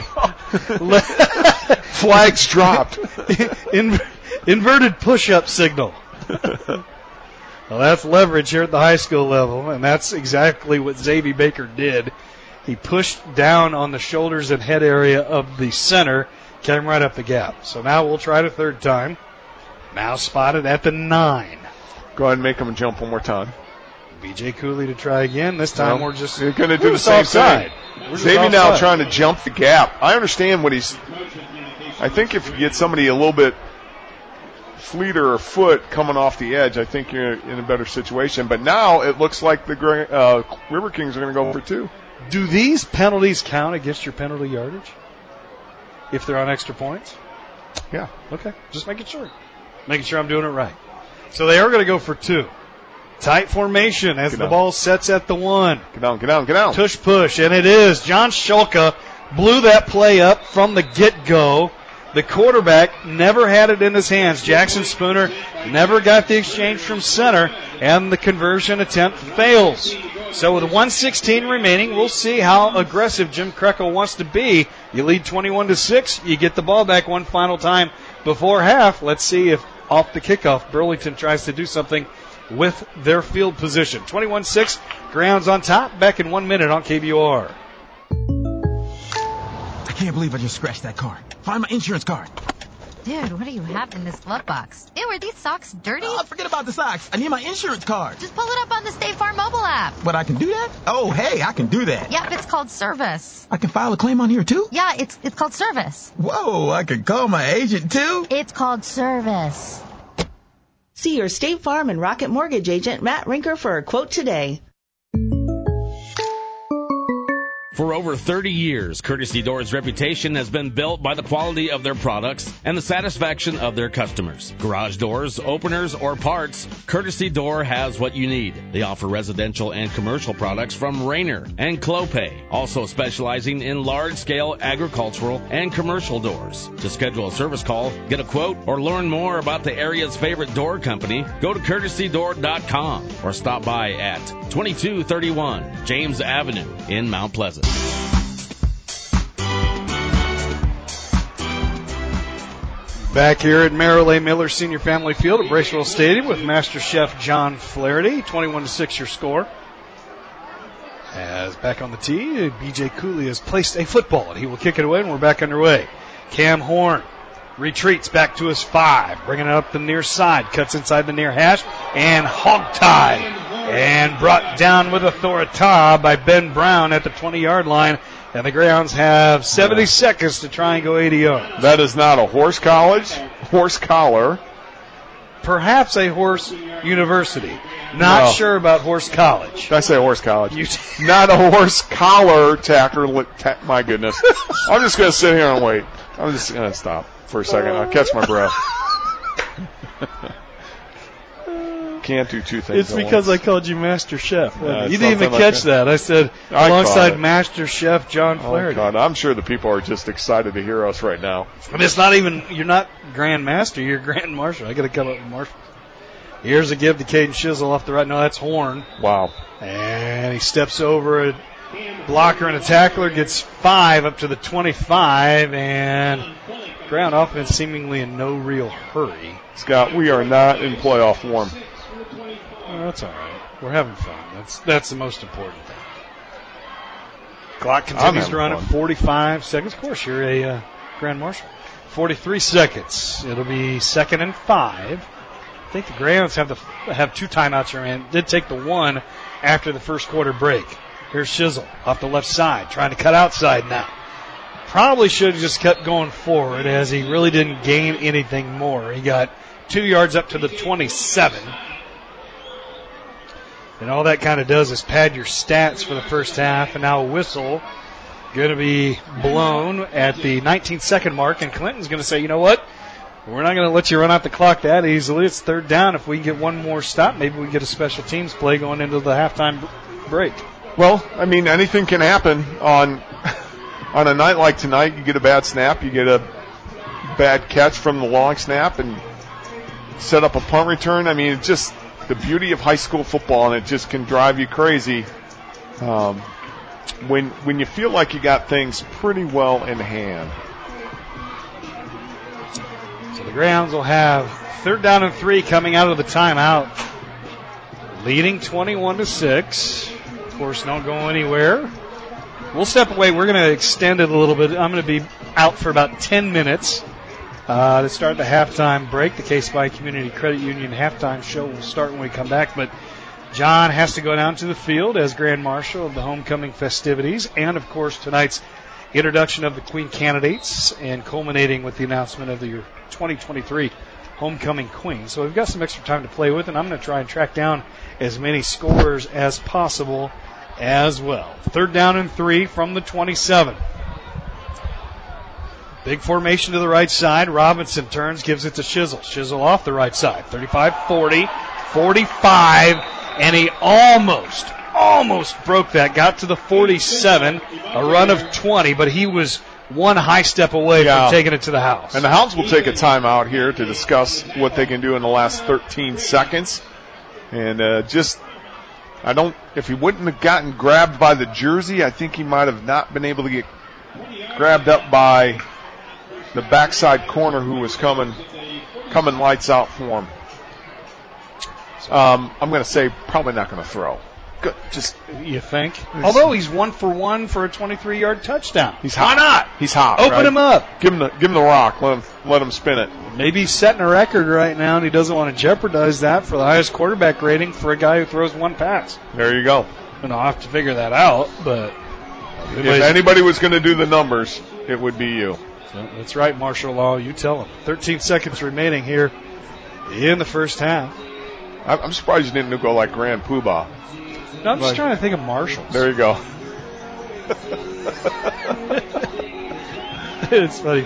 Flags dropped. Inverted push-up signal. Well, that's leverage here at the high school level, and that's exactly what Xavier Baker did. He pushed down on the shoulders and head area of the center, came right up the gap. So now we'll try it a third time. Now spotted at the 9. Go ahead and make him jump one more time. B.J. Cooley to try again. This time we're just going to do the same thing. Xavier now trying to jump the gap. I understand what I think if you get somebody a little bit fleeter or foot coming off the edge, I think you're in a better situation. But now it looks like the River Kings are going to go for 2. Do these penalties count against your penalty yardage if they're on extra points? Yeah. Okay. Just making sure. Making sure I'm doing it right. So they are going to go for 2. Tight formation as the ball sets at the 1. Get down. Tush push, and it is. John Shulka blew that play up from the get-go. The quarterback never had it in his hands. Jackson Spooner never got the exchange from center, and the conversion attempt fails. So with 1:16 remaining, we'll see how aggressive Jim Krekel wants to be. You lead 21-6. You get the ball back one final time before half. Let's see if off the kickoff, Burlington tries to do something with their field position. 21-6, Grounds on top. Back in 1 minute on KBOR. I can't believe I just scratched that car. Find my insurance card. Dude, what do you have in this glove box? Ew, are these socks dirty? Forget about the socks. I need my insurance card. Just pull it up on the State Farm mobile app. But I can do that? Oh, hey, I can do that. Yep, it's called service. I can file a claim on here, too? Yeah, it's called service. Whoa, I can call my agent, too? It's called service. See your State Farm and Rocket Mortgage agent, Matt Rinker, for a quote today. For over 30 years, Courtesy Doors' reputation has been built by the quality of their products and the satisfaction of their customers. Garage doors, openers, or parts, Courtesy Door has what you need. They offer residential and commercial products from Rainer and Clopay, also specializing in large-scale agricultural and commercial doors. To schedule a service call, get a quote, or learn more about the area's favorite door company, go to courtesydoor.com or stop by at 2231 James Avenue in Mount Pleasant. Back here at Merrill A. Miller Senior Family Field at Bracewell Stadium with Master Chef John Flaherty. 21-6 your score. As back on the tee, B.J. Cooley has placed a football, and he will kick it away, and we're back underway. Cam Horn retreats back to his 5, bringing it up the near side, cuts inside the near hash, and hog-tied. And brought down with authority by Ben Brown at the 20-yard line. And the Greyhounds have 70 seconds to try and go 80 yards. That is not a horse collar. Perhaps a horse university. Not sure about horse college. Did I say horse college? Not a horse collar tackler. My goodness. I'm just going to sit here and wait. I'm just going to stop for a second. I'll catch my breath. Can't do two things. It's because I called you Master Chef. You didn't even like catch that. I said alongside Master Chef John Flaherty. God, I'm sure the people are just excited to hear us right now. And it's not even, you're not Grand Master, you're Grand Marshal. I got to come up with Marshal. Here's a give to Caden Shizzle off the right. No, that's Horn. Wow. And he steps over a blocker and a tackler, gets 5 up to the 25, and ground offense seemingly in no real hurry. Scott, we are not in playoff form. Oh, that's all right. We're having fun. That's the most important thing. Clock continues to run at 45 seconds. Of course, you're a Grand Marshal. 43 seconds. It'll be 2nd and 5. I think the Greyhounds have 2 timeouts remaining. Did take the 1 after the first quarter break. Here's Shizzle off the left side, trying to cut outside now. Probably should have just kept going forward, as he really didn't gain anything more. He got 2 yards up to the 27. And all that kind of does is pad your stats for the first half. And now a whistle going to be blown at the 19-second mark. And Clinton's going to say, you know what? We're not going to let you run out the clock that easily. It's 3rd down. If we can get one more stop, maybe we get a special teams play going into the halftime break. Well, I mean, anything can happen on a night like tonight. You get a bad snap. You get a bad catch from the long snap and set up a punt return. I mean, it's just the beauty of high school football, and it just can drive you crazy when you feel like you got things pretty well in hand. So the Greyhounds will have 3rd down and 3 coming out of the timeout, leading 21-6. Of course, don't go anywhere. We'll step away. We're going to extend it a little bit. I'm going to be out for about 10 minutes. To start the halftime break. The K-Spy Community Credit Union halftime show will start when we come back, but John has to go down to the field as Grand Marshal of the homecoming festivities, and of course tonight's introduction of the Queen candidates, and culminating with the announcement of the 2023 homecoming Queen. So we've got some extra time to play with, and I'm going to try and track down as many scores as possible as well. 3rd down and 3 from the 27. Big formation to the right side. Robinson turns, gives it to Shizzle. Shizzle off the right side. 35, 40, 45, and he almost broke that. Got to the 47, a run of 20, but he was one high step away from taking it to the house. And the Hounds will take a timeout here to discuss what they can do in the last 13 seconds. And if he wouldn't have gotten grabbed by the jersey, I think he might have not been able to get grabbed up by the backside corner who was coming lights out for him. I'm going to say probably not going to throw. Just you think? Although he's 1 for 1 for a 23-yard touchdown. He's hot. Why not? He's hot. Open right? him up. Give him the rock. Let him spin it. Maybe he's setting a record right now, and he doesn't want to jeopardize that for the highest quarterback rating for a guy who throws 1 pass. There you go. And I'll have to figure that out, but if anybody was going to do the numbers, it would be you. So that's right, Marshall Law. You tell him. 13 seconds remaining here in the first half. I'm surprised you didn't go like Grand Poobah. No, I'm just trying to think of Marshalls. There you go. It's funny.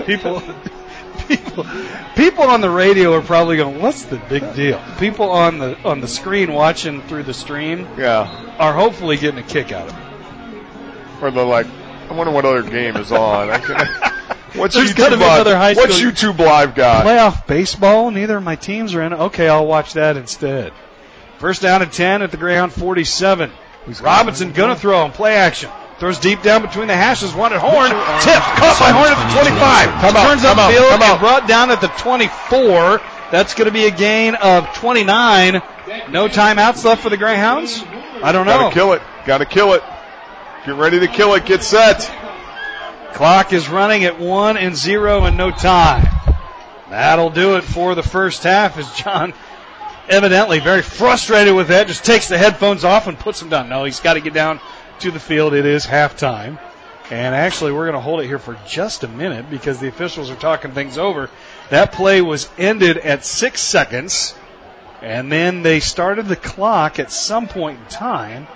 People on the radio are probably going, what's the big deal? People on the screen watching through the stream are hopefully getting a kick out of it. Or they're like, I wonder what other game is on. What's There's got to be another high school. What's YouTube Live got? Playoff baseball. Neither of my teams are in it. Okay, I'll watch that instead. First down and 10 at the Greyhound 47. Robinson going to throw in play action. Throws deep down between the hashes. One at Horn. Tip. Caught by Horn at the 25. Turns upfield and brought down at the 24. That's going to be a gain of 29. No timeouts left for the Greyhounds? I don't know. Got to kill it. Get ready to kill it. Get set. Clock is running at 1-0 and no time. That'll do it for the first half as John, evidently very frustrated with that, just takes the headphones off and puts them down. No, he's got to get down to the field. It is halftime. And actually, we're going to hold it here for just a minute because the officials are talking things over. That play was ended at 6 seconds, and then they started the clock at some point in time.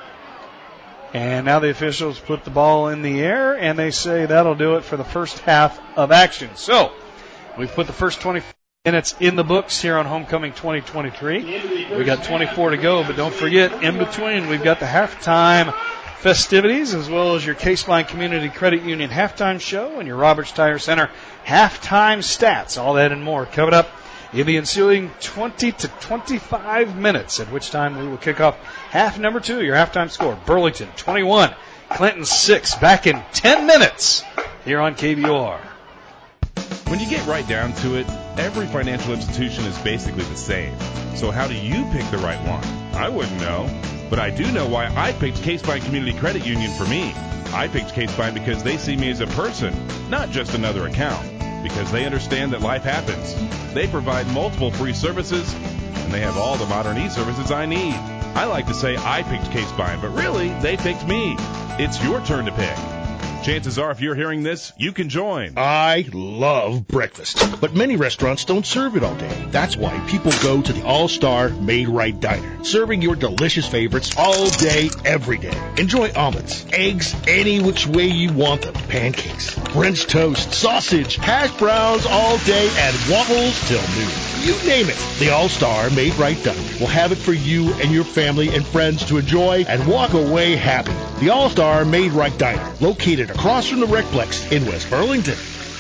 And now the officials put the ball in the air, and they say that'll do it for the first half of action. So, we've put the first 20 minutes in the books here on Homecoming 2023. We got 24 to go, but don't forget, in between, we've got the halftime festivities, as well as your Case-Line Community Credit Union halftime show and your Roberts Tire Center halftime stats. All that and more coming up in the ensuing 20 to 25 minutes, at which time we will kick off half number 2, your halftime score. Burlington 21, Clinton 6, back in 10 minutes here on KBOR. When you get right down to it, every financial institution is basically the same. So how do you pick the right one? I wouldn't know. But I do know why I picked Case-Line Community Credit Union for me. I picked Case-Line because they see me as a person, not just another account. Because they understand that life happens. They provide multiple free services, and they have all the modern e-services I need. I like to say I picked Case-Line, but really, they picked me. It's your turn to pick. Chances are, if you're hearing this, you can join. I love breakfast, but many restaurants don't serve it all day. That's why people go to the All-Star Made Right Diner, serving your delicious favorites all day, every day. Enjoy omelets, eggs, any which way you want them, pancakes, French toast, sausage, hash browns all day, and waffles till noon. You name it. The All-Star Made Right Diner will have it for you and your family and friends to enjoy and walk away happy. The All-Star Made Right Diner, located across from the Recplex in West Burlington.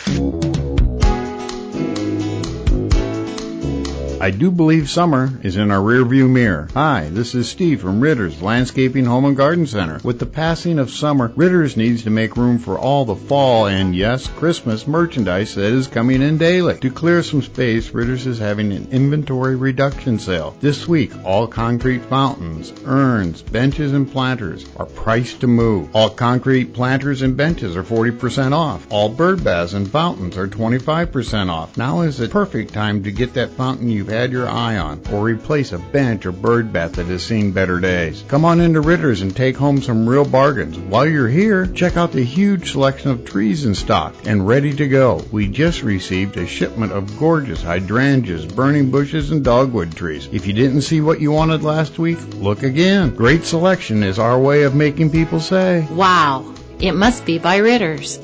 I do believe summer is in our rearview mirror. Hi, this is Steve from Ritter's Landscaping Home and Garden Center. With the passing of summer, Ritter's needs to make room for all the fall and, yes, Christmas merchandise that is coming in daily. To clear some space, Ritter's is having an inventory reduction sale. This week, all concrete fountains, urns, benches, and planters are priced to move. All concrete planters and benches are 40% off. All bird baths and fountains are 25% off. Now is the perfect time to get that fountain you've had your eye on, or replace a bench or bird bath that has seen better days. Come on into Ritter's and take home some real bargains. While you're here, check out the huge selection of trees in stock and ready to go. We just received a shipment of gorgeous hydrangeas, burning bushes, and dogwood trees. If you didn't see what you wanted last week, look again. Great selection is our way of making people say, "Wow, it must be by Ritter's."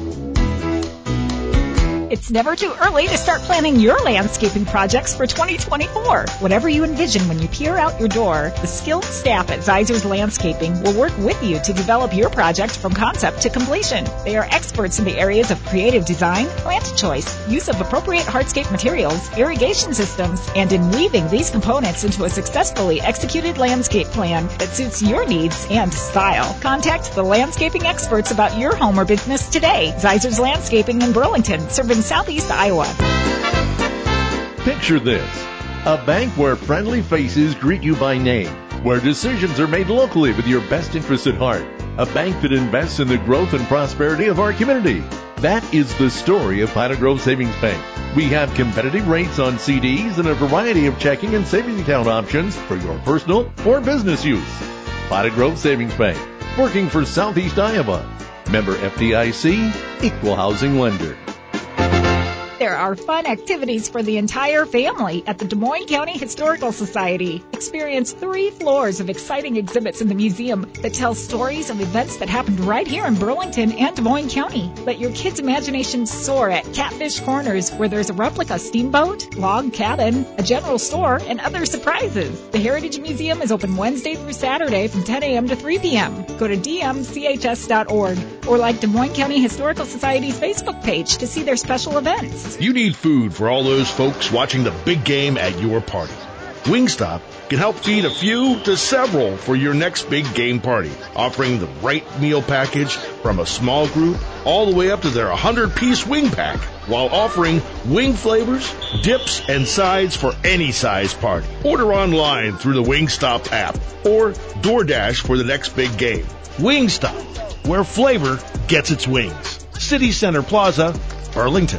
It's never too early to start planning your landscaping projects for 2024. Whatever you envision when you peer out your door, the skilled staff at Zeisers Landscaping will work with you to develop your project from concept to completion. They are experts in the areas of creative design, plant choice, use of appropriate hardscape materials, irrigation systems, and in weaving these components into a successfully executed landscape plan that suits your needs and style. Contact the landscaping experts about your home or business today. Zeisers Landscaping in Burlington, serving Southeast Iowa. Picture this, a bank where friendly faces greet you by name, where decisions are made locally with your best interests at heart. A bank that invests in the growth and prosperity of our community. That is the story of Piney Grove Savings Bank. We have competitive rates on CDs and a variety of checking and savings account options for your personal or business use. Piney Grove Savings Bank, working for Southeast Iowa. Member FDIC, Equal Housing Lender. There are fun activities for the entire family at the Des Moines County Historical Society. Experience 3 floors of exciting exhibits in the museum that tell stories of events that happened right here in Burlington and Des Moines County. Let your kids' imaginations soar at Catfish Corners, where there's a replica steamboat, log cabin, a general store, and other surprises. The Heritage Museum is open Wednesday through Saturday from 10 a.m. to 3 p.m. Go to dmchs.org or like Des Moines County Historical Society's Facebook page to see their special events. You need food for all those folks watching the big game at your party. Wingstop can help feed a few to several for your next big game party, offering the right meal package from a small group all the way up to their 100-piece wing pack, while offering wing flavors, dips, and sides for any size party. Order online through the Wingstop app or DoorDash for the next big game. Wingstop, where flavor gets its wings. City Center Plaza, Burlington.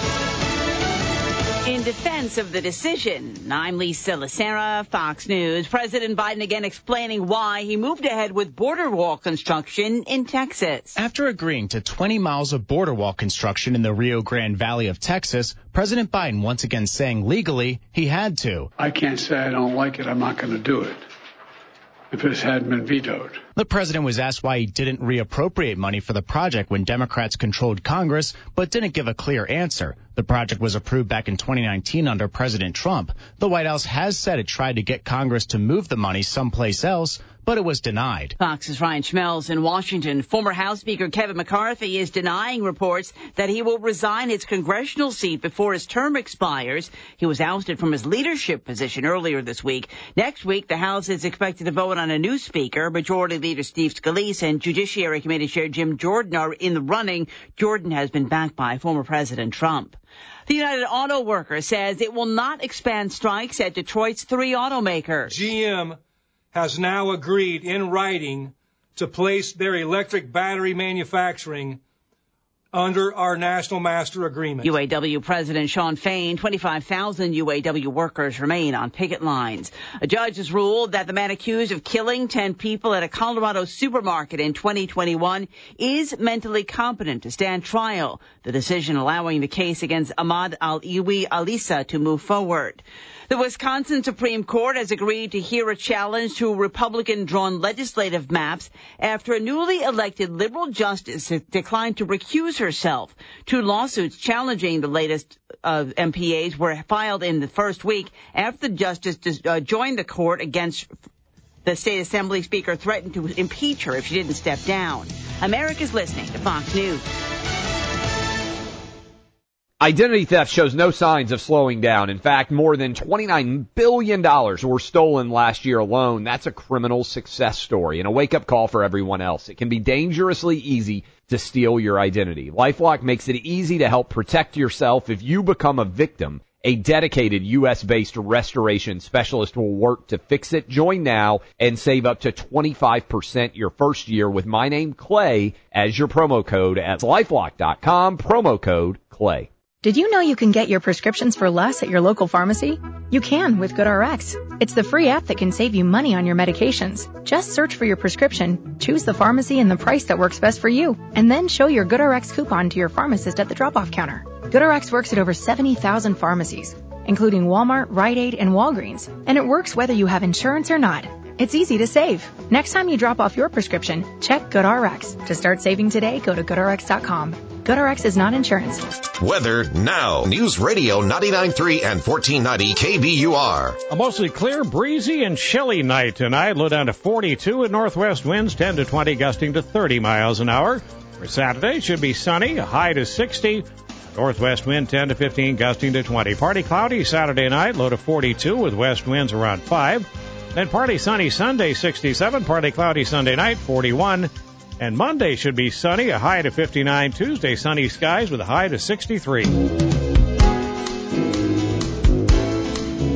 In defense of the decision, I'm Lisa Lacera, Fox News. President Biden again explaining why he moved ahead with border wall construction in Texas. After agreeing to 20 miles of border wall construction in the Rio Grande Valley of Texas, President Biden once again saying legally he had to. I can't say I don't like it. I'm not going to do it if it hadn't been vetoed. The president was asked why he didn't reappropriate money for the project when Democrats controlled Congress, but didn't give a clear answer. The project was approved back in 2019 under President Trump. The White House has said it tried to get Congress to move the money someplace else, but it was denied. Fox's Ryan Schmelz in Washington. Former House Speaker Kevin McCarthy is denying reports that he will resign his congressional seat before his term expires. He was ousted from his leadership position earlier this week. Next week, the House is expected to vote on a new speaker. Majority Leader Steve Scalise and Judiciary Committee Chair Jim Jordan are in the running. Jordan has been backed by former President Trump. The United Auto Workers says it will not expand strikes at Detroit's 3 automakers. GM has now agreed in writing to place their electric battery manufacturing under our National Master Agreement. UAW President Shawn Fain, 25,000 UAW workers remain on picket lines. A judge has ruled that the man accused of killing 10 people at a Colorado supermarket in 2021 is mentally competent to stand trial, the decision allowing the case against Ahmad Al-Iwi Alisa to move forward. The Wisconsin Supreme Court has agreed to hear a challenge to Republican-drawn legislative maps after a newly elected liberal justice declined to recuse herself. 2 lawsuits challenging the latest MPAs were filed in the first week after the justice joined the court against the state assembly speaker threatened to impeach her if she didn't step down. America's listening to Fox News. Identity theft shows no signs of slowing down. In fact, more than $29 billion were stolen last year alone. That's a criminal success story and a wake-up call for everyone else. It can be dangerously easy to steal your identity. LifeLock makes it easy to help protect yourself if you become a victim. A dedicated U.S.-based restoration specialist will work to fix it. Join now and save up to 25% your first year with my name, Clay, as your promo code at LifeLock.com, promo code Clay. Did you know you can get your prescriptions for less at your local pharmacy? You can with GoodRx. It's the free app that can save you money on your medications. Just search for your prescription, choose the pharmacy and the price that works best for you, and then show your GoodRx coupon to your pharmacist at the drop-off counter. GoodRx works at over 70,000 pharmacies, including Walmart, Rite Aid, and Walgreens, and it works whether you have insurance or not. It's easy to save. Next time you drop off your prescription, check GoodRx. To start saving today, go to GoodRx.com. GoodRx is not insurance. Weather now. News Radio 99.3 and 1490 KBUR. A mostly clear, breezy, and chilly night tonight. Low down to 42 and northwest winds 10 to 20, gusting to 30 miles an hour. For Saturday, should be sunny, a high to 60. Northwest wind 10 to 15, gusting to 20. Partly cloudy Saturday night, low to 42 with west winds around 5. Then partly sunny Sunday, 67. Partly cloudy Sunday night, 41. And Monday should be sunny, a high to 59. Tuesday, sunny skies with a high to 63.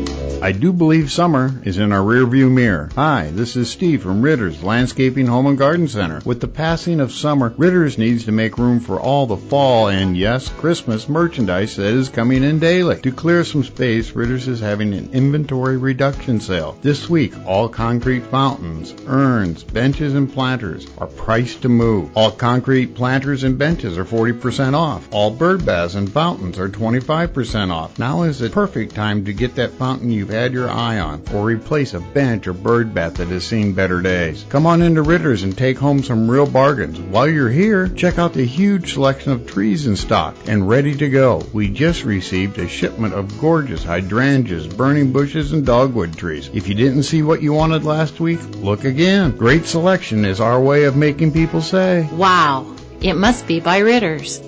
I do believe summer is in our rearview mirror. Hi, this is Steve from Ritter's Landscaping Home and Garden Center. With the passing of summer, Ritter's needs to make room for all the fall and, yes, Christmas merchandise that is coming in daily. To clear some space, Ritter's is having an inventory reduction sale. This week, all concrete fountains, urns, benches, and planters are priced to move. All concrete planters and benches are 40% off. All bird baths and fountains are 25% off. Now is the perfect time to get that fountain you've had your eye on, or replace a bench or bird bath that has seen better days. Come on into Ritter's and take home some real bargains. While you're here, check out the huge selection of trees in stock and ready to go. We just received a shipment of gorgeous hydrangeas, burning bushes, and dogwood trees. If you didn't see what you wanted last week, look again. Great selection is our way of making people say, "Wow, it must be by Ritter's."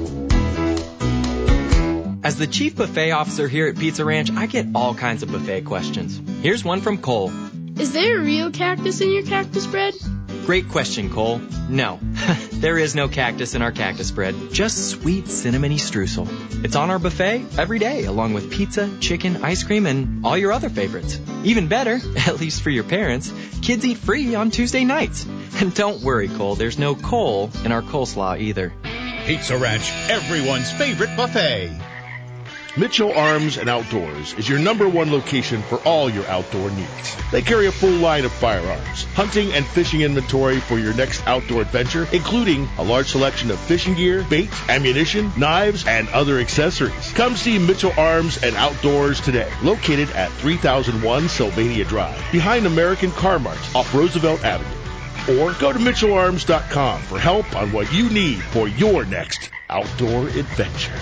As the chief buffet officer here at Pizza Ranch, I get all kinds of buffet questions. Here's one from Cole. Is there a real cactus in your cactus bread? Great question, Cole. No, there is no cactus in our cactus bread, just sweet cinnamony streusel. It's on our buffet every day, along with pizza, chicken, ice cream, and all your other favorites. Even better, at least for your parents, kids eat free on Tuesday nights. And don't worry, Cole, there's no coal in our coleslaw either. Pizza Ranch, everyone's favorite buffet. Mitchell Arms and Outdoors is your #1 location for all your outdoor needs. They carry a full line of firearms, hunting and fishing inventory for your next outdoor adventure, including a large selection of fishing gear, bait, ammunition, knives, and other accessories. Come see Mitchell Arms and Outdoors today, located at 3001 Sylvania Drive, behind American Car Mart off Roosevelt Avenue. Or go to MitchellArms.com for help on what you need for your next outdoor adventure.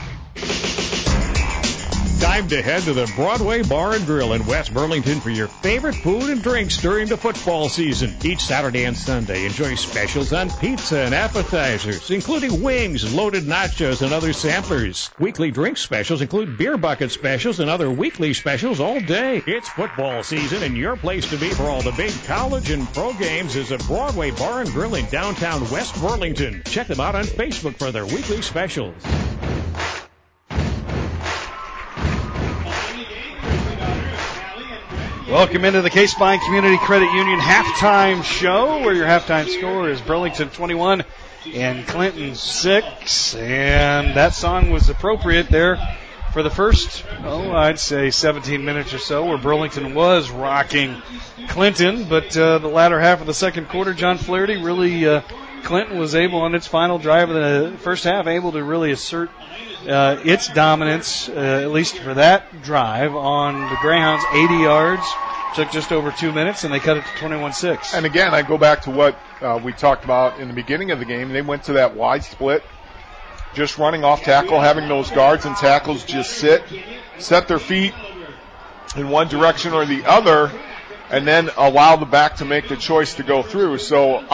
Time to head to the Broadway Bar and Grill in West Burlington for your favorite food and drinks during the football season. Each Saturday and Sunday, enjoy specials on pizza and appetizers, including wings, loaded nachos, and other samplers. Weekly drink specials include beer bucket specials and other weekly specials all day. It's football season, and your place to be for all the big college and pro games is at Broadway Bar and Grill in downtown West Burlington. Check them out on Facebook for their weekly specials. Welcome into the Case Pine Community Credit Union halftime show, where your halftime score is Burlington 21 and Clinton 6. And that song was appropriate there for the first, I'd say 17 minutes or so, where Burlington was rocking Clinton. But the latter half of the second quarter, John Flaherty really, Clinton was able on its final drive of the first half, able to really assert its dominance, at least for that drive, on the Greyhounds. 80 yards, took just over 2 minutes, and they cut it to 21-6. And again, I go back to what we talked about in the beginning of the game. They went to that wide split, just running off tackle, having those guards and tackles just set their feet in one direction or the other, and then allow the back to make the choice to go through. So,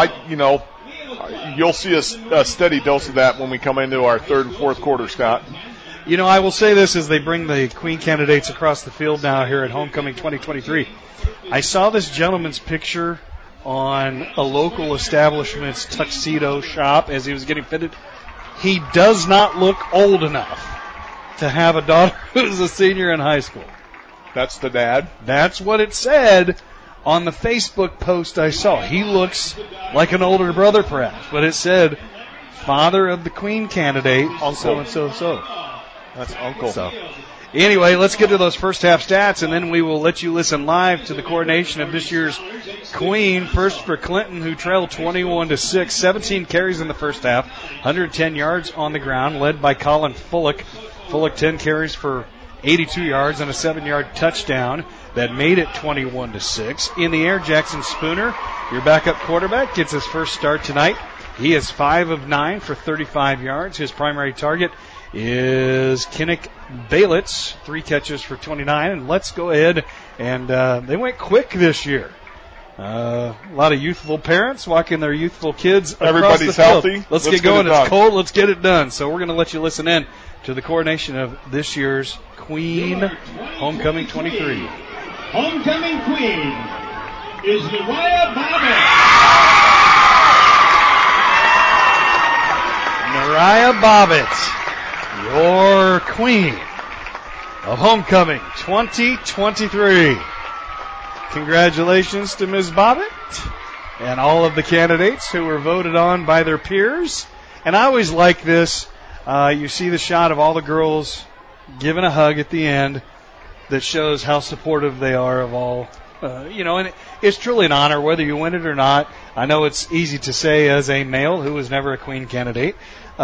you'll see a steady dose of that when we come into our third and fourth quarter, Scott. You know, I will say this as they bring the Queen candidates across the field now here at Homecoming 2023. I saw this gentleman's picture on a local establishment's tuxedo shop as he was getting fitted. He does not look old enough to have a daughter who's a senior in high school. That's the dad? That's what it said on the Facebook post I saw. He looks like an older brother, perhaps, but it said, father of the Queen candidate, so and so. That's uncle. So, anyway, let's get to those first half stats, and then we will let you listen live to the coronation of this year's Queen. First for Clinton, who trailed 21-6, 17 carries in the first half, 110 yards on the ground, led by Colin Fullick. Fullick 10 carries for 82 yards and a 7-yard touchdown that made it 21-6. In the air, Jackson Spooner, your backup quarterback, gets his first start tonight. He is 5 of 9 for 35 yards. His primary target is Kinnick Baylitz, 3 catches for 29. And let's go ahead and they went quick this year. A lot of youthful parents walking their youthful kids across Everybody's the field. healthy. Let's get going. It's cold. Let's get it done. So we're going to let you listen in to the coronation of this year's Queen Homecoming 23. Homecoming Queen is Nariah Bobbitt. Nariah Bobbitt, your Queen. of Homecoming 2023. Congratulations to Ms. Bobbitt and all of the candidates who were voted on by their peers. And I always like this. You see the shot of all the girls giving a hug at the end that shows how supportive they are of all. And it's truly an honor whether you win it or not. I know it's easy to say as a male who was never a queen candidate,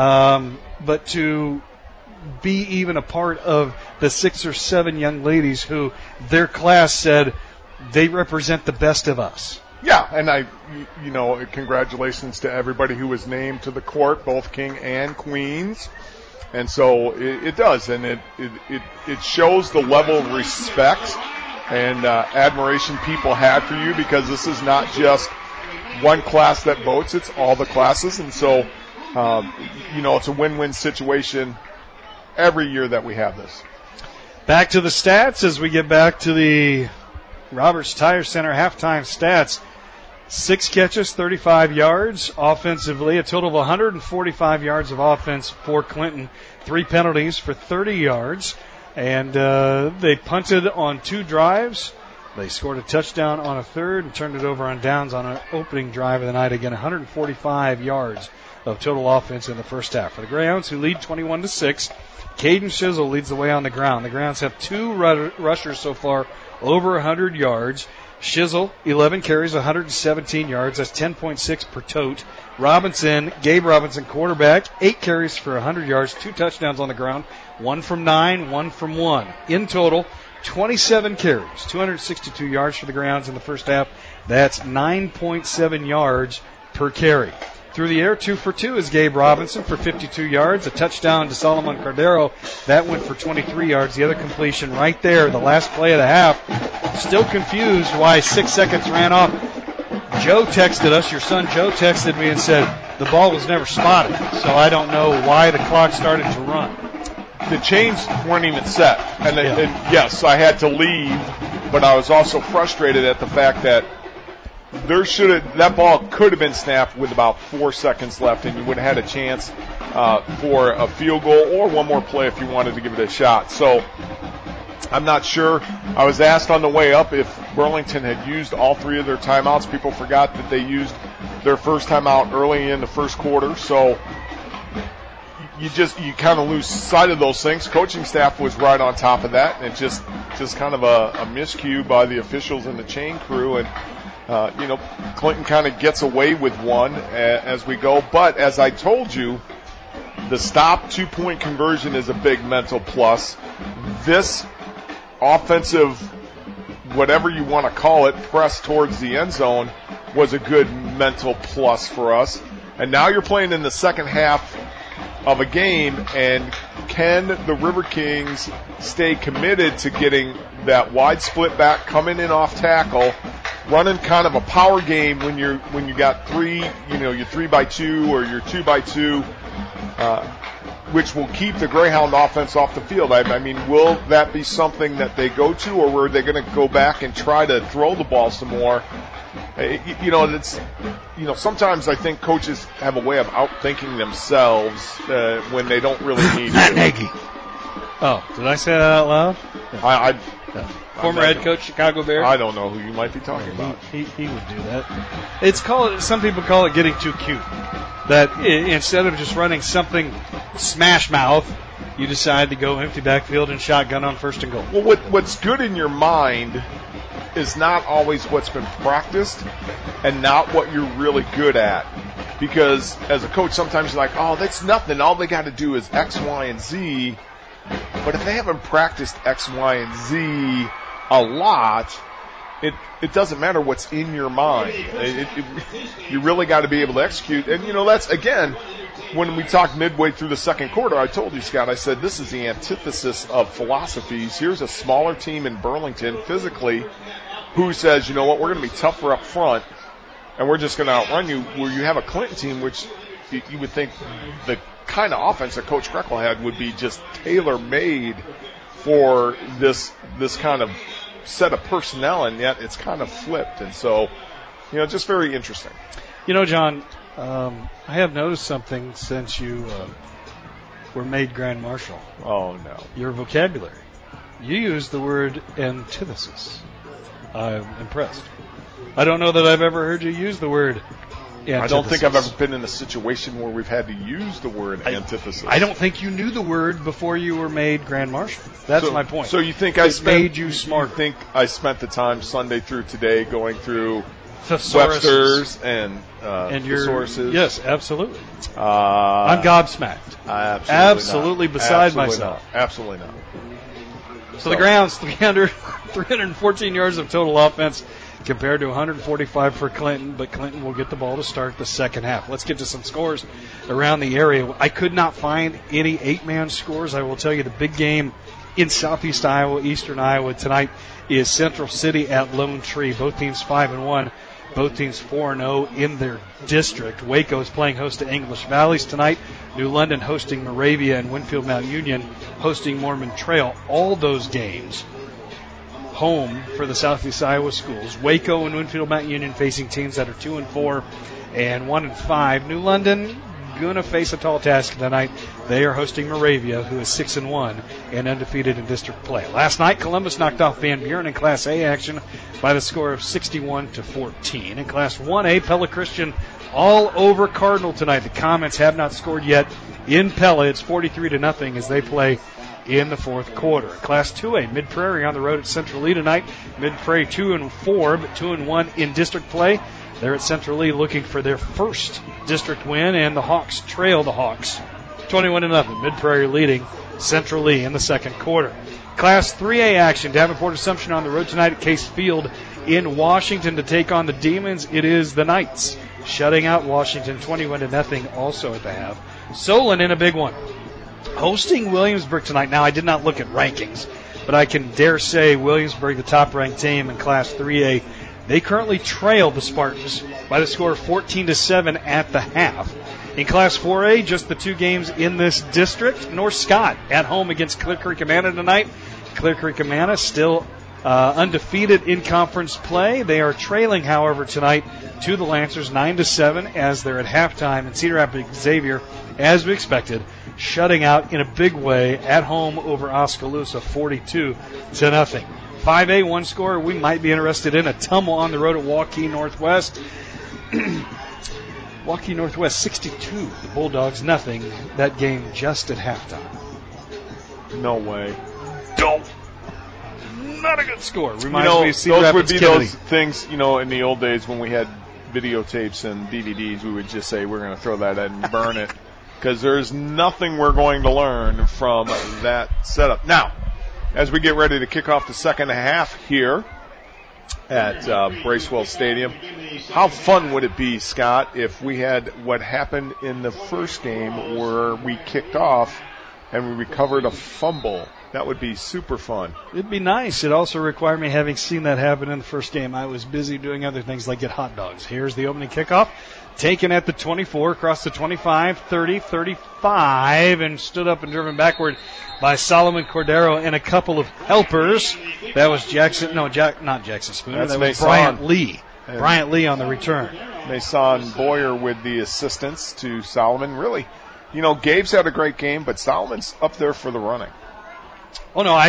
but to be even a part of the 6 or 7 young ladies who their class said they represent the best of us. Yeah, and congratulations to everybody who was named to the court, both king and queens. And so it does, and it shows the level of respect and admiration people had for you, because this is not just one class that votes, it's all the classes. And so, it's a win-win situation every year that we have this. Back to the stats as we get back to the Roberts Tire Center halftime stats. 6 catches, 35 yards offensively, a total of 145 yards of offense for Clinton. 3 penalties for 30 yards. And they punted on 2 drives. They scored a touchdown on a third and turned it over on downs on an opening drive of the night. Again, 145 yards of total offense in the first half. For the Greyhounds, who lead 21-6, Caden Shizzle leads the way on the ground. The Greyhounds have 2 rushers so far over 100 yards. Shizzle, 11 carries, 117 yards. That's 10.6 per tote. Gabe Robinson, quarterback, 8 carries for 100 yards, 2 touchdowns on the ground, 1 from 9, 1 from 1. In total, 27 carries, 262 yards for the Greyhounds in the first half. That's 9.7 yards per carry. Through the air, 2 for 2 is Gabe Robinson for 52 yards. A touchdown to Solomon Cordero. That went for 23 yards. The other completion right there, the last play of the half. Still confused why 6 seconds ran off. Joe texted us, your son Joe texted me and said the ball was never spotted. So I don't know why the clock started to run. The chains weren't even set. And yes, I had to leave, but I was also frustrated at the fact that that ball could have been snapped with about 4 seconds left, and you would have had a chance for a field goal or one more play if you wanted to give it a shot. So I'm not sure. I was asked on the way up if Burlington had used all 3 of their timeouts. People forgot that they used their first timeout early in the first quarter. So you kind of lose sight of those things. Coaching staff was right on top of that, and it just kind of a miscue by the officials and the chain crew. And Clinton kind of gets away with one as we go. But as I told you, the stop 2-point conversion is a big mental plus. This offensive, whatever you want to call it, press towards the end zone was a good mental plus for us. And now you're playing in the second half of a game, and can the River Kings stay committed to getting that wide split back, coming in off tackle, running kind of a power game when you got 3, your 3x2 or your 2x2, which will keep the Greyhound offense off the field. I mean, will that be something that they go to, or were they going to go back and try to throw the ball some more? Sometimes I think coaches have a way of outthinking themselves when they don't really need Matt to. Nagy. Oh, did I say that out loud? Former head coach, Chicago Bears. I don't know who you might be talking about. He would do that. Some people call it getting too cute. That instead of just running something smash mouth, you decide to go empty backfield and shotgun on 1st and goal. Well, what's good in your mind is not always what's been practiced and not what you're really good at. Because as a coach, sometimes you're like, oh, that's nothing. All they got to do is X, Y, and Z. But if they haven't practiced X, Y, and Z a lot, it doesn't matter what's in your mind. You really got to be able to execute. And, that's, again, when we talked midway through the second quarter, I told you, Scott, I said this is the antithesis of philosophies. Here's a smaller team in Burlington physically who says, you know what, we're going to be tougher up front, and we're just going to outrun you, where you have a Clinton team, which you would think the kind of offense that Coach Krekel had would be just tailor-made for this kind of set of personnel, and yet it's kind of flipped. And so, just very interesting. John, I have noticed something since you were made Grand Marshal. Oh, no. Your vocabulary. You used the word antithesis. I'm impressed. I don't know that I've ever heard you use the word antithesis. I don't think I've ever been in a situation where we've had to use the word antithesis. I don't think you knew the word before you were made Grand Marshal. That's my point. So you think made you smart? You think I spent the time Sunday through today going through Webster's and your sources? Yes, absolutely. I'm gobsmacked. Absolutely beside myself. Absolutely not. So the grounds, 314 yards of total offense compared to 145 for Clinton, but Clinton will get the ball to start the second half. Let's get to some scores around the area. I could not find any 8-man scores. I will tell you the big game in southeast Iowa, eastern Iowa tonight is Central City at Lone Tree. Both teams 5-1. Both teams 4-0 in their district. Waco is playing host to English Valleys tonight. New London hosting Moravia, and Winfield Mount Union hosting Mormon Trail. All those games home for the Southeast Iowa schools. Waco and Winfield Mount Union facing teams that are 2-4 and 1-5. New London going to face a tall task tonight. They are hosting Moravia, who is 6-1 and undefeated in district play. Last night, Columbus knocked off Van Buren in Class A action by the score of 61-14. In Class 1A, Pella Christian all over Cardinal tonight. The Comets have not scored yet in Pella. It's 43-0 as they play in the fourth quarter. Class 2A, Mid Prairie on the road at Central Lee tonight. Mid Prairie 2-4, but 2-1 in district play. They're at Central Lee looking for their first district win, and the Hawks trail the Hawks 21-0. Mid Prairie leading Central Lee in the second quarter. Class 3A action. Davenport Assumption on the road tonight at Case Field in Washington to take on the Demons. It is the Knights shutting out Washington 21-0 also at the half. Solon in a big one, hosting Williamsburg tonight. Now, I did not look at rankings, but I can dare say Williamsburg, the top-ranked team in Class 3A, they currently trail the Spartans by the score of 14-7 at the half. In Class 4A, just the two games in this district. North Scott at home against Clear Creek Amana tonight. Clear Creek Amana still undefeated in conference play. They are trailing, however, tonight to the Lancers 9-7 as they're at halftime. And Cedar Rapids Xavier, as we expected, shutting out in a big way at home over Oskaloosa 42-0. 5A, one score we might be interested in, a tumble on the road at Waukee Northwest. Waukee Northwest 62, the Bulldogs nothing. That game just at halftime. No way. No. Not a good score. Reminds me of Cedar Rapids Kennedy. Those things, in the old days when we had videotapes and DVDs, we would just say we're going to throw that in and burn it because there's nothing we're going to learn from that setup. Now, as we get ready to kick off the second half here at Bracewell Stadium, how fun would it be, Scott, if we had what happened in the first game where we kicked off and we recovered a fumble? That would be super fun. It'd be nice. It also required me having seen that happen in the first game. I was busy doing other things like get hot dogs. Here's the opening kickoff. Taken at the 24, across the 25, 30, 35, and stood up and driven backward by Solomon Cordero and a couple of helpers. That was not Jackson Spooner. That was Bryant Lee. Bryant Lee on the return. Mason Boyer with the assistance to Solomon. Really, Gabe's had a great game, but Solomon's up there for the running. Oh, no,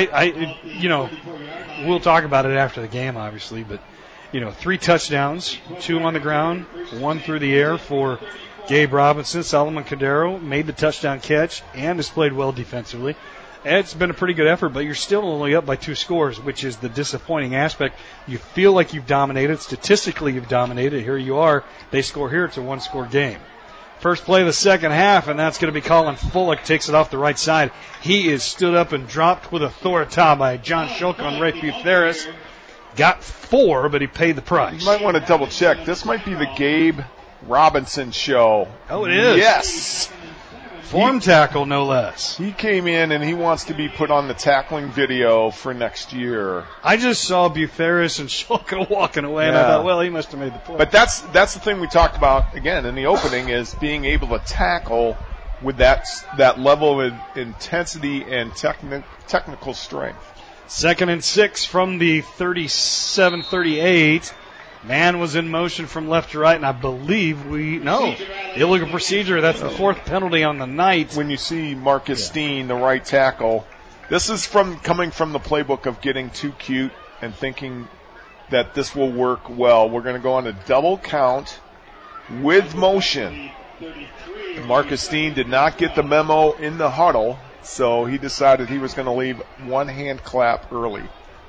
we'll talk about it after the game, obviously, but 3 touchdowns, 2 on the ground, 1 through the air for Gabe Robinson. Solomon Cordero made the touchdown catch and has played well defensively. It's been a pretty good effort, but you're still only up by 2 scores, which is the disappointing aspect. You feel like you've dominated. Statistically, you've dominated. Here you are. They score here. It's a 1-score game. First play of the second half, and that's going to be Colin Fullick. Takes it off the right side. He is stood up and dropped with authority by John Shulk on Ray Butheris. Got 4, but he paid the price. You might want to double check. This might be the Gabe Robinson show. Oh, it is? Yes. Form tackle, no less. He came in and he wants to be put on the tackling video for next year. I just saw Butheris and Shulka walking away, and I thought, well, he must have made the play. But that's the thing we talked about, again, in the opening, is being able to tackle with that level of intensity and technical strength. 2nd and 6 from the 37-38. Man was in motion from left to right, and I believe illegal procedure. That's the 4th penalty on the night. When you see Marcus Steen, the right tackle, This is coming from the playbook of getting too cute and thinking that this will work well. We're going to go on a double count with motion. And Marcus Steen did not get the memo in the huddle, so he decided he was going to leave one hand clap early.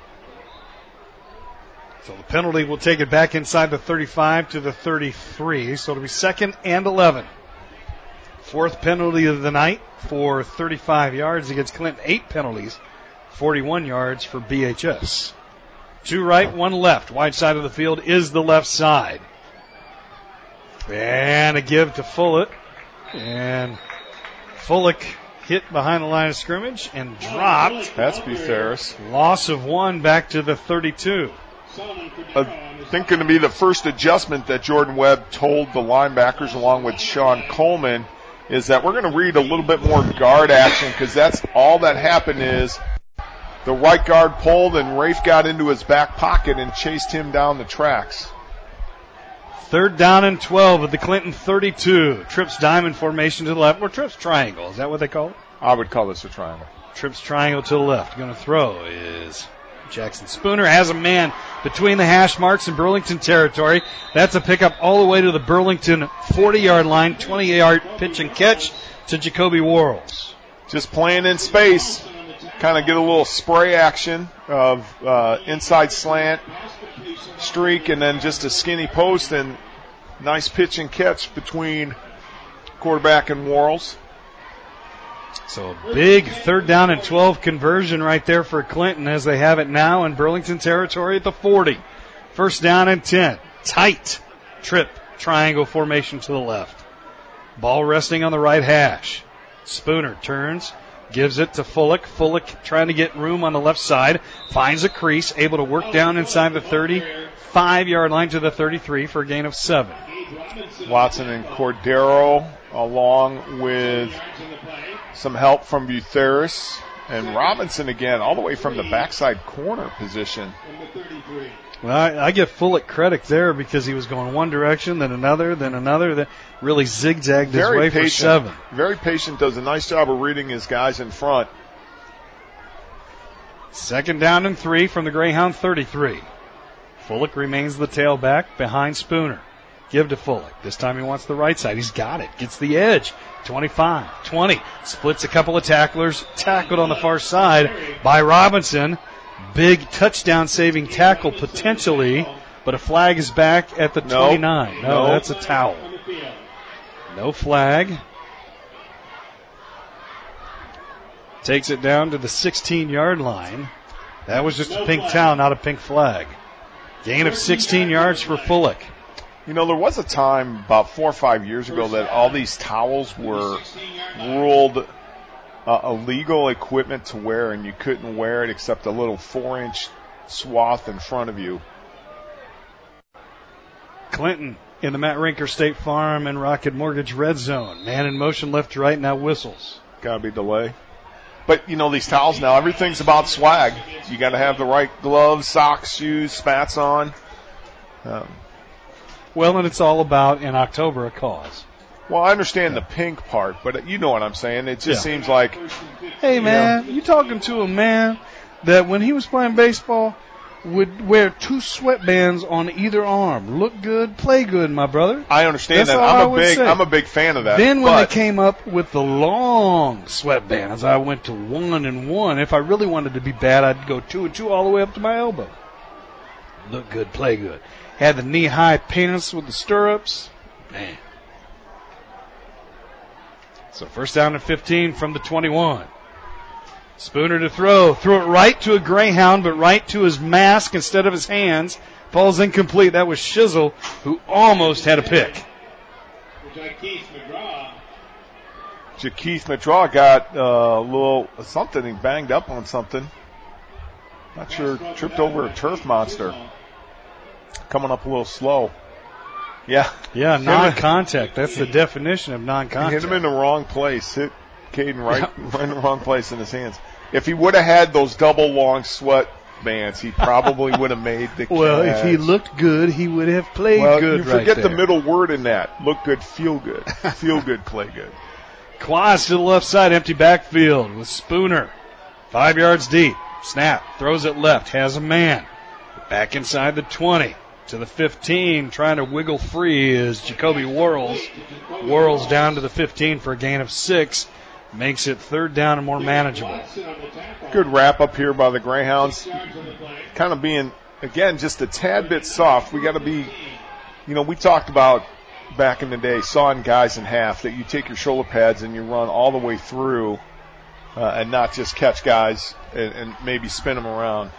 So the penalty will take it back inside the 35 to the 33, so it'll be 2nd and 11. 4th penalty of the night for 35 yards against Clinton. 8 penalties, 41 yards for BHS. 2 right, 1 left. Wide side of the field is the left side. And a give to Fullick. And Fullick hit behind the line of scrimmage and dropped. That's Butheris. Loss of 1 back to the 32. I think going to be the first adjustment that Jordan Webb told the linebackers along with Sean Coleman is that we're going to read a little bit more guard action because that's all that happened is the right guard pulled and Rafe got into his back pocket and chased him down the tracks. 3rd down and 12 at the Clinton 32. Trips diamond formation to the left, or Trips triangle. Is that what they call it? I would call this a triangle. Trips triangle to the left. Going to throw is Jackson Spooner. Has a man between the hash marks in Burlington territory. That's a pickup all the way to the Burlington 40-yard line. 20-yard pitch and catch to Jacoby Worrells. Just playing in space. Kind of get a little spray action of inside slant, streak, and then just a skinny post and nice pitch and catch between quarterback and Worrells. So a big 3rd down and 12 conversion right there for Clinton as they have it now in Burlington territory at the 40. 1st down and 10. Tight trip triangle formation to the left. Ball resting on the right hash. Spooner turns. Gives it to Fullick. Fullick trying to get room on the left side. Finds a crease. Able to work down inside the 35-yard line to the 33 for a gain of 7. Watson and Cordero along with some help from Butheris. And Robinson again all the way from the backside corner position. Well, I give Fullick credit there because he was going one direction, then another, then really zigzagged his way for 7. Very patient, does a nice job of reading his guys in front. 2nd down and 3 from the Greyhound 33. Fullick remains the tailback behind Spooner. Give to Fullick. This time he wants the right side. He's got it. Gets the edge. 25, 20. Splits a couple of tacklers. Tackled on the far side by Robinson. Big touchdown-saving tackle potentially, but a flag is back at the 29. No, that's a towel. No flag. Takes it down to the 16-yard line. That was just a pink towel, not a pink flag. Gain of 16 yards for Fullick. You know, there was a time about 4 or 5 years ago that all these towels were ruled illegal equipment to wear, and you couldn't wear it except a little 4-inch swath in front of you. Clinton in the Matt Rinker State Farm and Rocket Mortgage red zone. Man in motion left to right, now whistles. Got to be delay. But, you know, these towels now, everything's about swag. You got to have the right gloves, socks, shoes, spats on. Well, and it's all about, in October, a cause. Well, I understand the pink part, but you know what I'm saying. It just seems like... Hey, man, you talking to a man that when he was playing baseball would wear 2 sweatbands on either arm. Look good, play good, my brother. I understand That's that. I'm a big fan of that. Then when they came up with the long sweatbands, I went to 1 and 1. If I really wanted to be bad, I'd go 2 and 2 all the way up to my elbow. Look good, play good. Had the knee-high pants with the stirrups. Man. So 1st down and 15 from the 21. Spooner to throw. Threw it right to a Greyhound, but right to his mask instead of his hands. Falls incomplete. That was Shizzle, who almost had a pick. Jakeith McDraw got a little something. He banged up on something. Not sure. Tripped over a turf monster. Coming up a little slow. Yeah, non-contact. That's the definition of non-contact. Hit him in the wrong place. Hit Caden right in the wrong place in his hands. If he would have had those double long sweat bands, he probably would have made the catch. Well, if he looked good, he would have played good. You forget the middle word in that. Look good, feel good. Feel good, play good. Quas to the left side, empty backfield with Spooner. 5 yards deep. Snap. Throws it left. Has a man. Back inside the 20. To the 15. Trying to wiggle free is Jacoby Worrells. Worrells down to the 15 for a gain of 6. Makes it 3rd down and more manageable. Good wrap up here by the Greyhounds. Kind of being, again, just a tad bit soft. We got to be, we talked about back in the day sawing guys in half, that you take your shoulder pads and you run all the way through and not just catch guys and maybe spin them around.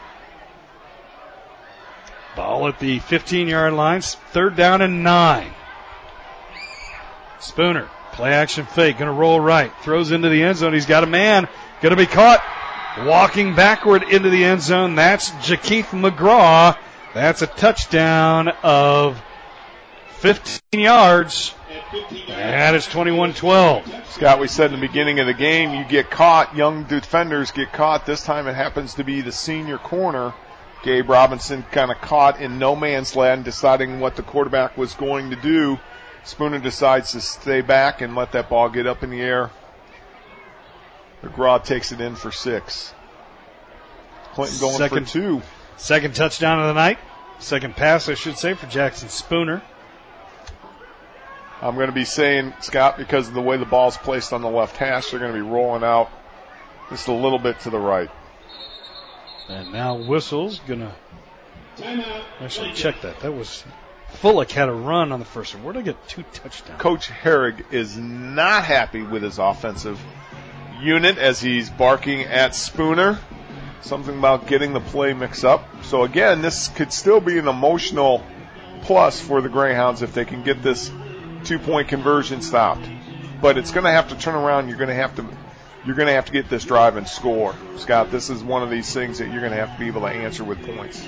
Ball at the 15-yard line. 3rd down and 9. Spooner, play action fake, going to roll right. Throws into the end zone. He's got a man. Going to be caught. Walking backward into the end zone. That's Jakeith McGraw. That's a touchdown of 15 yards. That is 21-12. Scott, we said in the beginning of the game, you get caught, young defenders get caught. This time it happens to be the senior corner. Gabe Robinson kind of caught in no man's land, deciding what the quarterback was going to do. Spooner decides to stay back and let that ball get up in the air. McGraw takes it in for 6. Clinton going for 2. Second touchdown of the night. Second pass, I should say, for Jackson Spooner. I'm going to be saying, Scott, because of the way the ball's placed on the left hash, they're going to be rolling out just a little bit to the right. And now Whistle's going to actually check that. That was Fullick had a run on the first one. Where did I get 2 touchdowns? Coach Herrig is not happy with his offensive unit as he's barking at Spooner. Something about getting the play mixed up. So, again, this could still be an emotional plus for the Greyhounds if they can get this 2-point conversion stopped. But it's going to have to turn around. You're going to have to get this drive and score. Scott, this is one of these things that you're going to have to be able to answer with points.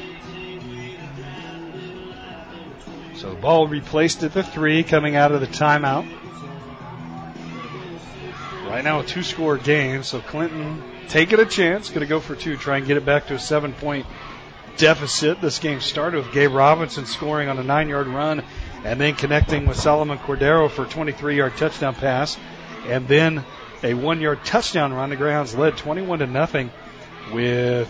So the ball replaced at the 3 coming out of the timeout. Right now a 2-score game, so Clinton taking a chance, going to go for 2, try and get it back to a 7-point deficit. This game started with Gabe Robinson scoring on a 9-yard run and then connecting with Solomon Cordero for a 23-yard touchdown pass, and then a 1-yard touchdown run. The Greyhounds led 21-0 with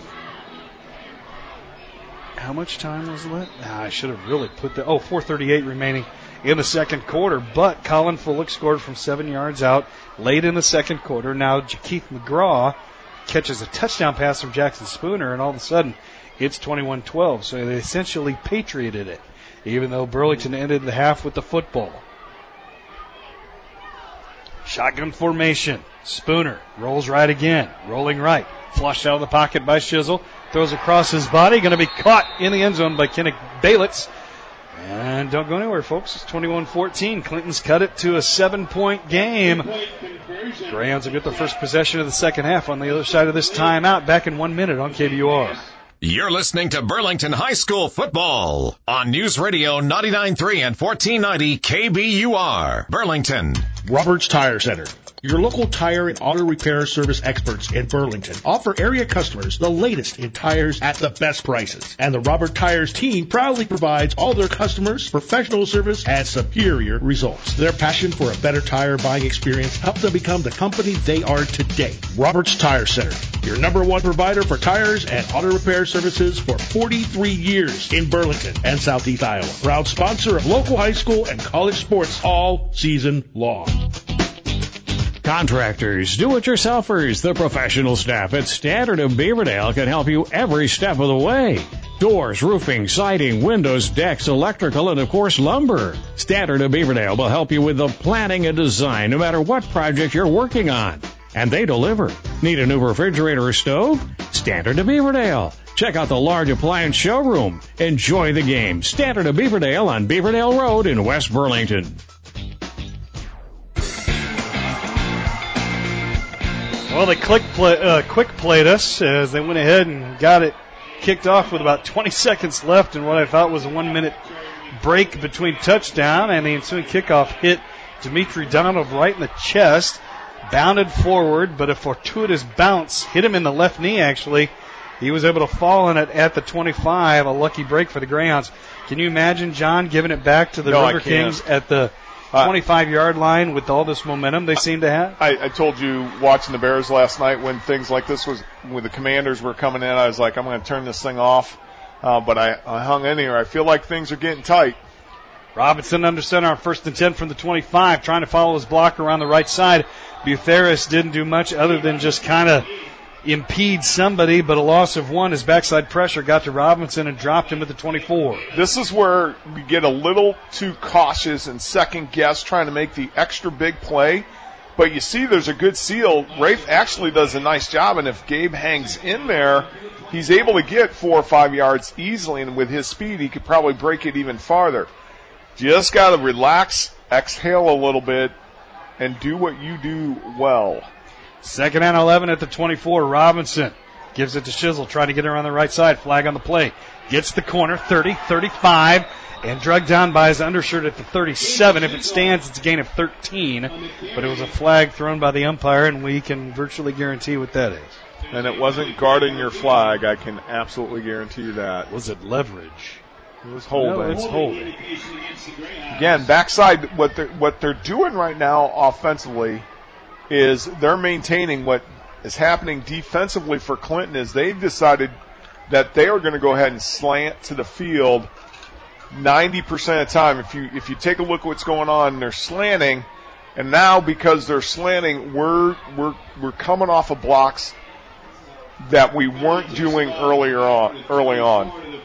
how much time was left? I should have really put that. 4:38 remaining in the second quarter, but Colin Fullick scored from 7 yards out late in the second quarter. Now Jakeith McGraw catches a touchdown pass from Jackson Spooner, and all of a sudden it's 21-12. So they essentially patrioted it, even though Burlington ended the half with the football. Shotgun formation. Spooner rolls right again. Rolling right. Flushed out of the pocket by Shizzle. Throws across his body. Going to be caught in the end zone by Kennick Balitz. And don't go anywhere, folks. It's 21-14. Clinton's cut it to a 7-point game. Greyhounds will get the first possession of the second half on the other side of this timeout. Back in 1 minute on KBUR. You're listening to Burlington High School football on News Radio 99.3 and 1490 KBUR. Burlington. Roberts Tire Center. Your local tire and auto repair service experts in Burlington offer area customers the latest in tires at the best prices. And the Robert Tires team proudly provides all their customers professional service and superior results. Their passion for a better tire buying experience helped them become the company they are today. Roberts Tire Center, your #1 provider for tires and auto repair services for 43 years in Burlington and Southeast Iowa. Proud sponsor of local high school and college sports all season long. Contractors, do-it-yourselfers, the professional staff at Standard of Beaverdale can help you every step of the way. Doors, roofing, siding, windows, decks, electrical, and of course lumber. Standard of Beaverdale will help you with the planning and design no matter what project you're working on. And they deliver. Need a new refrigerator or stove? Standard of Beaverdale. Check out the large appliance showroom. Enjoy the game. Standard of Beaverdale on Beaverdale Road in West Burlington. Well, they quick played us as they went ahead and got it kicked off with about 20 seconds left in what I thought was a 1-minute break between touchdown, and the ensuing kickoff hit Dimitri Donald right in the chest, bounded forward, but a fortuitous bounce hit him in the left knee, actually. He was able to fall on it at the 25, a lucky break for the Greyhounds. Can you imagine, John, giving it back to the River Kings at the 25-yard line with all this momentum they seem to have? I told you watching the Bears last night when things like this when the Commanders were coming in, I was like, I'm going to turn this thing off. But I hung in here. I feel like things are getting tight. Robinson under center on 1st and 10 from the 25, trying to follow his blocker around the right side. Butheris didn't do much other than just kind of impede somebody, but a loss of 1 as backside pressure got to Robinson and dropped him at the 24. This is where we get a little too cautious and second guess trying to make the extra big play. But you see there's a good seal. Rafe actually does a nice job, and if Gabe hangs in there, he's able to get 4 or 5 yards easily, and with his speed, he could probably break it even farther. Just got to relax, exhale a little bit, and do what you do well. 2nd and 11 at the 24. Robinson gives it to Shizzle, trying to get around the right side. Flag on the play. Gets the corner, 30, 35, and dragged down by his undershirt at the 37. If it stands, it's a gain of 13. But it was a flag thrown by the umpire, and we can virtually guarantee what that is. And it wasn't guarding your flag. I can absolutely guarantee you that. Was it leverage? It was holding. No, it's holding. Again, backside, what they're doing right now offensively is they're maintaining what is happening defensively for Clinton is they've decided that they are going to go ahead and slant to the field 90% of the time. If you take a look at what's going on, they're slanting, and now because they're slanting, we're coming off of blocks that we weren't doing early on.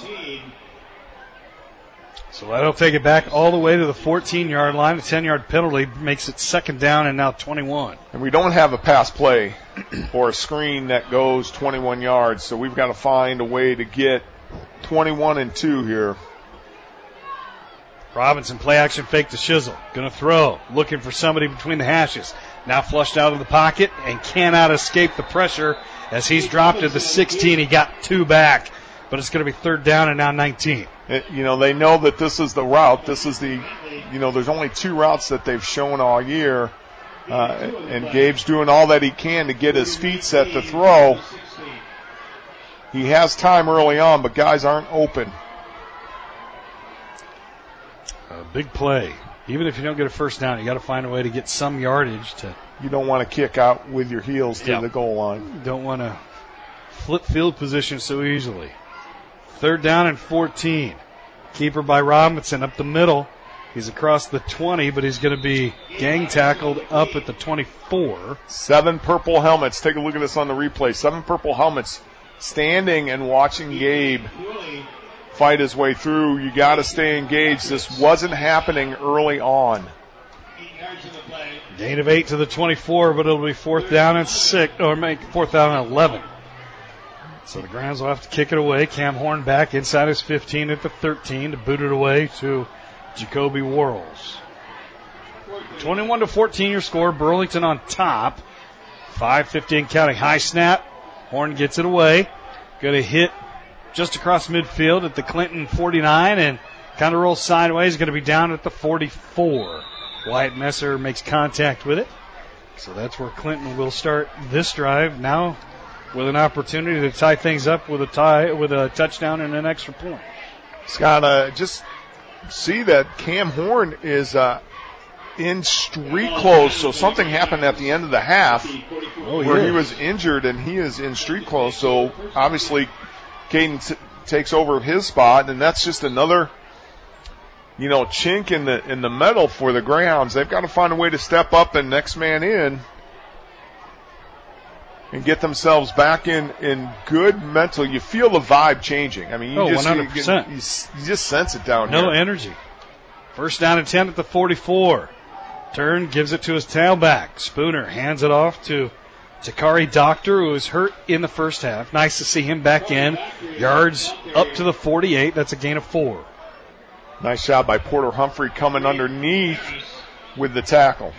So that'll take it back all the way to the 14-yard line. A 10-yard penalty makes it 2nd down and now 21. And we don't have a pass play or a screen that goes 21 yards, so we've got to find a way to get 21 and 2 here. Robinson play action fake to Shizzle. Going to throw. Looking for somebody between the hashes. Now flushed out of the pocket and cannot escape the pressure as he's dropped to the 16. He got 2 back, but it's going to be 3rd down and now 19. They know that this is the route. This is there's only 2 routes that they've shown all year. And Gabe's doing all that he can to get his feet set to throw. He has time early on, but guys aren't open. A big play. Even if you don't get a 1st down, you got to find a way to get some yardage to. You don't want to kick out with your heels to the goal line. You don't want to flip field position so easily. 3rd down and 14. Keeper by Robinson up the middle. He's across the 20, but he's going to be gang tackled up at the 24. 7 purple helmets. Take a look at this on the replay. 7 purple helmets standing and watching Gabe fight his way through. You got to stay engaged. This wasn't happening early on. Gain of 8 to the 24, but it'll be 4th down and 6, or make 4th down and 11. So the Grounds will have to kick it away. Cam Horn back inside his 15 at the 13 to boot it away to Jacoby Worrells. 21-14 your score. Burlington on top. 5:15 counting. High snap. Horn gets it away. Going to hit just across midfield at the Clinton 49 and kind of rolls sideways. Going to be down at the 44. Wyatt Messer makes contact with it. So that's where Clinton will start this drive now, with an opportunity to tie things up with a touchdown and an extra point. Scott, just see that Cam Horn is in street clothes, so something happened at the end of the half where he was injured, and he is in street clothes. So obviously, Caden takes over his spot, and that's just another, chink in the metal for the Greyhounds. They've got to find a way to step up and next man in and get themselves back in good mental. You feel the vibe changing. I mean, you 100%. You just sense it down here. No energy. 1st down and 10 at the 44. Turn, gives it to his tailback. Spooner hands it off to Takari Doctor, who was hurt in the first half. Nice to see him back in. Yards up to the 48. That's a gain of 4. Nice job by Porter Humphrey coming underneath with the tackle.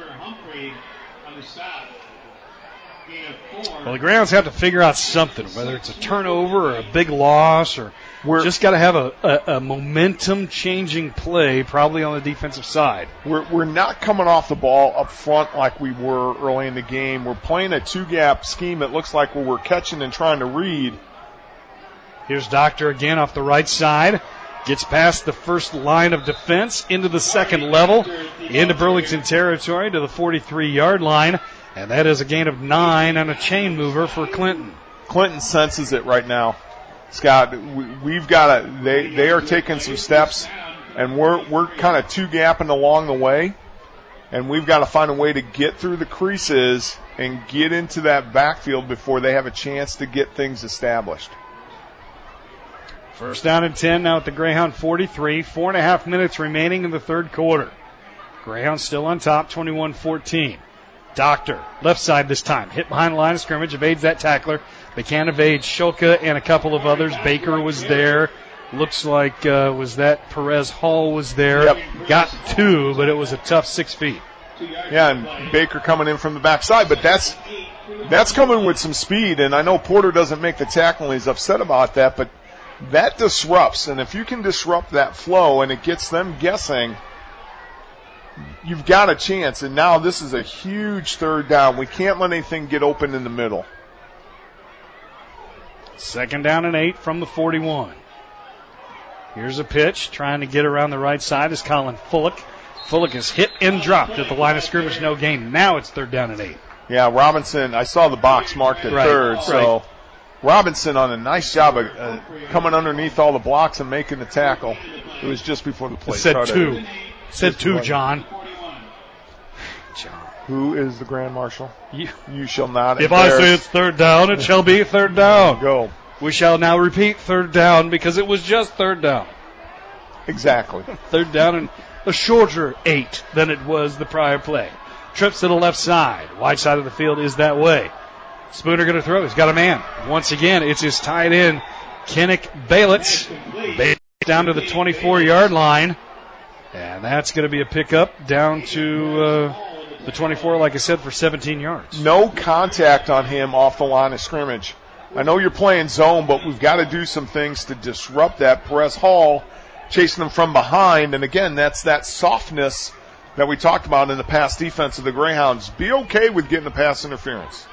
Well, the Grounds have to figure out something, whether it's a turnover or a big loss, or just got to have a momentum-changing play, probably on the defensive side. We're not coming off the ball up front like we were early in the game. We're playing a 2-gap scheme. It looks like where we're catching and trying to read. Here's Doctor again off the right side. Gets past the first line of defense into the second level, into Burlington territory to the 43-yard line, and that is a gain of 9 on a chain mover for Clinton. Clinton senses it right now. Scott, we've got to, they are taking some steps, and we're kind of two-gapping along the way, and we've got to find a way to get through the creases and get into that backfield before they have a chance to get things established. First down and 10 now at the Greyhound 43. 4.5 minutes remaining in the third quarter. Greyhound still on top, 21-14. Doctor, left side this time. Hit behind the line of scrimmage, evades that tackler. They can't evade Shulka and a couple of others. Baker was there. Looks like, was that Perez Hall was there. Yep. Got 2, but it was a tough 6 feet. Yeah, and Baker coming in from the backside, but that's coming with some speed, and I know Porter doesn't make the tackle, and he's upset about that, but that disrupts, and if you can disrupt that flow and it gets them guessing, you've got a chance. And now this is a huge third down. We can't let anything get open in the middle. Second down and 8 from the 41. Here's a pitch, trying to get around the right side is Colin Fullick. Fullick is hit and dropped at the line of scrimmage, no gain. Now it's third down and 8. Yeah, Robinson, I saw the box marked at third, so Robinson on a nice job of coming underneath all the blocks and making the tackle. It was just before the play started. Said two, John. Who is the Grand Marshal? You shall not. If I say it's third down, it shall be third down. Go. We shall now repeat third down because it was just third down. Exactly. Third down and a shorter 8 than it was the prior play. Trips to the left side. Wide side of the field is that way. Spooner going to throw. He's got a man. Once again, it's his tight end, Kennick Baylitz. Baylitz down to the 24-yard line. And that's going to be a pickup down to the 24, like I said, for 17 yards. No contact on him off the line of scrimmage. I know you're playing zone, but we've got to do some things to disrupt that. Perez Hall chasing them from behind. And, again, that's that softness that we talked about in the pass defense of the Greyhounds. Be okay with getting the pass interference.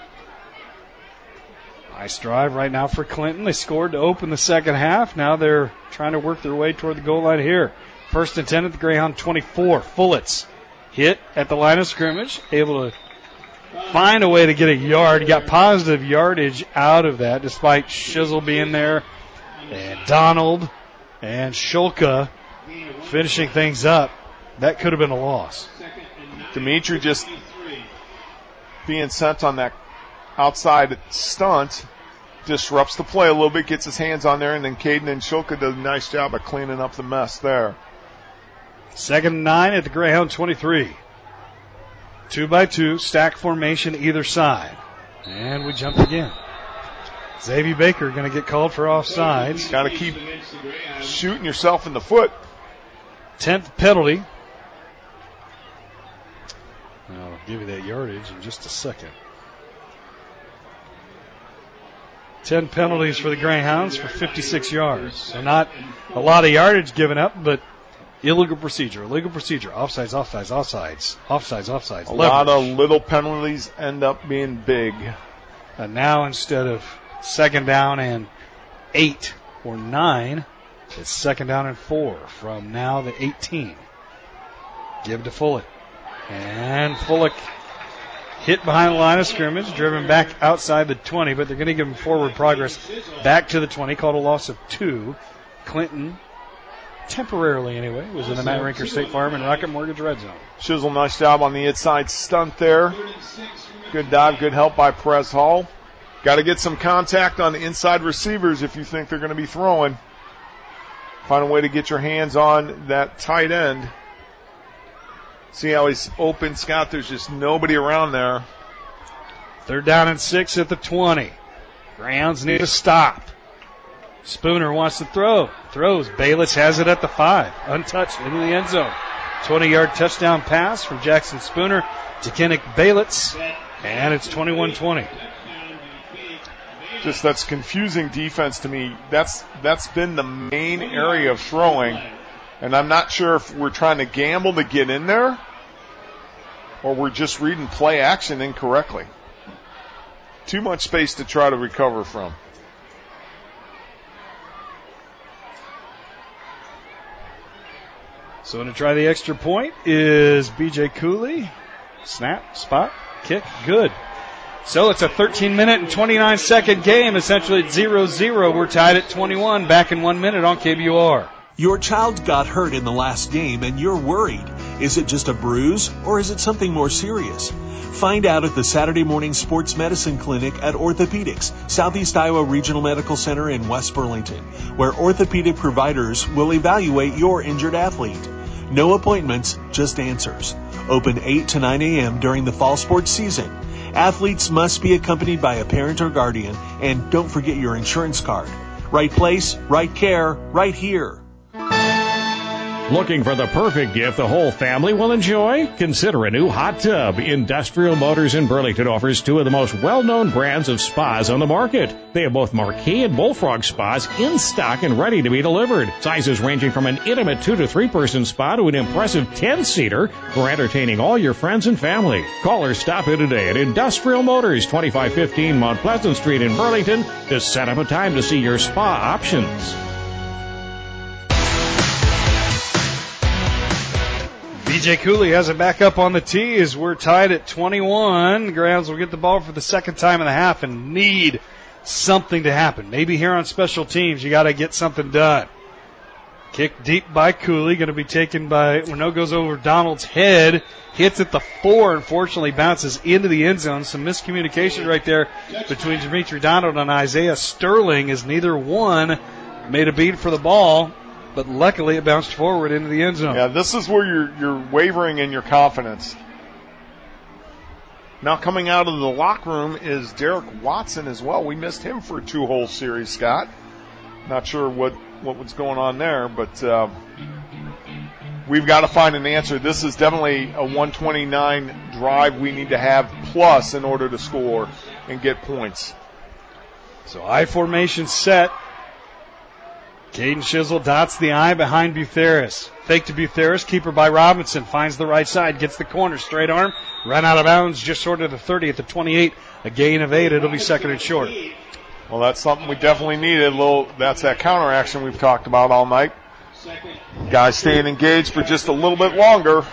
Nice drive right now for Clinton. They scored to open the second half. Now they're trying to work their way toward the goal line here. First and 10 at the Greyhound 24. Fullitz hit at the line of scrimmage. Able to find a way to get a yard. Got positive yardage out of that despite Shizzle being there. And Donald and Shulka finishing things up. That could have been a loss. Dimitri just being sent on that outside stunt disrupts the play a little bit, gets his hands on there, and then Caden and Shulka does a nice job of cleaning up the mess there. 2nd and 9 at the Greyhound 23. 2-by-2, stack formation either side. And we jump again. Xavier Baker going to get called for offsides. Got to keep shooting yourself in the foot. 10th penalty. I'll give you that yardage in just a second. 10 penalties for the Greyhounds for 56 yards. So not a lot of yardage given up, but illegal procedure. Offsides. A lot of little penalties end up being big. And now instead of 2nd down and 8 or 9, it's 2nd down and 4 from now the 18. Give to Fullick. And Fullick hit behind the line of scrimmage, driven back outside the 20, but they're going to give him forward progress back to the 20, called a loss of 2. Clinton, temporarily anyway, was in the Matt Rinker State Farm and Rocket Mortgage red zone. Shizzle, nice job on the inside stunt there. Good dive, good help by Perez Hall. Got to get some contact on the inside receivers if you think they're going to be throwing. Find a way to get your hands on that tight end. See how he's open, Scott. There's just nobody around there. 3rd down and 6 at the 20. Greyhounds need a stop. Spooner wants to throw. Throws. Bayless has it at the 5. Untouched into the end zone. 20-yard touchdown pass from Jackson Spooner to Kennick Baylitz. And it's 21-20. Just that's confusing defense to me. That's been the main area of throwing. And I'm not sure if we're trying to gamble to get in there or we're just reading play action incorrectly. Too much space to try to recover from. So to try the extra point is B.J. Cooley. Snap, spot, kick, good. So it's a 13-minute and 29-second game, essentially at 0-0. We're tied at 21, back in 1 minute on KBUR. Your child got hurt in the last game and you're worried. Is it just a bruise or is it something more serious? Find out at the Saturday Morning Sports Medicine Clinic at Orthopedics, Southeast Iowa Regional Medical Center in West Burlington, where orthopedic providers will evaluate your injured athlete. No appointments, just answers. Open 8 to 9 a.m. during the fall sports season. Athletes must be accompanied by a parent or guardian, and don't forget your insurance card. Right place, right care, right here. Looking for the perfect gift the whole family will enjoy? Consider a new hot tub. Industrial Motors in Burlington offers two of the most well-known brands of spas on the market. They have both Marquee and Bullfrog spas in stock and ready to be delivered. Sizes ranging from an intimate 2 to 3 person spa to an impressive 10-seater for entertaining all your friends and family. Call or stop in today at Industrial Motors, 2515 Mount Pleasant Street in Burlington to set up a time to see your spa options. B.J. Cooley has it back up on the tee as we're tied at 21. Grounds will get the ball for the second time in the half and need something to happen. Maybe here on special teams you got to get something done. Kick deep by Cooley, going to be taken by, no, goes over Donald's head, hits at the 4, unfortunately bounces into the end zone. Some miscommunication right there between Dimitri Donald and Isaiah Sterling as neither one made a beat for the ball. But luckily it bounced forward into the end zone. Yeah, this is where you're wavering in your confidence. Now coming out of the locker room is Derek Watson as well. We missed him for a 2-hole series, Scott. Not sure what was going on there, but we've got to find an answer. This is definitely a 129 drive we need to have plus in order to score and get points. So I formation set. Caden Shizzle dots the I behind Butheris. Fake to Butheris, keeper by Robinson. Finds the right side, gets the corner, straight arm. Run out of bounds just short of the 30 at the 28. A gain of 8. It'll be second and short. Well, that's something we definitely needed. That's that counter action we've talked about all night. Guys staying engaged for just a little bit longer.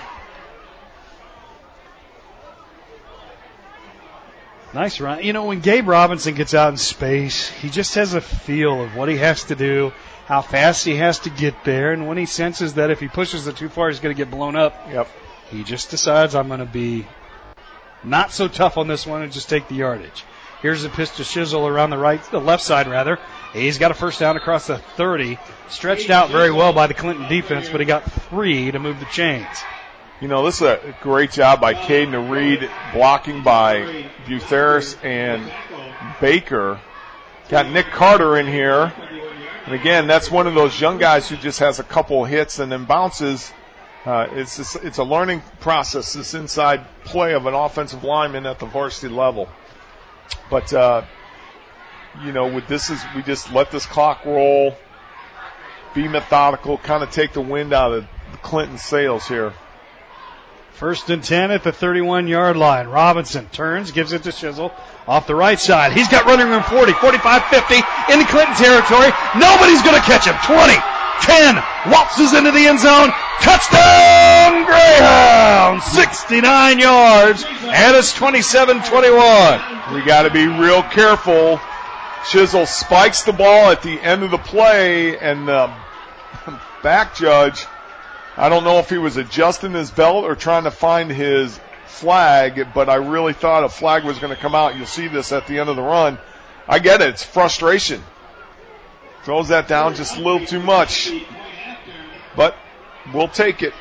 Nice run. You know, when Gabe Robinson gets out in space, he just has a feel of what he has to do, how fast he has to get there, and when he senses that if he pushes it too far, he's going to get blown up, he just decides, I'm going to be not so tough on this one and just take the yardage. Here's a pitch to Shizzle around the left side, rather. He's got a first down across the 30. Stretched out very well by the Clinton defense, but he got 3 to move the chains. You know, this is a great job by Caden to read, blocking by Butheris and Baker. Got Nick Carter in here. And again, that's one of those young guys who just has a couple hits and then bounces. It's a learning process, this inside play of an offensive lineman at the varsity level. But, with this we just let this clock roll, be methodical, kind of take the wind out of Clinton's sails here. 1st and 10 at the 31-yard line. Robinson turns, gives it to Shizzle off the right side. He's got running room 40, 45, 50 into Clinton territory. Nobody's going to catch him. 20, 10, waltzes into the end zone. Touchdown, Greyhound! 69 yards, and it's 27-21. We got to be real careful. Shizzle spikes the ball at the end of the play, and the back judge, I don't know if he was adjusting his belt or trying to find his flag, but I really thought a flag was going to come out. You'll see this at the end of the run. I get it. It's frustration. Throws that down just a little too much. But we'll take it.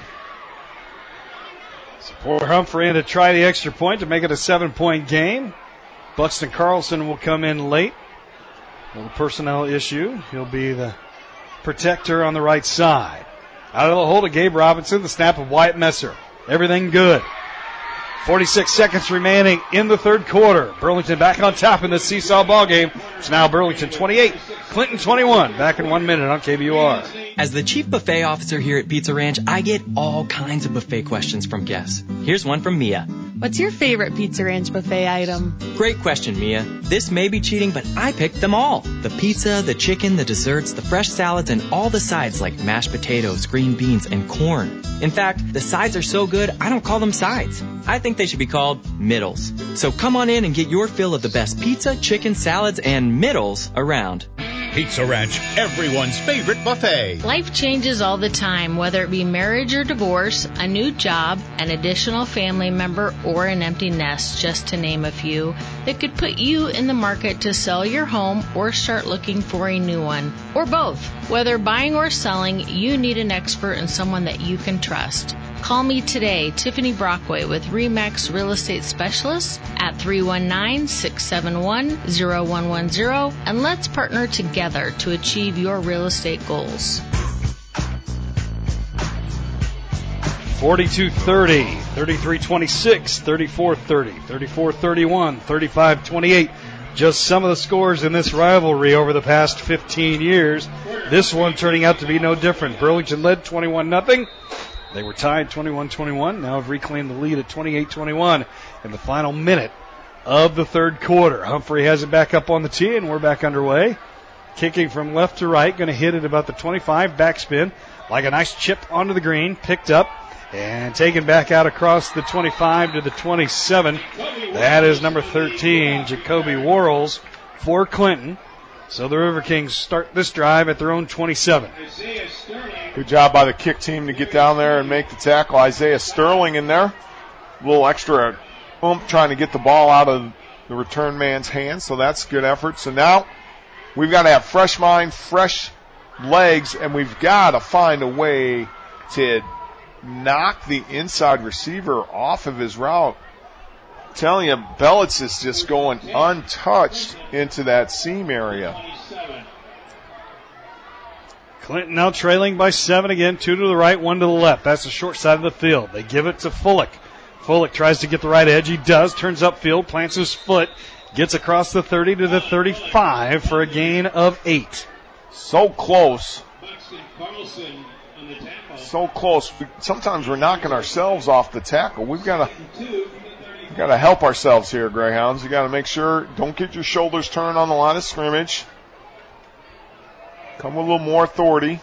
Poor Humphrey in to try the extra point to make it a 7-point game. Buxton Carlson will come in late. A little personnel issue. He'll be the protector on the right side. Out of the hold of Gabe Robinson, the snap of Wyatt Messer. Everything good. 46 seconds remaining in the third quarter. Burlington back on top in the seesaw ball game. It's now Burlington 28, Clinton 21. Back in 1 minute on KBUR. As the chief buffet officer here at Pizza Ranch, I get all kinds of buffet questions from guests. Here's one from Mia. What's your favorite Pizza Ranch buffet item? Great question, Mia. This may be cheating, but I picked them all. The pizza, the chicken, the desserts, the fresh salads, and all the sides like mashed potatoes, green beans, and corn. In fact, the sides are so good, I don't call them sides. I think they should be called middles. So come on in and get your fill of the best pizza, chicken, salads, and middles around. Pizza Ranch, everyone's favorite buffet. Life changes all the time, whether it be marriage or divorce, a new job, an additional family member, or an empty nest, just to name a few, that could put you in the market to sell your home or start looking for a new one. Or both. Whether buying or selling, you need an expert and someone that you can trust. Call me today, Tiffany Brockway with RE/MAX Real Estate Specialists at 319-671-0110, and let's partner together to achieve your real estate goals. 42-30, 33-26, 34-30, 34-31, 35-28. Just some of the scores in this rivalry over the past 15 years. This one turning out to be no different. Burlington led 21-0. They were tied 21-21. Now have reclaimed the lead at 28-21 in the final minute of the third quarter. Humphrey has it back up on the tee, and we're back underway. Kicking from left to right, going to hit it about the 25, backspin, like a nice chip onto the green, picked up, and taken back out across the 25 to the 27. That is number 13, Jacoby Worrells for Clinton. So the River Kings start this drive at their own 27. Good job by the kick team to get down there and make the tackle. Isaiah Sterling in there. A little extra oomph trying to get the ball out of the return man's hands, so that's good effort. So now we've got to have fresh mind, fresh legs, and we've got to find a way to knock the inside receiver off of his route. I'm telling you, Bellitz is just going untouched into that seam area. Clinton now trailing by 7 again, 2 to the right, 1 to the left. That's the short side of the field. They give it to Fullick. Fullick tries to get the right edge. He does. Turns upfield, plants his foot, gets across the 30 to the 35 for a gain of 8. So close. So close. Sometimes we're knocking ourselves off the tackle. We've got to help ourselves here, Greyhounds. You got to make sure, don't get your shoulders turned on the line of scrimmage. Come with a little more authority.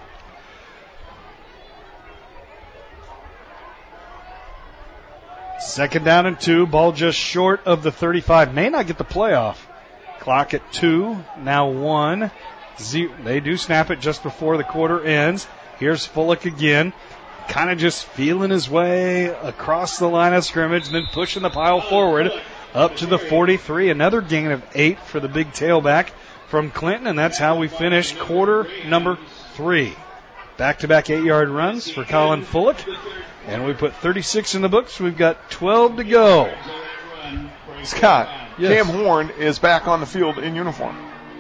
Second down and 2. Ball just short of the 35. May not get the playoff. Clock at 2. Now 1. They do snap it just before the quarter ends. Here's Fullick again. Kind of just feeling his way across the line of scrimmage and then pushing the pile forward up to the 43. Another gain of 8 for the big tailback from Clinton, and that's how we finish quarter number 3. Back-to-back 8-yard runs for Colin Fullick, and we put 36 in the books. We've got 12 to go. Scott, yes. Cam Horn is back on the field in uniform.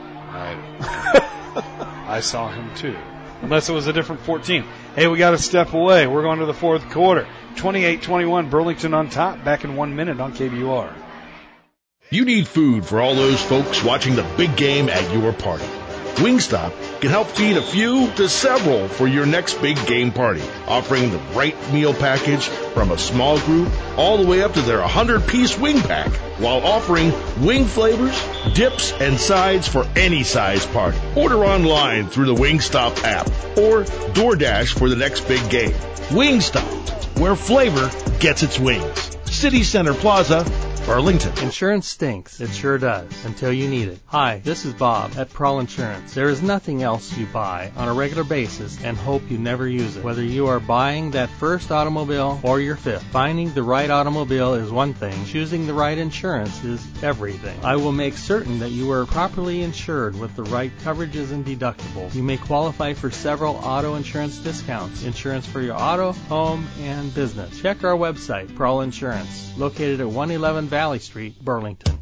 I saw him too. Unless it was a different 14. Hey, we got to step away. We're going to the fourth quarter. 28-21, Burlington on top. Back in 1 minute on KBUR. You need food for all those folks watching the big game at your party. Wingstop can help feed a few to several for your next big game party, offering the right meal package from a small group all the way up to their 100-piece wing pack, while offering wing flavors, dips, and sides for any size party. Order online through the Wingstop app or DoorDash for the next big game. Wingstop, where flavor gets its wings. City Center Plaza, Burlington. Insurance stinks. It sure does, until you need it. Hi, this is Bob at Prowl Insurance. There is nothing else you buy on a regular basis and hope you never use it. Whether you are buying that first automobile or your fifth, finding the right automobile is one thing. Choosing the right insurance is everything. I will make certain that you are properly insured with the right coverages and deductibles. You may qualify for several auto insurance discounts. Insurance for your auto, home, and business. Check our website, Prowl Insurance, located at 111 Valley Street, Burlington.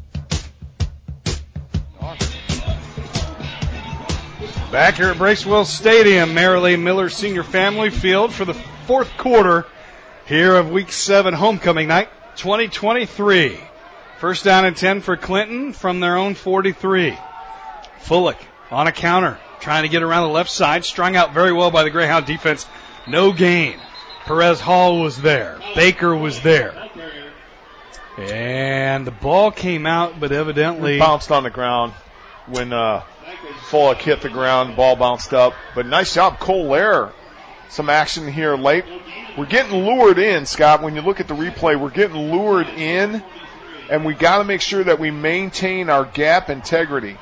Back here at Bracewell Stadium, Marilee Miller Senior Family Field for the fourth quarter here of Week 7 homecoming night 2023. First down and 10 for Clinton from their own 43. Fullick on a counter, trying to get around the left side, strung out very well by the Greyhound defense. No gain. Perez Hall was there. Baker was there. And the ball came out, but evidently it bounced on the ground when Fullick hit the ground. The ball bounced up. But nice job, Cole Lair. Some action here late. We're getting lured in, Scott. When you look at the replay, we're getting lured in, and we got to make sure that we maintain our gap integrity.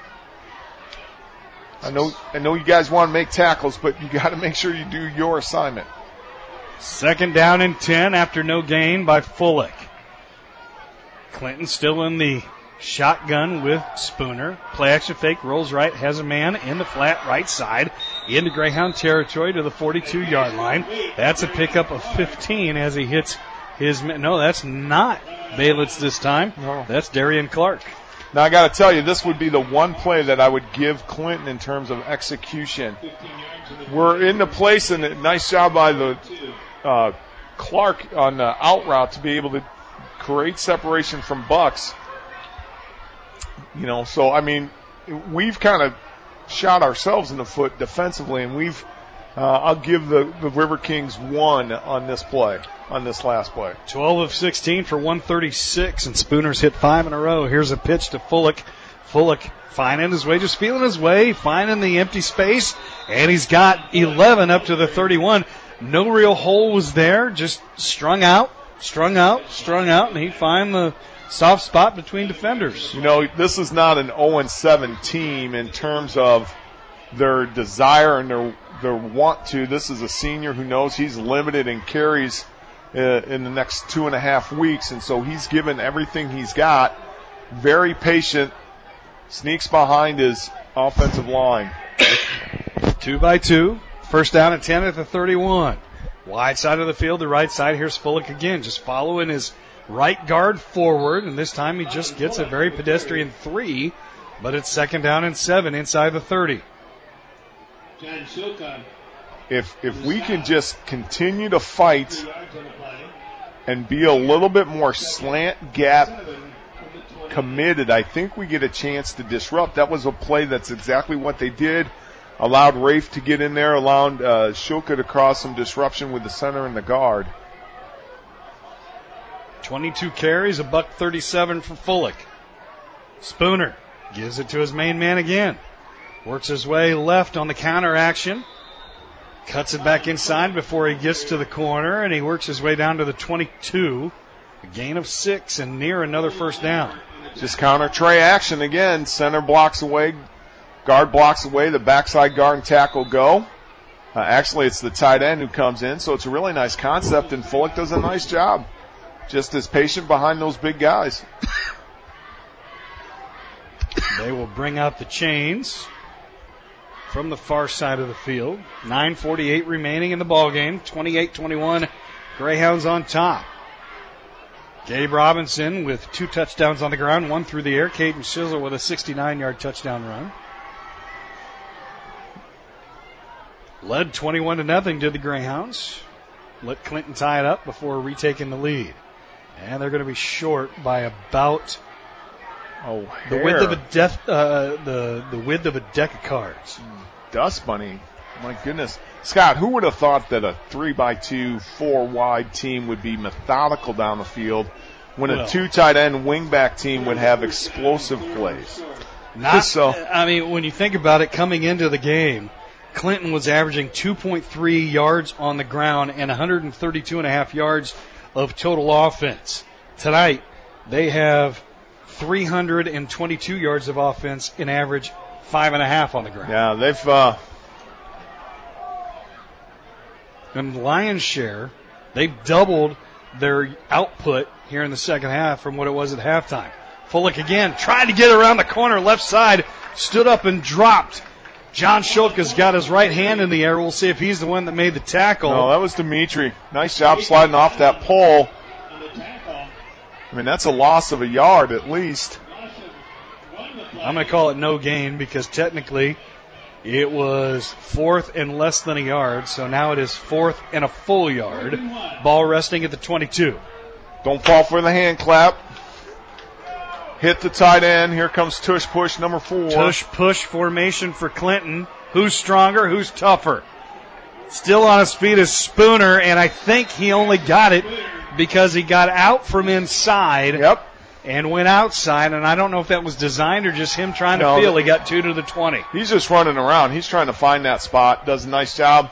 I know you guys want to make tackles, but you got to make sure you do your assignment. 2nd down and 10 after no gain by Fullick. Clinton still in the shotgun with Spooner. Play action fake, rolls right, has a man in the flat right side into Greyhound territory to the 42-yard line. That's a pickup of 15 as he hits his man. No, that's not Baylitz this time. No. That's Darian Clark. Now, I got to tell you, this would be the one play that I would give Clinton in terms of execution. We're in the place, and a nice job by the Clark on the out route to be able to create separation from Bucks. You know, so, I mean, we've kind of shot ourselves in the foot defensively, and I'll give the River Kings 1 on this play, on this last play. 12 of 16 for 136, and Spooner's hit 5 in a row. Here's a pitch to Fullick. Fullick finding his way, just feeling his way, finding the empty space, and he's got 11 up to the 31. No real hole was there, just strung out, and he find the soft spot between defenders. You know, this is not an 0-7 team in terms of their desire and their want to. This is a senior who knows he's limited in carries in the next 2.5 weeks, and so he's given everything he's got. Very patient, sneaks behind his offensive line. 2-by-2, 1st down and 10 at the 31. Wide side of the field, the right side. Here's Fullick again, just following his right guard forward, and this time he just gets a very pedestrian 3, but it's 2nd down and 7 inside the 30. If we can just continue to fight and be a little bit more slant gap committed, I think we get a chance to disrupt. That was a play that's exactly what they did. Allowed Rafe to get in there, allowed Shulka to cause some disruption with the center and the guard. 22 carries, $137 for Fullick. Spooner gives it to his main man again. Works his way left on the counter action. Cuts it back inside before he gets to the corner, and he works his way down to the 22. A gain of 6 and near another 1st down. Just counter tray action again. Center blocks away, guard blocks away, the backside guard and tackle go. Actually, it's the tight end who comes in, so it's a really nice concept, and Fullick does a nice job. Just as patient behind those big guys. They will bring out the chains from the far side of the field. 9:48 remaining in the ball game. 28-21, Greyhounds on top. Gabe Robinson with 2 touchdowns on the ground, 1 through the air. Caden Shizzle with a 69-yard touchdown run. Led 21-0 to the Greyhounds. Let Clinton tie it up before retaking the lead. And they're going to be short by about the width of a deck of cards. Dust Bunny, my goodness. Scott, who would have thought that a 3-by-2, 4-wide team would be methodical down the field when a 2 tight end wingback team would have explosive plays? I mean, when you think about it, coming into the game, Clinton was averaging 2.3 yards on the ground and 132.5 yards of total offense. Tonight, they have 322 yards of offense and average 5.5 on the ground. Yeah, they've and lion's share, they've doubled their output here in the second half from what it was at halftime. Fullick again, trying to get around the corner, left side, stood up and dropped. John Shulka's got his right hand in the air. We'll see if he's the one that made the tackle. No, that was Dimitri. Nice job sliding off that pole. I mean, that's a loss of a yard at least. I'm going to call it no gain because technically it was 4th and less than a yard, so now it is 4th and a full yard. Ball resting at the 22. Don't fall for the hand clap. Hit the tight end. Here comes tush push number 4. Tush push formation for Clinton. Who's stronger? Who's tougher? Still on his feet is Spooner, and I think he only got it because he got out from inside. Yep. And went outside, and I don't know if that was designed or just him trying to feel. He got 2 to the 20. He's just running around. He's trying to find that spot. Does a nice job.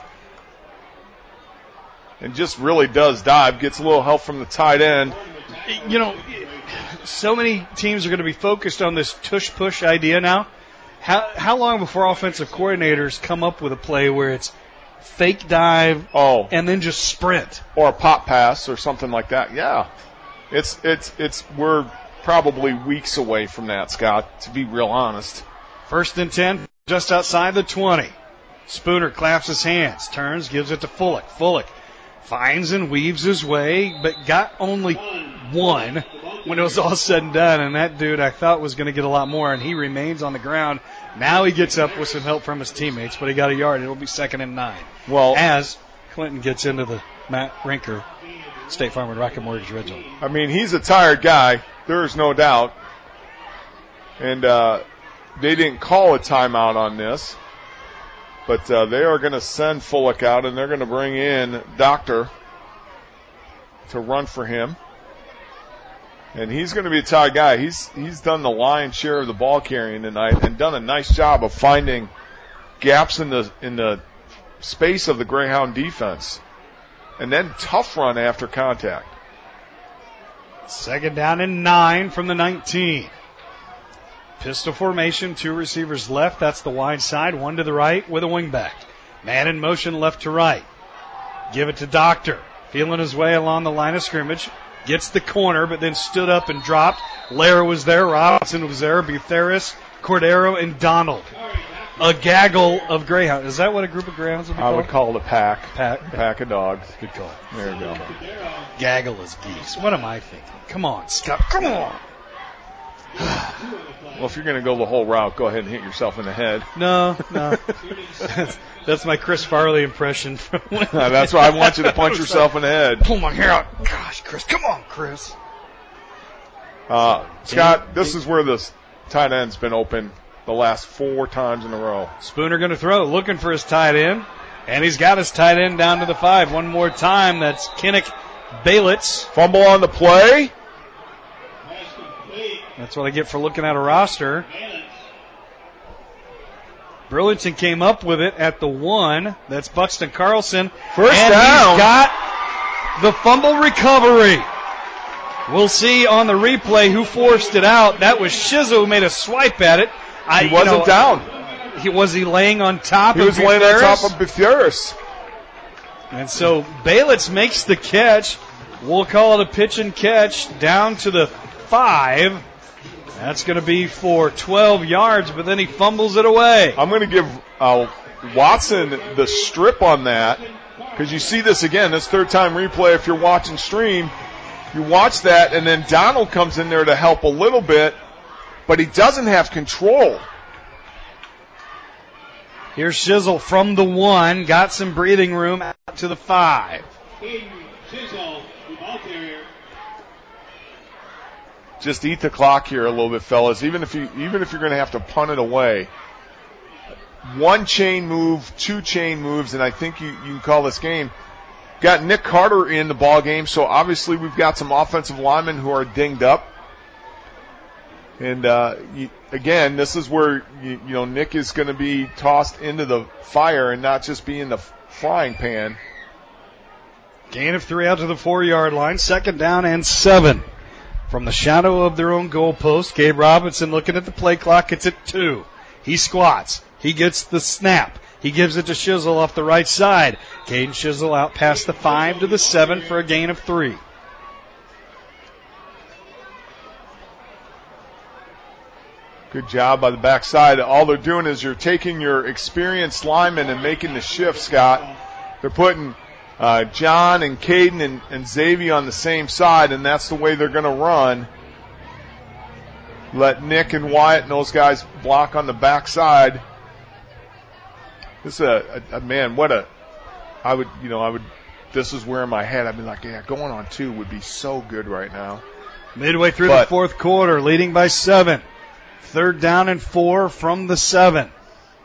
And just really does dive. Gets a little help from the tight end. You know, so many teams are going to be focused on this tush-push idea now. How long before offensive coordinators come up with a play where it's fake dive and then just sprint? Or a pop pass or something like that. Yeah. We're probably weeks away from that, Scott, to be real honest. 1st and 10, just outside the 20. Spooner claps his hands, turns, gives it to Fullick. Fullick finds and weaves his way, but got only 1 when it was all said and done, and that dude I thought was going to get a lot more, and he remains on the ground. Now he gets up with some help from his teammates, but he got a yard. It'll be 2nd and 9. Well, as Clinton gets into the Matt Rinker State Farm and Rocket Mortgage Red Zone. I mean, he's a tired guy. There is no doubt. And they didn't call a timeout on this. But they are going to send Fullick out, and they're going to bring in Doctor to run for him. And he's going to be a tired guy. He's done the lion's share of the ball carrying tonight and done a nice job of finding gaps in the space of the Greyhound defense. And then tough run after contact. 2nd down and 9 from the 19. Pistol formation, 2 receivers left. That's the wide side, 1 to the right with a wingback. Man in motion left to right. Give it to Doctor. Feeling his way along the line of scrimmage. Gets the corner, but then stood up and dropped. Lair was there. Robinson was there. Butheris, Cordero, and Donald. A gaggle of Greyhounds. Is that what a group of Greyhounds would be called? I would call it a pack. Pack of dogs. Good call. There you go. Gaggle is geese. What am I thinking? Come on, Scott. Come on. Well, if you're going to go the whole route, go ahead and hit yourself in the head. No. That's my Chris Farley impression. That's why I want you to punch yourself in the head. Pull my hair out. Gosh, Chris. Come on, Chris. Scott, this is where the tight end's been open the last 4 times in a row. Spooner going to throw, looking for his tight end. And he's got his tight end down to the 5. One more time. That's Kinnick Balitz. Fumble on the play. That's what I get for looking at a roster. Burlington came up with it at the 1. That's Buxton Carlson. First down. He's got the fumble recovery. We'll see on the replay who forced it out. That was Shizzle who made a swipe at it. He wasn't down. Was he laying on top of Butheris? He was laying on top of Butheris. And so Balitz makes the catch. We'll call it a pitch and catch down to the 5. That's going to be for 12 yards, but then he fumbles it away. I'm going to give Watson the strip on that because you see this again, this 3rd time replay. If you're watching stream, you watch that, and then Donald comes in there to help a little bit, but he doesn't have control. Here's Shizzle from the 1, got some breathing room out to the 5. Just eat the clock here a little bit, fellas. Even if you're going to have to punt it away, 1 chain move, 2 chain moves, and I think you can call this game. Got Nick Carter in the ball game, so obviously we've got some offensive linemen who are dinged up. And again, this is where Nick is going to be tossed into the fire and not just be in the frying pan. Gain of 3 out to the 4-yard line. 2nd down and 7. From the shadow of their own goalpost, Gabe Robinson looking at the play clock. It's at 2. He squats. He gets the snap. He gives it to Shizzle off the right side. Caden Shizzle out past the 5 to the 7 for a gain of 3. Good job by the backside. All they're doing is you're taking your experienced linemen and making the shift, Scott. They're putting John and Caden and Xavier on the same side, and that's the way they're going to run. Let Nick and Wyatt and those guys block on the backside. This is this is where in my head I'd be like, yeah, going on 2 would be so good right now. Midway through the 4th quarter, leading by 7. 3rd down and 4 from the 7.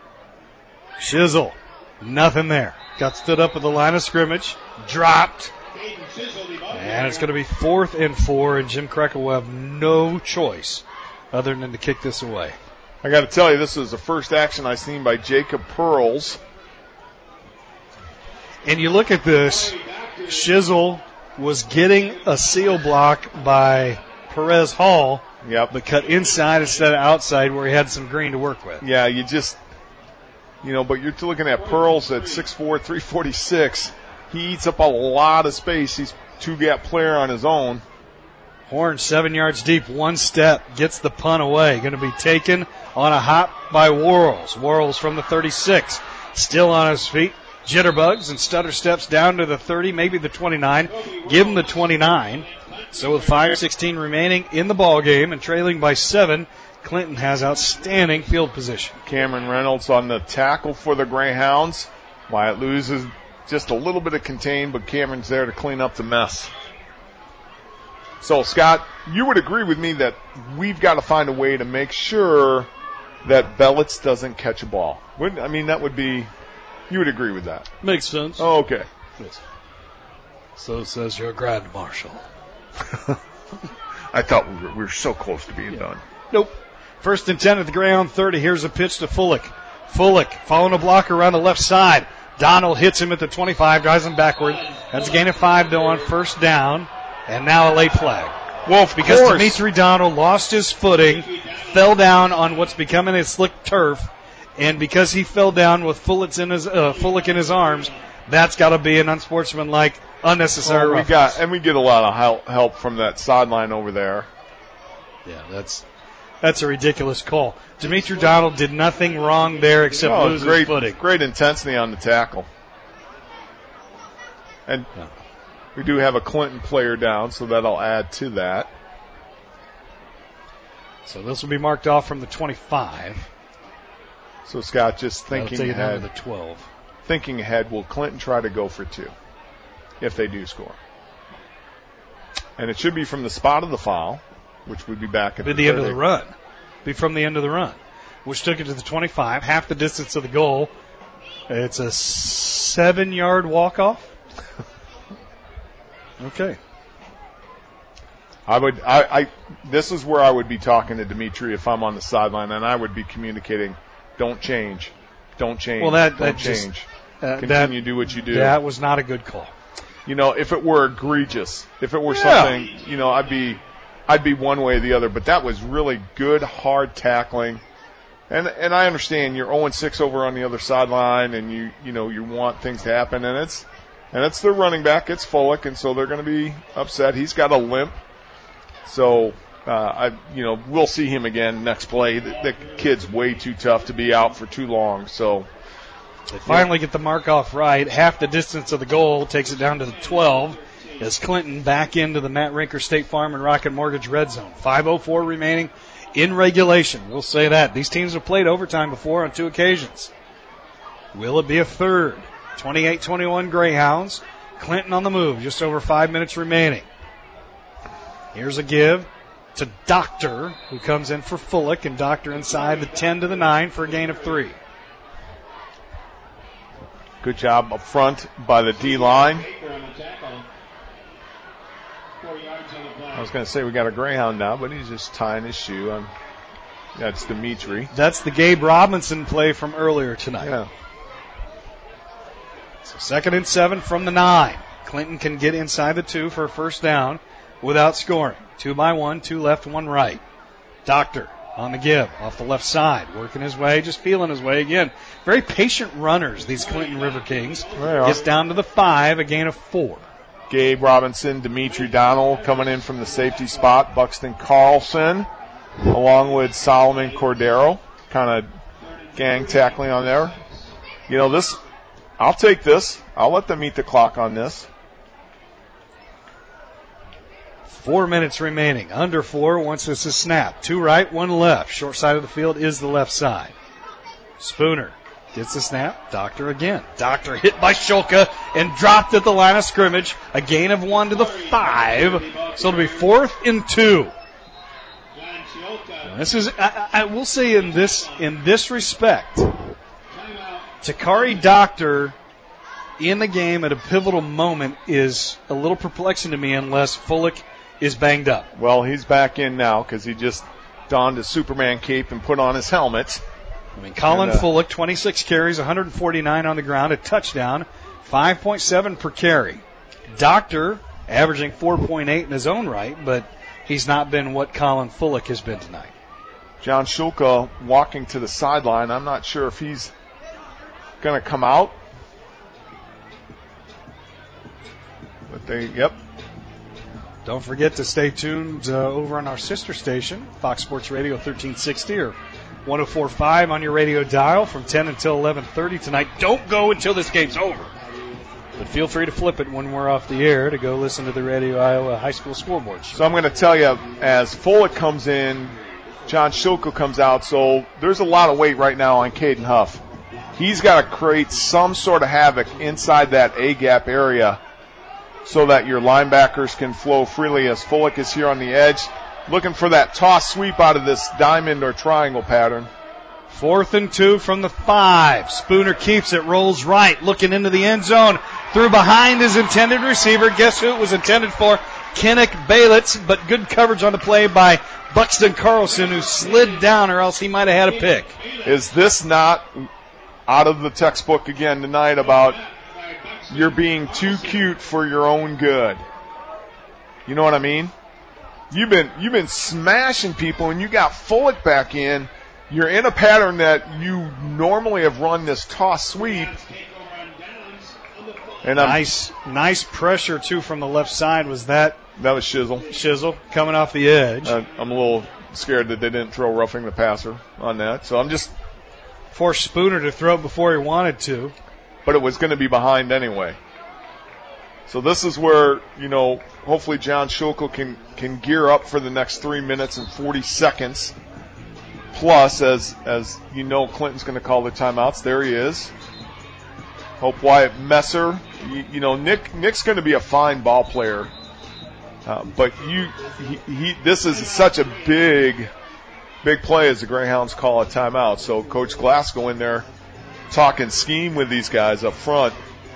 Shizzle, nothing there. Got stood up at the line of scrimmage, dropped, And it's going to be 4th and 4, and Jim Krekel will have no choice other than to kick this away. I got to tell you, this is the first action I've seen by Jacob Pearls. And you look at this, Shizzle was getting a seal block by Perez Hall, but cut inside instead of outside where he had some green to work with. Yeah, but you're looking at Pearls at 6'4", 346. He eats up a lot of space. He's two-gap player on his own. Horn 7 yards deep, one step, gets the punt away. Going to be taken on a hop by Worrells. Worrells from the 36, still on his feet. Jitterbugs and stutter steps down to the 30, maybe the 29. Give him the 29. So with 5:16 remaining in the ball game and trailing by 7, Clinton has outstanding field position. Cameron Reynolds on the tackle for the Greyhounds. Wyatt loses just a little bit of contain, but Cameron's there to clean up the mess. So, Scott, you would agree with me that we've got to find a way to make sure that Bellitz doesn't catch a ball. That would be, you would agree with that. Makes sense. Oh, okay. Yes. So says your Grand Marshal. I thought we were so close to being done. Nope. 1st and 10 at the Greyhound 30. Here's a pitch to Fullick. Fullick following a blocker around the left side. Donald hits him at the 25, drives him backward. That's a gain of 5, though, on 1st down. And now a late flag. Well, because Dimitri Donald lost his footing, fell down on what's becoming a slick turf, and because he fell down with Fullick in his arms, that's got to be an unsportsmanlike, unnecessary roughness. We get a lot of help from that sideline over there. Yeah, that's a ridiculous call. Dimitri Donald did nothing wrong there except lose his footing. Great intensity on the tackle. And we do have a Clinton player down, so that'll add to that. So this will be marked off from the 25. So, Scott, just thinking ahead. ahead. To the 12. Thinking ahead, will Clinton try to go for 2 if they do score? And it should be from the spot of the foul, which would be back at the end of the run. Be from the end of the run, which took it to the 25, half the distance of the goal. It's a 7-yard walk-off. Okay. This is where I would be talking to Dimitri if I'm on the sideline, and I would be communicating, don't change. Don't change. Well, don't change. Continue to do what you do. That was not a good call. If it were egregious, if it were something, I'd be one way or the other, but that was really good, hard tackling. And I understand you're 0-6 over on the other sideline, and you want things to happen, and it's their running back, it's Fullick, and so they're going to be upset. He's got a limp, so we'll see him again next play. The kid's way too tough to be out for too long, so. They finally get the mark off right. Half the distance of the goal takes it down to the 12 as Clinton back into the Matt Rinker State Farm and Rocket Mortgage red zone. 5:04 remaining in regulation. We'll say that. These teams have played overtime before on 2 occasions. Will it be a third? 28-21 Greyhounds. Clinton on the move. Just over 5 minutes remaining. Here's a give to Doctor, who comes in for Fullick, and Doctor inside the 10 to the 9 for a gain of 3. Good job up front by the D-line. I was going to say we got a Greyhound now, but he's just tying his shoe. That's Dimitri. That's the Gabe Robinson play from earlier tonight. Yeah. So 2nd and 7 from the 9. Clinton can get inside the 2 for a first down without scoring. 2 by 1, 2 left, 1 right. Doctor on the give, off the left side, working his way, just feeling his way again. Very patient runners, these Clinton River Kings. Gets down to the 5, a gain of 4. Gabe Robinson, Dimitri Donald coming in from the safety spot. Buxton Carlson, along with Solomon Cordero, kind of gang tackling on there. I'll take this. I'll let them eat the clock on this. 4 minutes remaining. Under 4 once this is snapped. 2 right, 1 left. Short side of the field is the left side. Spooner gets the snap. Doctor again. Doctor hit by Shulka and dropped at the line of scrimmage. A gain of 1 to the 5. So it'll be 4th and 2. Now this is, I will say in this respect, Takari Doctor in the game at a pivotal moment is a little perplexing to me unless Fullick is banged up. Well, he's back in now because he just donned his Superman cape and put on his helmet. Colin Fullick, 26 carries, 149 on the ground, a touchdown, 5.7 per carry. Doctor averaging 4.8 in his own right, but he's not been what Colin Fullick has been tonight. John Shulka walking to the sideline. I'm not sure if he's going to come out. But yep. Don't forget to stay tuned over on our sister station, Fox Sports Radio 1360 or 104.5 on your radio dial from 10 until 11:30 tonight. Don't go until this game's over. But feel free to flip it when we're off the air to go listen to the Radio Iowa High School Scoreboard show. So I'm going to tell you, as Fullick comes in, John Shulka comes out, so there's a lot of weight right now on Caden Huff. He's got to create some sort of havoc inside that A-gap area so that your linebackers can flow freely as Fullick is here on the edge, looking for that toss sweep out of this diamond or triangle pattern. 4th and 2 from the 5. Spooner keeps it, rolls right, looking into the end zone. Threw behind his intended receiver. Guess who it was intended for? Kennick Balitz, but good coverage on the play by Buxton Carlson, who slid down, or else he might have had a pick. Is this not out of the textbook again tonight about you're being too cute for your own good? You know what I mean? You've been smashing people, and you got Fullick back in. You're in a pattern that you normally have run this toss sweep. And nice pressure, too, from the left side. Was that? That was Shizzle. Shizzle coming off the edge. I'm a little scared that they didn't throw roughing the passer on that. So I'm just... Forced Spooner to throw before he wanted to. But it was going to be behind anyway. So this is where, hopefully John Shulka can gear up for the next 3 minutes and 40 seconds. Plus, as Clinton's going to call the timeouts. There he is. Hope Wyatt Messer. Nick's going to be a fine ball player. But this is such a big play as the Greyhounds call a timeout. So Coach Glasgow in there talking scheme with these guys up front.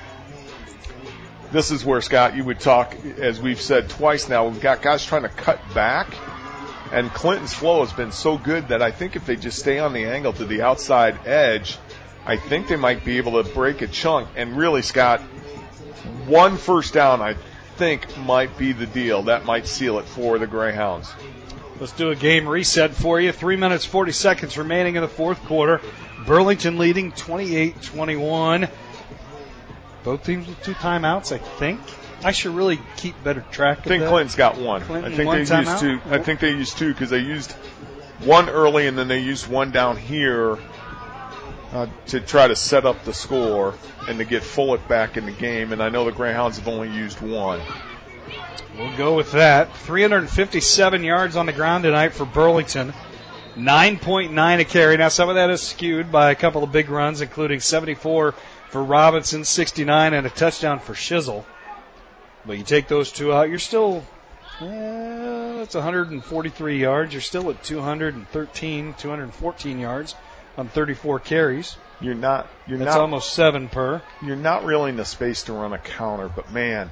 This is where, Scott, you would talk, as we've said twice now, we've got guys trying to cut back. And Clinton's flow has been so good that I think if they just stay on the angle to the outside edge, I think they might be able to break a chunk. And really, Scott, 1 first down, I think, might be the deal. That might seal it for the Greyhounds. Let's do a game reset for you. 3 minutes, 40 seconds remaining in the fourth quarter. Burlington leading 28-21. Both teams with 2 timeouts, I think. I should really keep better track of that. I think Clinton's got 1. I think they used 2 because they used 1 early and then they used 1 down here to try to set up the score and to get Fullick back in the game. And I know the Greyhounds have only used 1. We'll go with that. 357 yards on the ground tonight for Burlington. 9.9 a carry. Now, some of that is skewed by a couple of big runs, including 74 for Robinson, 69, and a touchdown for Shizzle. But you take those 2 out, you're still, that's 143 yards. You're still at 214 yards on 34 carries. That's almost 7 per. You're not really in the space to run a counter, but man,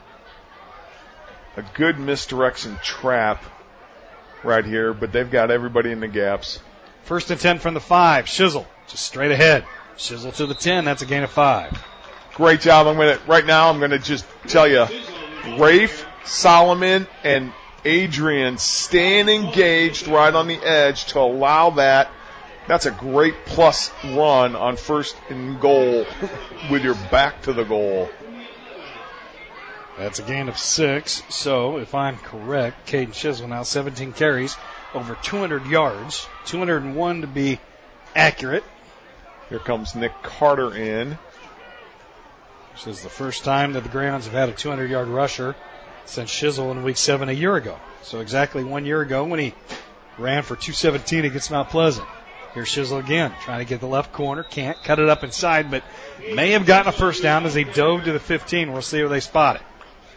a good misdirection trap right here, but they've got everybody in the gaps. 1st and 10 from the 5. Shizzle, just straight ahead. Shizzle to the 10. That's a gain of 5. Great job. Right now I'm going to just tell you, Rafe, Solomon, and Adrian staying engaged right on the edge to allow that. That's a great plus run on 1st and goal with your back to the goal. That's a gain of 6. So, if I'm correct, Caden Shizzle now 17 carries, over 200 yards, 201 to be accurate. Here comes Nick Carter in. This is the first time that the Greyhounds have had a 200-yard rusher since Shizzle in Week 7 a year ago. So exactly 1 year ago when he ran for 217 against Mount Pleasant. Here's Shizzle again, trying to get the left corner. Can't cut it up inside, but may have gotten a first down as he dove to the 15. We'll see where they spot it.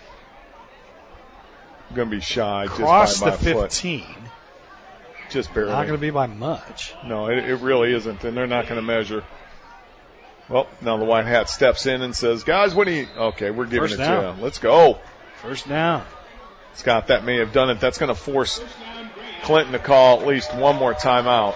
Going to be shy Cross just by the 15. Foot. Just barely. Not going to be by much. No, it really isn't, and they're not going to measure. Well, now the white hat steps in and says, guys, what do you... Okay, we're giving First it down. to you. Let's go. First down. Scott, that may have done it. That's going to force Clinton to call at least one more timeout.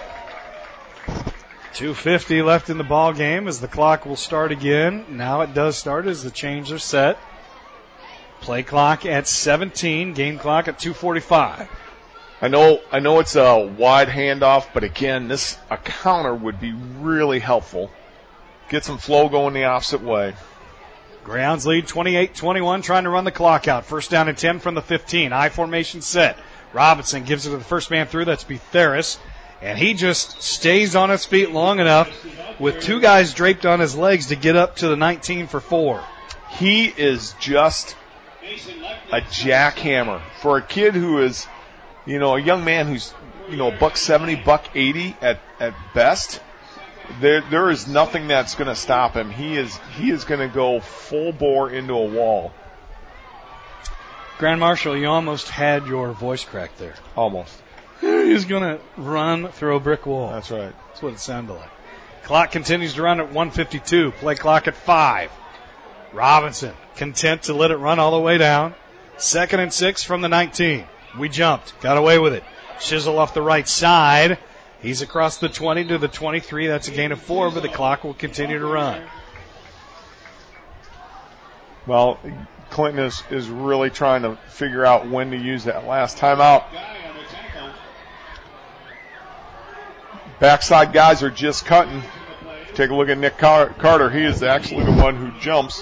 2:50 left in the ball game as the clock will start again. Now it does start as the chains are set. Play clock at 17, game clock at 2:45. I know it's a wide handoff, but again, a counter would be really helpful. Get some flow going the opposite way. Greyhounds lead 28-21, trying to run the clock out. First down and 10 from the 15. I formation set. Robinson gives it to the first man through. That's Betheris. And he just stays on his feet long enough with two guys draped on his legs to get up to the 19 for 4. He is just a jackhammer. For a kid who is, a young man who's, $170, $180 at best, there is nothing that's going to stop him. He is going to go full bore into a wall. Grand Marshal, you almost had your voice crack there. Almost. He's going to run through a brick wall. That's right. That's what it sounded like. Clock continues to run at 1:52. Play clock at 5. Robinson content to let it run all the way down. 2nd and 6 from the 19. We jumped. Got away with it. Shizzle off the right side. He's across the 20 to the 23. That's a gain of 4, but the clock will continue to run. Well, Clinton is really trying to figure out when to use that last timeout. Backside guys are just cutting. Take a look at Nick Carter. He is actually the one who jumps.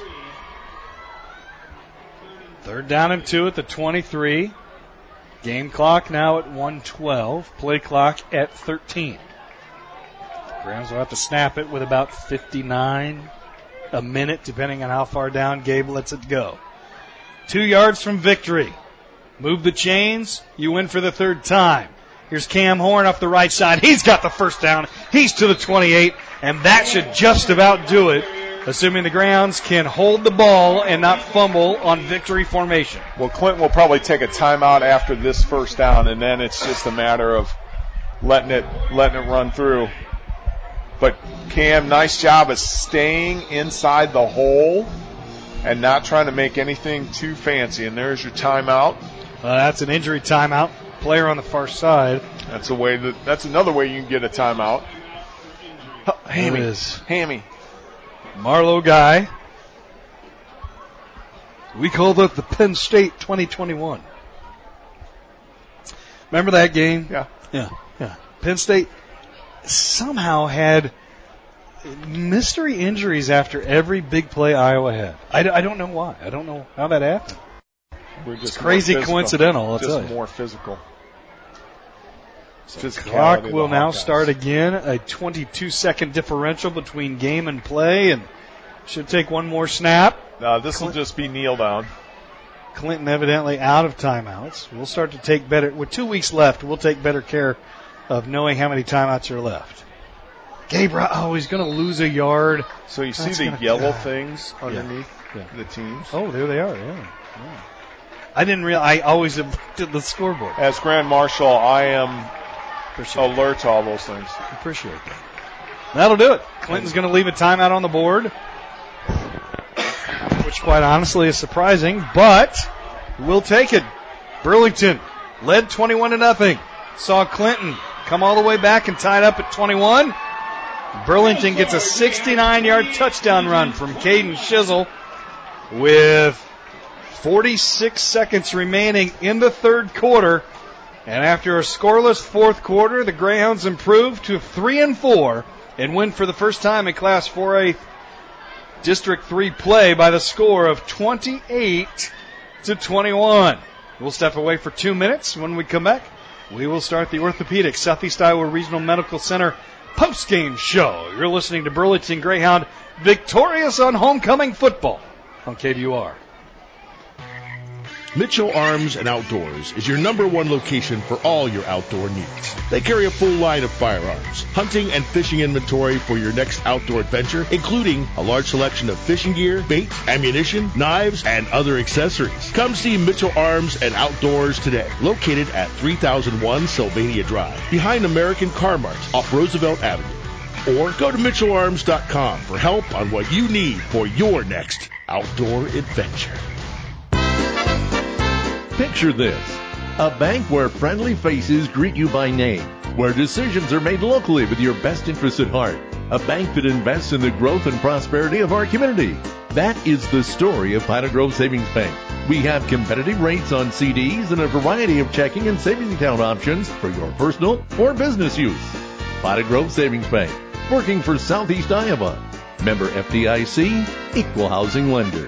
3rd down and 2 at the 23. Game clock now at 1:12. Play clock at 13. Grams will have to snap it with about 59 a minute, depending on how far down Gabe lets it go. 2 yards from victory. Move the chains. You win for the 3rd time. Here's Cam Horn off the right side. He's got the first down. He's to the 28, and that should just about do it, assuming the Greyhounds can hold the ball and not fumble on victory formation. Well, Clinton will probably take a timeout after this first down, and then it's just a matter of letting it run through. But Cam, nice job of staying inside the hole and not trying to make anything too fancy. And there's your timeout. That's an injury timeout. Player on the far side. That's another way you can get a timeout. Hammy. Marlowe guy. We call that the Penn State 2021. Remember that game? Yeah. Penn State somehow had mystery injuries after every big play Iowa had. I don't know why. I don't know how that happened. It's crazy coincidental, I'll tell you. Just more physical. So clock will now start again. A 22-second differential between game and play, and should take one more snap. This will just be kneel down. Clinton evidently out of timeouts. We'll start to take better. With 2 weeks left, we'll take better care of knowing how many timeouts are left. Gabriel, he's going to lose a yard. So you see the yellow things underneath the teams? Oh, there they are, yeah. I didn't realize. I always did the scoreboard. As Grand Marshal, I am alert to all those things. Appreciate that. That'll do it. Clinton's going to leave a timeout on the board, which quite honestly is surprising, but we'll take it. Burlington led 21-0. Saw Clinton come all the way back and tied up at 21. Burlington gets a 69-yard touchdown run from Caden Shizzle with 46 seconds remaining in the 3rd quarter. And after a scoreless 4th quarter, the Greyhounds improved to 3-4 and win for the first time in Class 4A District 3 play by the score of 28-21. We'll step away for 2 minutes. When we come back, we will start the Orthopedic Southeast Iowa Regional Medical Center post-game show. You're listening to Burlington Greyhound victorious on homecoming football on KBUR. Mitchell Arms and Outdoors is your #1 location for all your outdoor needs. They carry a full line of firearms, hunting and fishing inventory for your next outdoor adventure, including a large selection of fishing gear, bait, ammunition, knives, and other accessories. Come see Mitchell Arms and Outdoors today, located at 3001 Sylvania Drive, behind American Car Mart off Roosevelt Avenue. Or go to MitchellArms.com for help on what you need for your next outdoor adventure. Picture this: a bank where friendly faces greet you by name, where decisions are made locally with your best interests at heart. A bank that invests in the growth and prosperity of our community. That is the story of Piney Grove Savings Bank. We have competitive rates on CDs and a variety of checking and savings account options for your personal or business use. Piney Grove Savings Bank, working for Southeast Iowa. Member FDIC, Equal Housing Lender.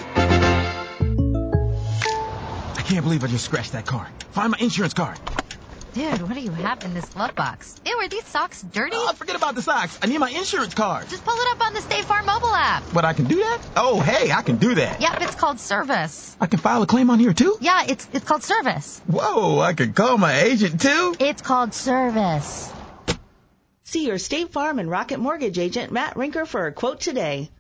I can't believe I just scratched that car. Find my insurance card. Dude, what do you have in this glove box? Ew, are these socks dirty? Oh, forget about the socks. I need my insurance card. Just pull it up on the State Farm mobile app. But I can do that? Oh, hey, I can do that. Yep, it's called service. I can file a claim on here, too? Yeah, it's called service. Whoa, I can call my agent, too? It's called service. See your State Farm and Rocket Mortgage agent, Matt Rinker, for a quote today.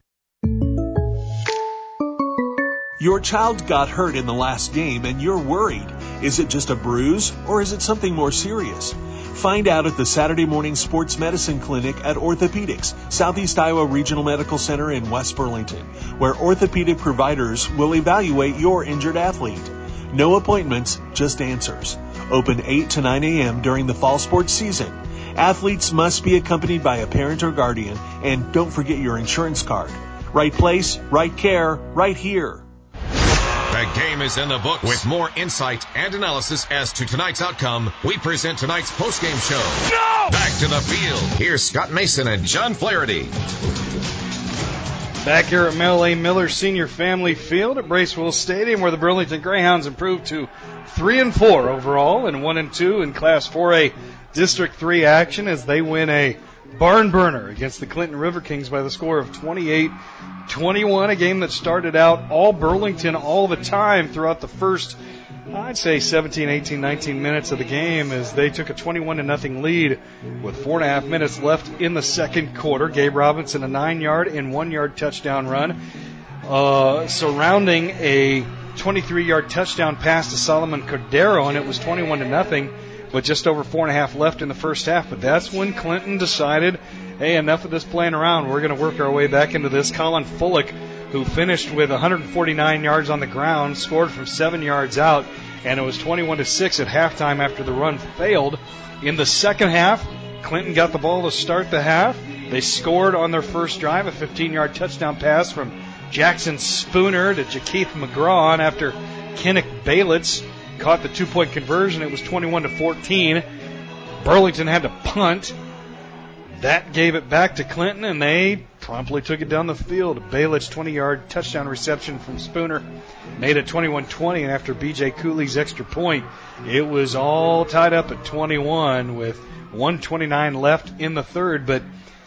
Your child got hurt in the last game and you're worried. Is it just a bruise or is it something more serious? Find out at the Saturday Morning Sports Medicine Clinic at Orthopedics, Southeast Iowa Regional Medical Center in West Burlington, where orthopedic providers will evaluate your injured athlete. No appointments, just answers. Open 8 to 9 a.m. during the fall sports season. Athletes must be accompanied by a parent or guardian, and don't forget your insurance card. Right place, right care, right here. The game is in the books. With more insight and analysis as to tonight's outcome, we present tonight's postgame show. No! Back to the field. Here's Scott Mason and John Flaherty. Back here at Mel A. Miller Senior Family Field at Bracewell Stadium, where the Burlington Greyhounds improved to 3-4 overall and 1-2 in Class 4A District 3 action as they win a barn burner against the Clinton River Kings by the score of 28-21, a game that started out all Burlington all the time throughout the first, I'd say 17, 18, 19 minutes of the game as they took a 21-0 lead with 4.5 minutes left in the second quarter. Gabe Robinson a 9-yard and 1-yard touchdown run, surrounding a 23-yard touchdown pass to Solomon Cordero, and it was 21-0. With just over 4.5 left in the first half. But that's when Clinton decided, hey, enough of this playing around. We're going to work our way back into this. Colin Fullick, who finished with 149 yards on the ground, scored from 7 yards out, and it was 21-6 at halftime after the run failed. In the second half, Clinton got the ball to start the half. They scored on their first drive, a 15-yard touchdown pass from Jackson Spooner to Jakeith McGraw after Kinnick Baylitz caught the 2-point conversion. It was 21-14. Burlington had to punt. That gave it back to Clinton, and they promptly took it down the field. Baylitz 20-yard touchdown reception from Spooner made it 21-20, and after B.J. Cooley's extra point, it was all tied up at 21 with 1:29 left in the third. But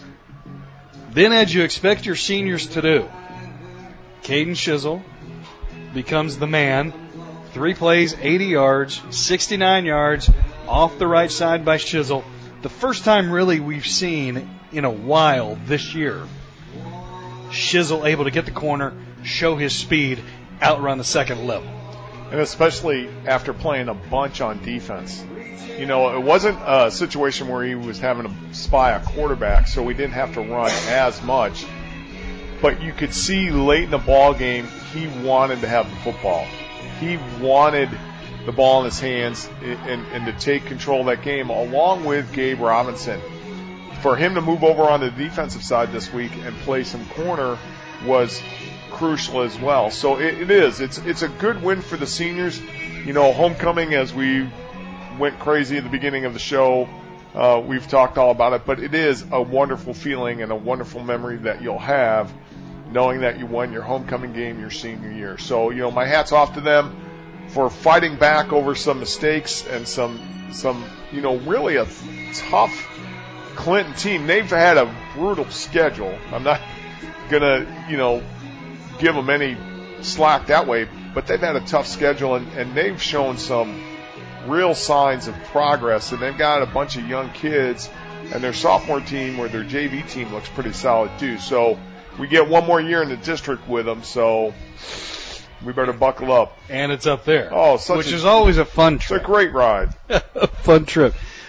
then, as you expect your seniors to do, Caden Shizzle becomes the man. 3 plays, 80 yards, 69 yards off the right side by Shizzle. The first time really we've seen in a while this year Shizzle able to get the corner, show his speed, outrun the second level. And especially after playing a bunch on defense. You know, it wasn't a situation where he was having to spy a quarterback, so we didn't have to run as much. But you could see late in the ball game he wanted to have the football. He wanted the ball in his hands and to take control of that game, along with Gabe Robinson. For him to move over on the defensive side this week and play some corner was crucial as well. So it's a good win for the seniors. You know, homecoming, as we went crazy at the beginning of the show, we've talked all about it, but it is a wonderful feeling and a wonderful memory that you'll have, knowing that you won your homecoming game your senior year. So, you know, my hat's off to them for fighting back over some mistakes and some you know, really a tough Clinton team. They've had a brutal schedule. I'm not going to, you know, give them any slack that way, but they've had a tough schedule, and they've shown some real signs of progress, and they've got a bunch of young kids, and their sophomore team or their JV team looks pretty solid too. So we get one more year in the district with them, so we better buckle up. And it's up there. Oh, which is always a fun trip. It's a great ride. Fun trip.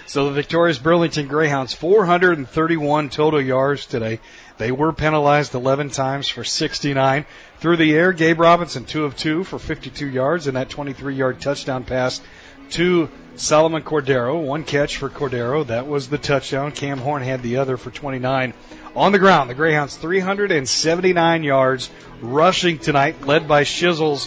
So the victorious Burlington Greyhounds, 431 total yards today. They were penalized 11 times for 69. Through the air, Gabe Robinson, 2 of 2 for 52 yards and that 23-yard touchdown pass to Solomon Cordero. 1 catch for Cordero. That was the touchdown. Cam Horn had the other for 29. On the ground, the Greyhounds 379 yards rushing tonight, led by Shizzles,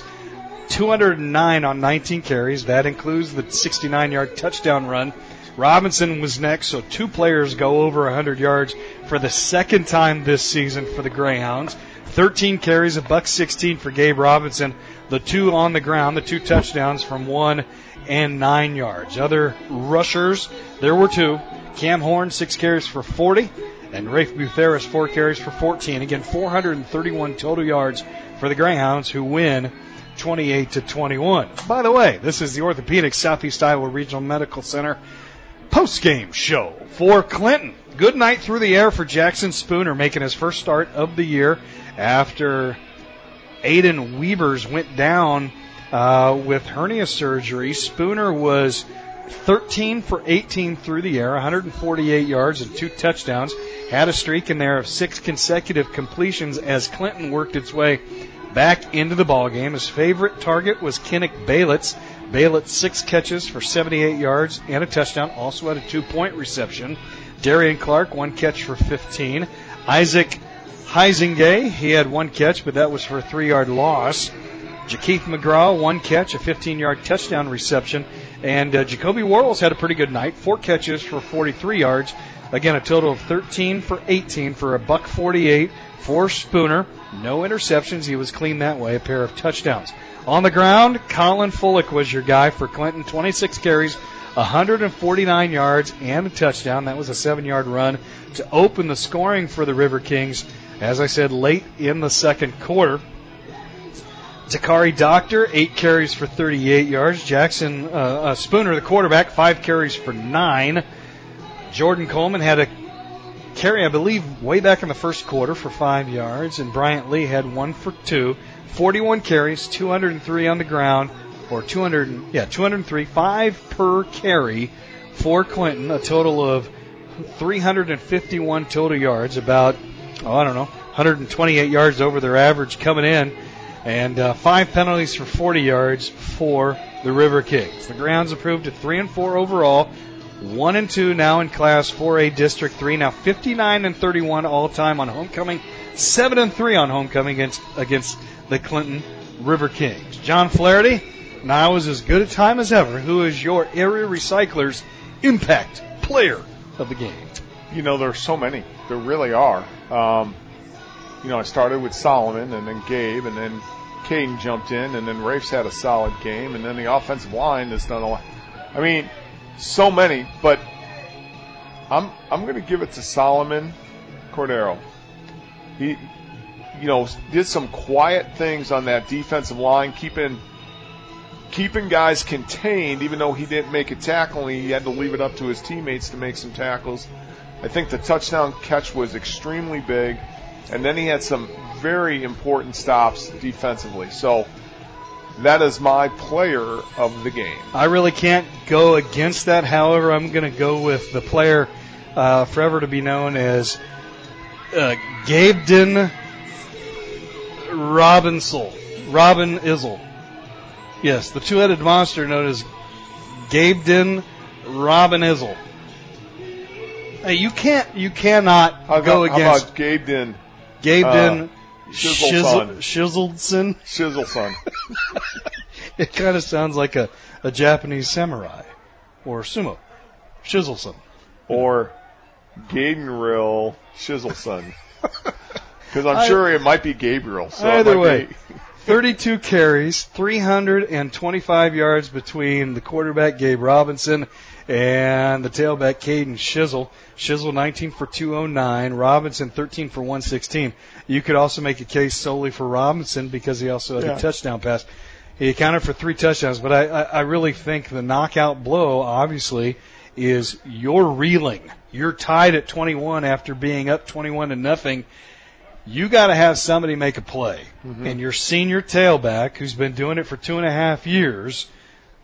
209 on 19 carries. That includes the 69-yard touchdown run. Robinson was next, so 2 players go over 100 yards for the second time this season for the Greyhounds. 13 carries, $116 for Gabe Robinson. The 2 on the ground, the 2 touchdowns from 1 and 9 yards. Other rushers, there were 2. Cam Horn, 6 carries for 40, and Rafe Butheris, 4 carries for 14. Again, 431 total yards for the Greyhounds, who win 28-21. By the way, this is the Orthopedic Southeast Iowa Regional Medical Center post-game show for Clinton. Good night through the air for Jackson Spooner, making his first start of the year after Aiden Weavers went down with hernia surgery. Spooner was 13 for 18 through the air, 148 yards and 2 touchdowns. Had a streak in there of 6 consecutive completions as Clinton worked its way back into the ballgame. His favorite target was Kinnick Baylitz. Baylitz 6 catches for 78 yards and a touchdown. Also had a 2-point reception. Darian Clark, 1 catch for 15. Isaac Heisingay, he had 1 catch, but that was for a 3-yard loss. Jakeith McGraw, 1 catch, a 15-yard touchdown reception. And Jacoby Warles had a pretty good night. 4 catches for 43 yards. Again, a total of 13 for 18 for $148 for Spooner. No interceptions. He was clean that way. A pair of touchdowns. On the ground, Colin Fullick was your guy for Clinton. 26 carries, 149 yards, and a touchdown. That was a 7-yard run to open the scoring for the River Kings, as I said, late in the second quarter. Takari Doctor, 8 carries for 38 yards. Jackson Spooner, the quarterback, 5 carries for 9. Jordan Coleman had a carry, I believe, way back in the first quarter for 5 yards, and Bryant Lee had 1 for 2. 41 carries, 203 on the ground, or 203, 5 per carry for Clinton, a total of 351 total yards, about, 128 yards over their average coming in, and 5 penalties for 40 yards for the River Kings. The Greyhounds improved to 3-4 overall, 1-2 now in Class 4A District 3, now 59-31 all-time on homecoming, 7-3 on homecoming against the Clinton River Kings. John Flaherty, now is as good a time as ever. Who is your area recyclers impact player of the game? You know, there are so many. There really are. I started with Solomon and then Gabe and then Caden jumped in and then Rafe's had a solid game and then the offensive line has done a lot. I mean, so many, but I'm going to give it to Solomon Cordero. He, did some quiet things on that defensive line, keeping guys contained, even though he didn't make a tackle. He had to leave it up to his teammates to make some tackles. I think the touchdown catch was extremely big, and then he had some very important stops defensively. So that is my player of the game. I really can't go against that. However, I'm going to go with the player forever to be known as Gabeden Robin Izzle. Yes, the two-headed monster known as Gabeden Robin Izzle. Hey, you cannot go against. How about Gabeden Shizzleson. It kind of sounds like a Japanese samurai or sumo. Shizzleson. Or Gabriel Shizzleson. Because I'm sure it might be Gabriel. So either way, 32 carries, 325 yards between the quarterback, Gabe Robinson, and the tailback, Caden Shizzle. Shizzle 19 for 209. Robinson 13 for 116. You could also make a case solely for Robinson because he also had a touchdown pass. He accounted for 3 touchdowns, but I really think the knockout blow, obviously, is you're reeling. You're tied at 21 after being up 21-0. You got to have somebody make a play. Mm-hmm. And your senior tailback, who's been doing it for 2.5 years,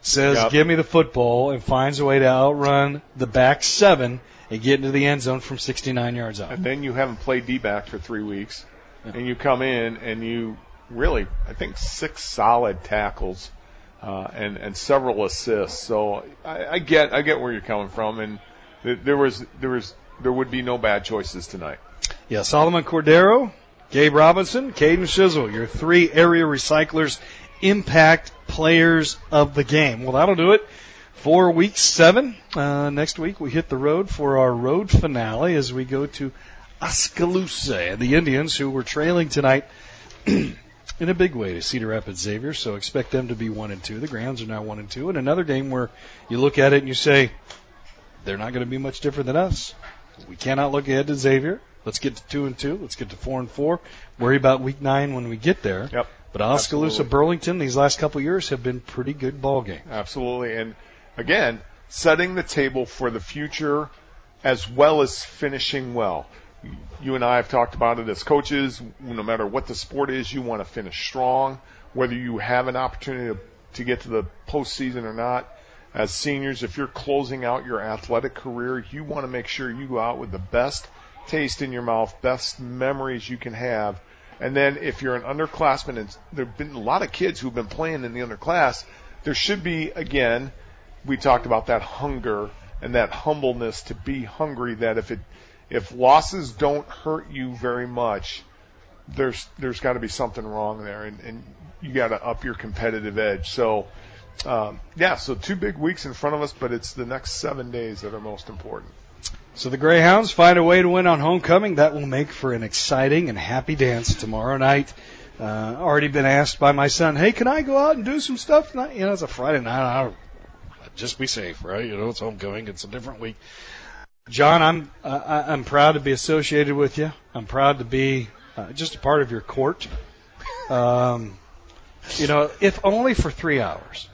says, give me the football, and finds a way to outrun the back 7 and get into the end zone from 69 yards out. And then you haven't played D-back for 3 weeks, and you come in and you really, I think, 6 solid tackles and several assists. So I get where you're coming from, and there would be no bad choices tonight. Yeah, Solomon Cordero, Gabe Robinson, Caden Shizzle, your 3 area recyclers, impact players of the game. Well, that'll do it for week 7. Next week we hit the road for our road finale as we go to Oskaloosa and the Indians, who were trailing tonight in a big way to Cedar Rapids Xavier. So expect them to be 1-2. The Grounds are now 1-2. And another game where you look at it and you say, they're not going to be much different than us. We cannot look ahead to Xavier. Let's get to 2-2. Let's get to 4-4. Worry about week 9 when we get there. Yep. But Oskaloosa, Burlington, these last couple of years have been pretty good ball games. Absolutely. And again, setting the table for the future as well as finishing well. You and I have talked about it as coaches. No matter what the sport is, you want to finish strong, whether you have an opportunity to get to the postseason or not. As seniors, if you're closing out your athletic career, you want to make sure you go out with the best taste in your mouth, best memories you can have. And then if you're an underclassman, and there have been a lot of kids who've been playing in the underclass, there should be, again, we talked about that hunger and that humbleness to be hungry, that if losses don't hurt you very much, there's got to be something wrong there, and you got to up your competitive edge. So, so 2 big weeks in front of us, but it's the next 7 days that are most important. So the Greyhounds find a way to win on homecoming. That will make for an exciting and happy dance tomorrow night. Already been asked by my son, hey, can I go out and do some stuff tonight? It's a Friday night. Just be safe, right? It's homecoming. It's a different week. John, I'm proud to be associated with you. I'm proud to be just a part of your court. If only for 3 hours.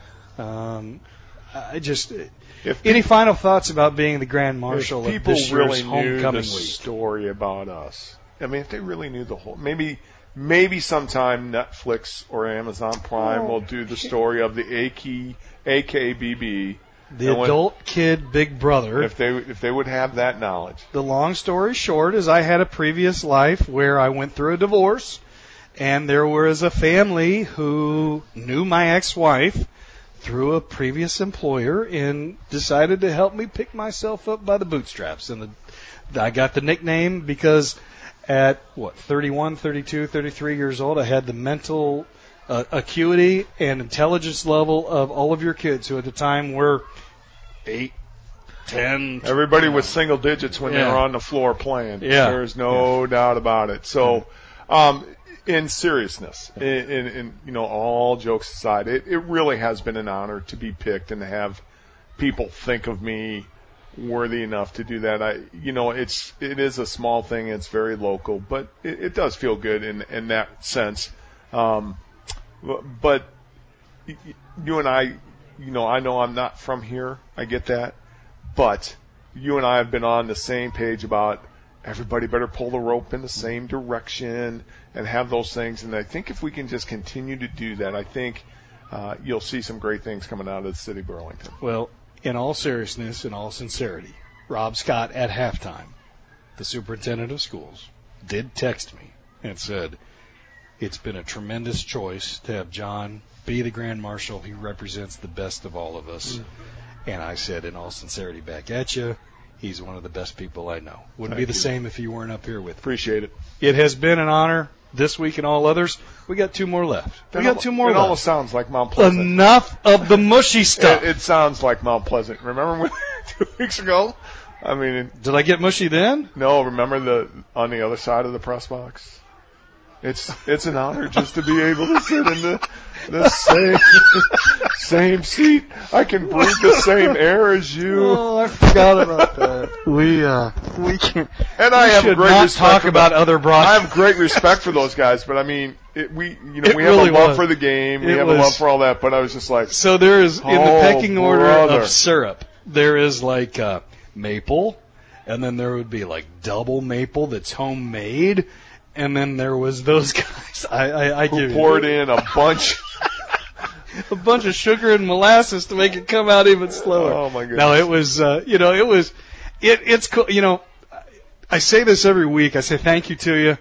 Any final thoughts about being the Grand Marshal of this year's homecoming week? Story about us. I mean, if they really knew the whole, maybe sometime Netflix or Amazon Prime will do the story of the AKBB. The adult kid big brother. If they would have that knowledge. The long story short is I had a previous life where I went through a divorce, and there was a family who knew my ex-wife through a previous employer and decided to help me pick myself up by the bootstraps. And I got the nickname because at, 31, 32, 33 years old, I had the mental acuity and intelligence level of all of your kids who at the time were 8, 10. Everybody was single digits when they were on the floor playing. Yeah. There's no doubt about it. So, in seriousness, in all jokes aside, it really has been an honor to be picked and to have people think of me worthy enough to do that. It is a small thing. It's very local, but it does feel good in that sense. But you and I know I'm not from here. I get that. But you and I have been on the same page about everybody better pull the rope in the same direction and have those things. And I think if we can just continue to do that, I think you'll see some great things coming out of the city of Burlington. Well, in all seriousness, in all sincerity, Rob Scott at halftime, the superintendent of schools, did text me and said, it's been a tremendous choice to have John be the Grand Marshal. He represents the best of all of us. Mm-hmm. And I said, in all sincerity, back at you, he's one of the best people I know. Wouldn't be the same if you weren't up here with me. Appreciate it. It has been an honor this week and all others. We got 2 more left. It almost sounds like Mount Pleasant. Enough of the mushy stuff. It sounds like Mount Pleasant. Remember when 2 weeks ago? I mean, did I get mushy then? No, remember on the other side of the press box? It's an honor just to be able to sit in the same seat. I can breathe the same air as you. Oh, I forgot about that. We can't. And I have great respect. Talk about other broadcasts. I have great respect for those guys, but I mean, we have really a love for the game. We have a love for all that. But I was just like, so there is in the pecking order of syrup. There is like maple, and then there would be like double maple that's homemade. And then there was those guys. I who poured in a bunch a bunch of sugar and molasses to make it come out even slower. Oh my goodness. No, it was, it's cool. I say this every week. I say thank you to you.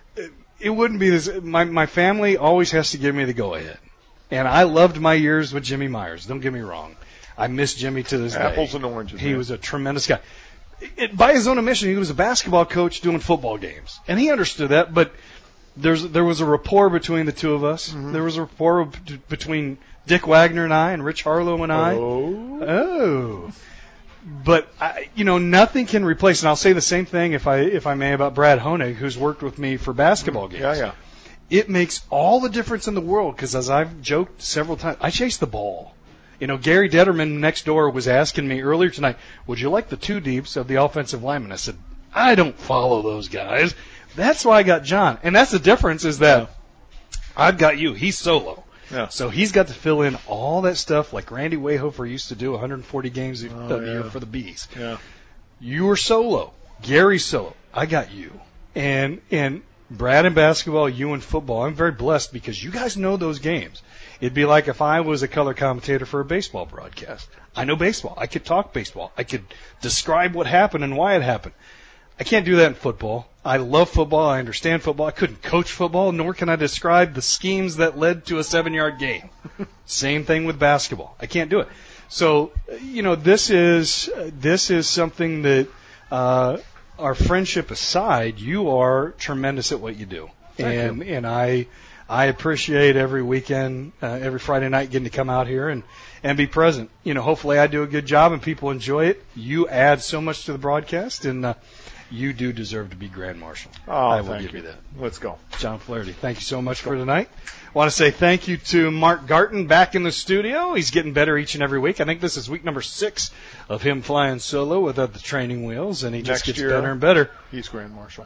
It wouldn't be this. My family always has to give me the go ahead. And I loved my years with Jimmy Myers. Don't get me wrong. I miss Jimmy to this day. Apples and oranges. He was a tremendous guy. By his own admission, he was a basketball coach doing football games. And he understood that, but there was a rapport between the two of us. Mm-hmm. There was a rapport between Dick Wagner and I and Rich Harlow and I. Oh. But, nothing can replace, and I'll say the same thing, if I may, about Brad Honig, who's worked with me for basketball games. Yeah. It makes all the difference in the world, because as I've joked several times, I chase the ball. Gary Detterman next door was asking me earlier tonight, would you like the two deeps of the offensive linemen? I said, I don't follow those guys. That's why I got John. And that's the difference, is that I've got you. He's solo. Yeah. So he's got to fill in all that stuff like Randy Wayhofer used to do, 140 games a year for the Bees. Yeah. You were solo. Gary's solo. I got you. And Brad in basketball, you in football. I'm very blessed because you guys know those games. It'd be like if I was a color commentator for a baseball broadcast. I know baseball. I could talk baseball. I could describe what happened and why it happened. I can't do that in football. I love football. I understand football. I couldn't coach football, nor can I describe the schemes that led to a 7-yard gain. Same thing with basketball. I can't do it. So, this is something that, our friendship aside, you are tremendous at what you do. Thank you. And I appreciate every weekend, every Friday night getting to come out here and be present. Hopefully I do a good job and people enjoy it. You add so much to the broadcast, and you do deserve to be Grand Marshal. I will give you that. Let's go. John Flaherty, thank you so much for tonight. I want to say thank you to Mark Garton back in the studio. He's getting better each and every week. I think this is week number 6 of him flying solo without the training wheels, and he just gets better and better. He's Grand Marshal.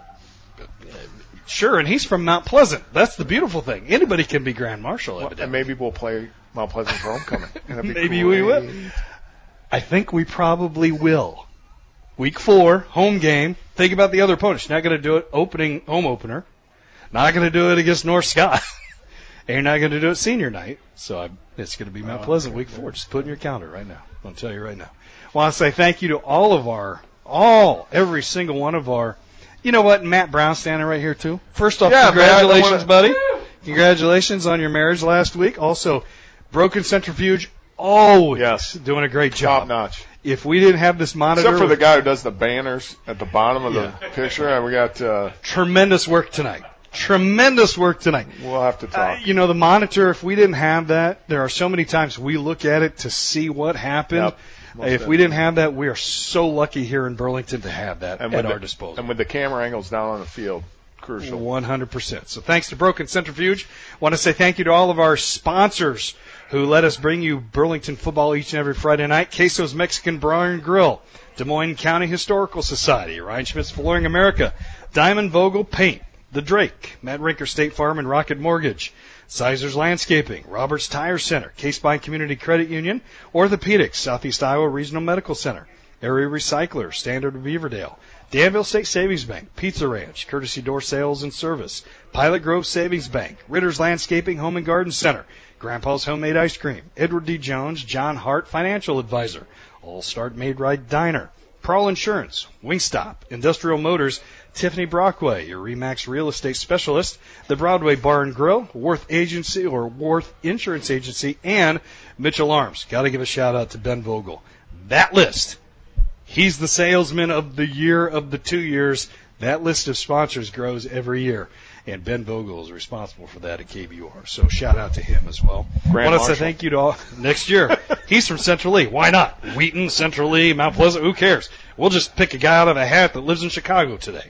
Sure, and he's from Mount Pleasant. That's the beautiful thing. Anybody can be Grand Marshal, evidently. And maybe we'll play Mount Pleasant for homecoming. Maybe we will. I think we probably will. Week 4, home game. Think about the other opponents. You're not going to do it home opener. Not going to do it against North Scott. And you're not going to do it senior night. So it's going to be Mount Pleasant week 4. Just put it in your calendar right now. I'll tell you right now. I want to say thank you to every single one of our, you know what, Matt Brown standing right here too. First off, congratulations, buddy. Congratulations on your marriage last week. Also, Broken Centrifuge, always doing a great job. Top notch. If we didn't have this monitor. Except for the guy who does the banners at the bottom of the picture. We got tremendous work tonight. We'll have to talk. The monitor, if we didn't have that, there are so many times we look at it to see what happened. Yep, if we didn't have that, we are so lucky here in Burlington to have that at our disposal. And with the camera angles down on the field, crucial. 100%. So thanks to Broken Centrifuge. I want to say thank you to all of our sponsors who let us bring you Burlington football each and every Friday night. Queso's Mexican Bar and Grill, Des Moines County Historical Society, Ryan Schmitz Flooring America, Diamond Vogel Paint, The Drake, Matt Rinker State Farm and Rocket Mortgage, Sizer's Landscaping, Roberts Tire Center, Case-Buy Community Credit Union, Orthopedics, Southeast Iowa Regional Medical Center, Area Recycler, Standard of Beaverdale, Danville State Savings Bank, Pizza Ranch, Courtesy Door Sales and Service, Pilot Grove Savings Bank, Ritter's Landscaping Home and Garden Center, Grandpa's Homemade Ice Cream, Edward D. Jones, John Hart Financial Advisor, All Start Made Right Diner, Pearl Insurance, Wingstop, Industrial Motors, Tiffany Brockway, your RE/MAX Real Estate Specialist, the Broadway Bar and Grill, Worth Agency or Worth Insurance Agency, and Mitchell Arms. Got to give a shout out to Ben Vogel. That list, he's the salesman of the year of the 2 years. That list of sponsors grows every year, and Ben Vogel is responsible for that at KBUR. So shout out to him as well. I want to say thank you to all next year. He's from Central Lee. Why not? Wheaton, Central Lee, Mount Pleasant. Who cares? We'll just pick a guy out of a hat that lives in Chicago today.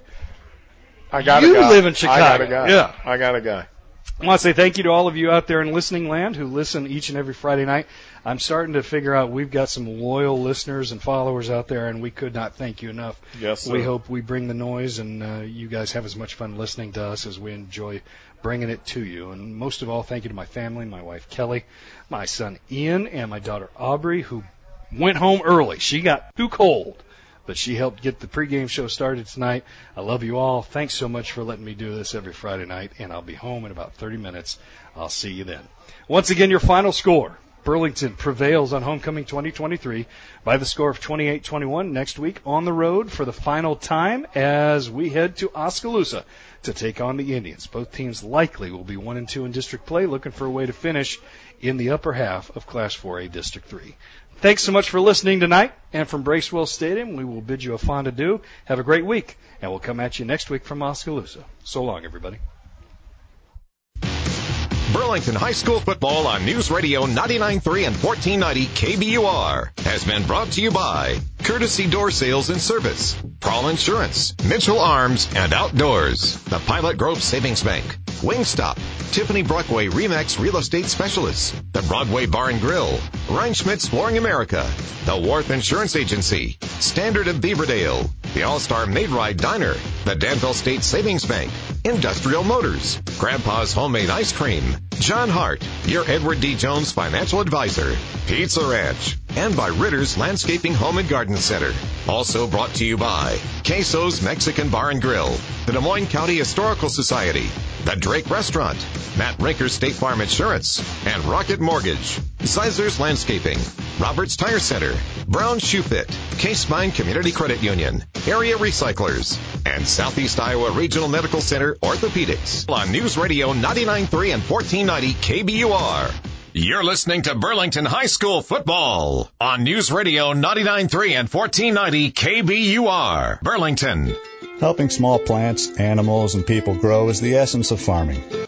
I got you a guy. live in Chicago. I got a guy. Yeah. I got a guy. I want to say thank you to all of you out there in listening land who listen each and every Friday night. I'm starting to figure out we've got some loyal listeners and followers out there, and we could not thank you enough. Yes, sir. We hope we bring the noise, and you guys have as much fun listening to us as we enjoy bringing it to you. And most of all, thank you to my family, my wife Kelly, my son Ian, and my daughter Aubrey, who went home early. She got too cold, but she helped get the pregame show started tonight. I love you all. Thanks so much for letting me do this every Friday night, and I'll be home in about 30 minutes I'll see you then. Once again, your final score. Burlington prevails on homecoming 2023 by the score of 28-21 next week on the road for the final time as we head to Oskaloosa to take on the Indians. Both teams likely will be 1-2 in district play, looking for a way to finish in the upper half of Class 4A District 3. Thanks so much for listening tonight. And from Bracewell Stadium, we will bid you a fond adieu. Have a great week, and we'll come at you next week from Oskaloosa. So long, everybody. Burlington High School football on News Radio 99.3 and 1490 KBUR has been brought to you by Courtesy Door Sales and Service, Prawl Insurance, Mitchell Arms and Outdoors, the Pilot Grove Savings Bank, Wingstop, Tiffany Brockway Remax Real Estate Specialists, the Broadway Bar and Grill, Reinschmidt's Flooring America, the Wharf Insurance Agency, Standard of Beaverdale, the All-Star Maid-Ride Diner, the Danville State Savings Bank, Industrial Motors, Grandpa's Homemade Ice Cream, John Hart, your Edward D. Jones Financial Advisor, Pizza Ranch, and by Ritter's Landscaping Home and Garden Center. Also brought to you by Queso's Mexican Bar and Grill, the Des Moines County Historical Society, the Drake Restaurant, Matt Rinker State Farm Insurance, and Rocket Mortgage, Zeisler's Landscaping, Roberts Tire Center, Brown Shoe Fit, Case Mine Community Credit Union, Area Recyclers, and Southeast Iowa Regional Medical Center Orthopedics on News Radio 99.3 and 1490 KBUR. You're listening to Burlington High School football on News Radio 99.3 and 1490 KBUR, Burlington. Helping small plants, animals, and people grow is the essence of farming.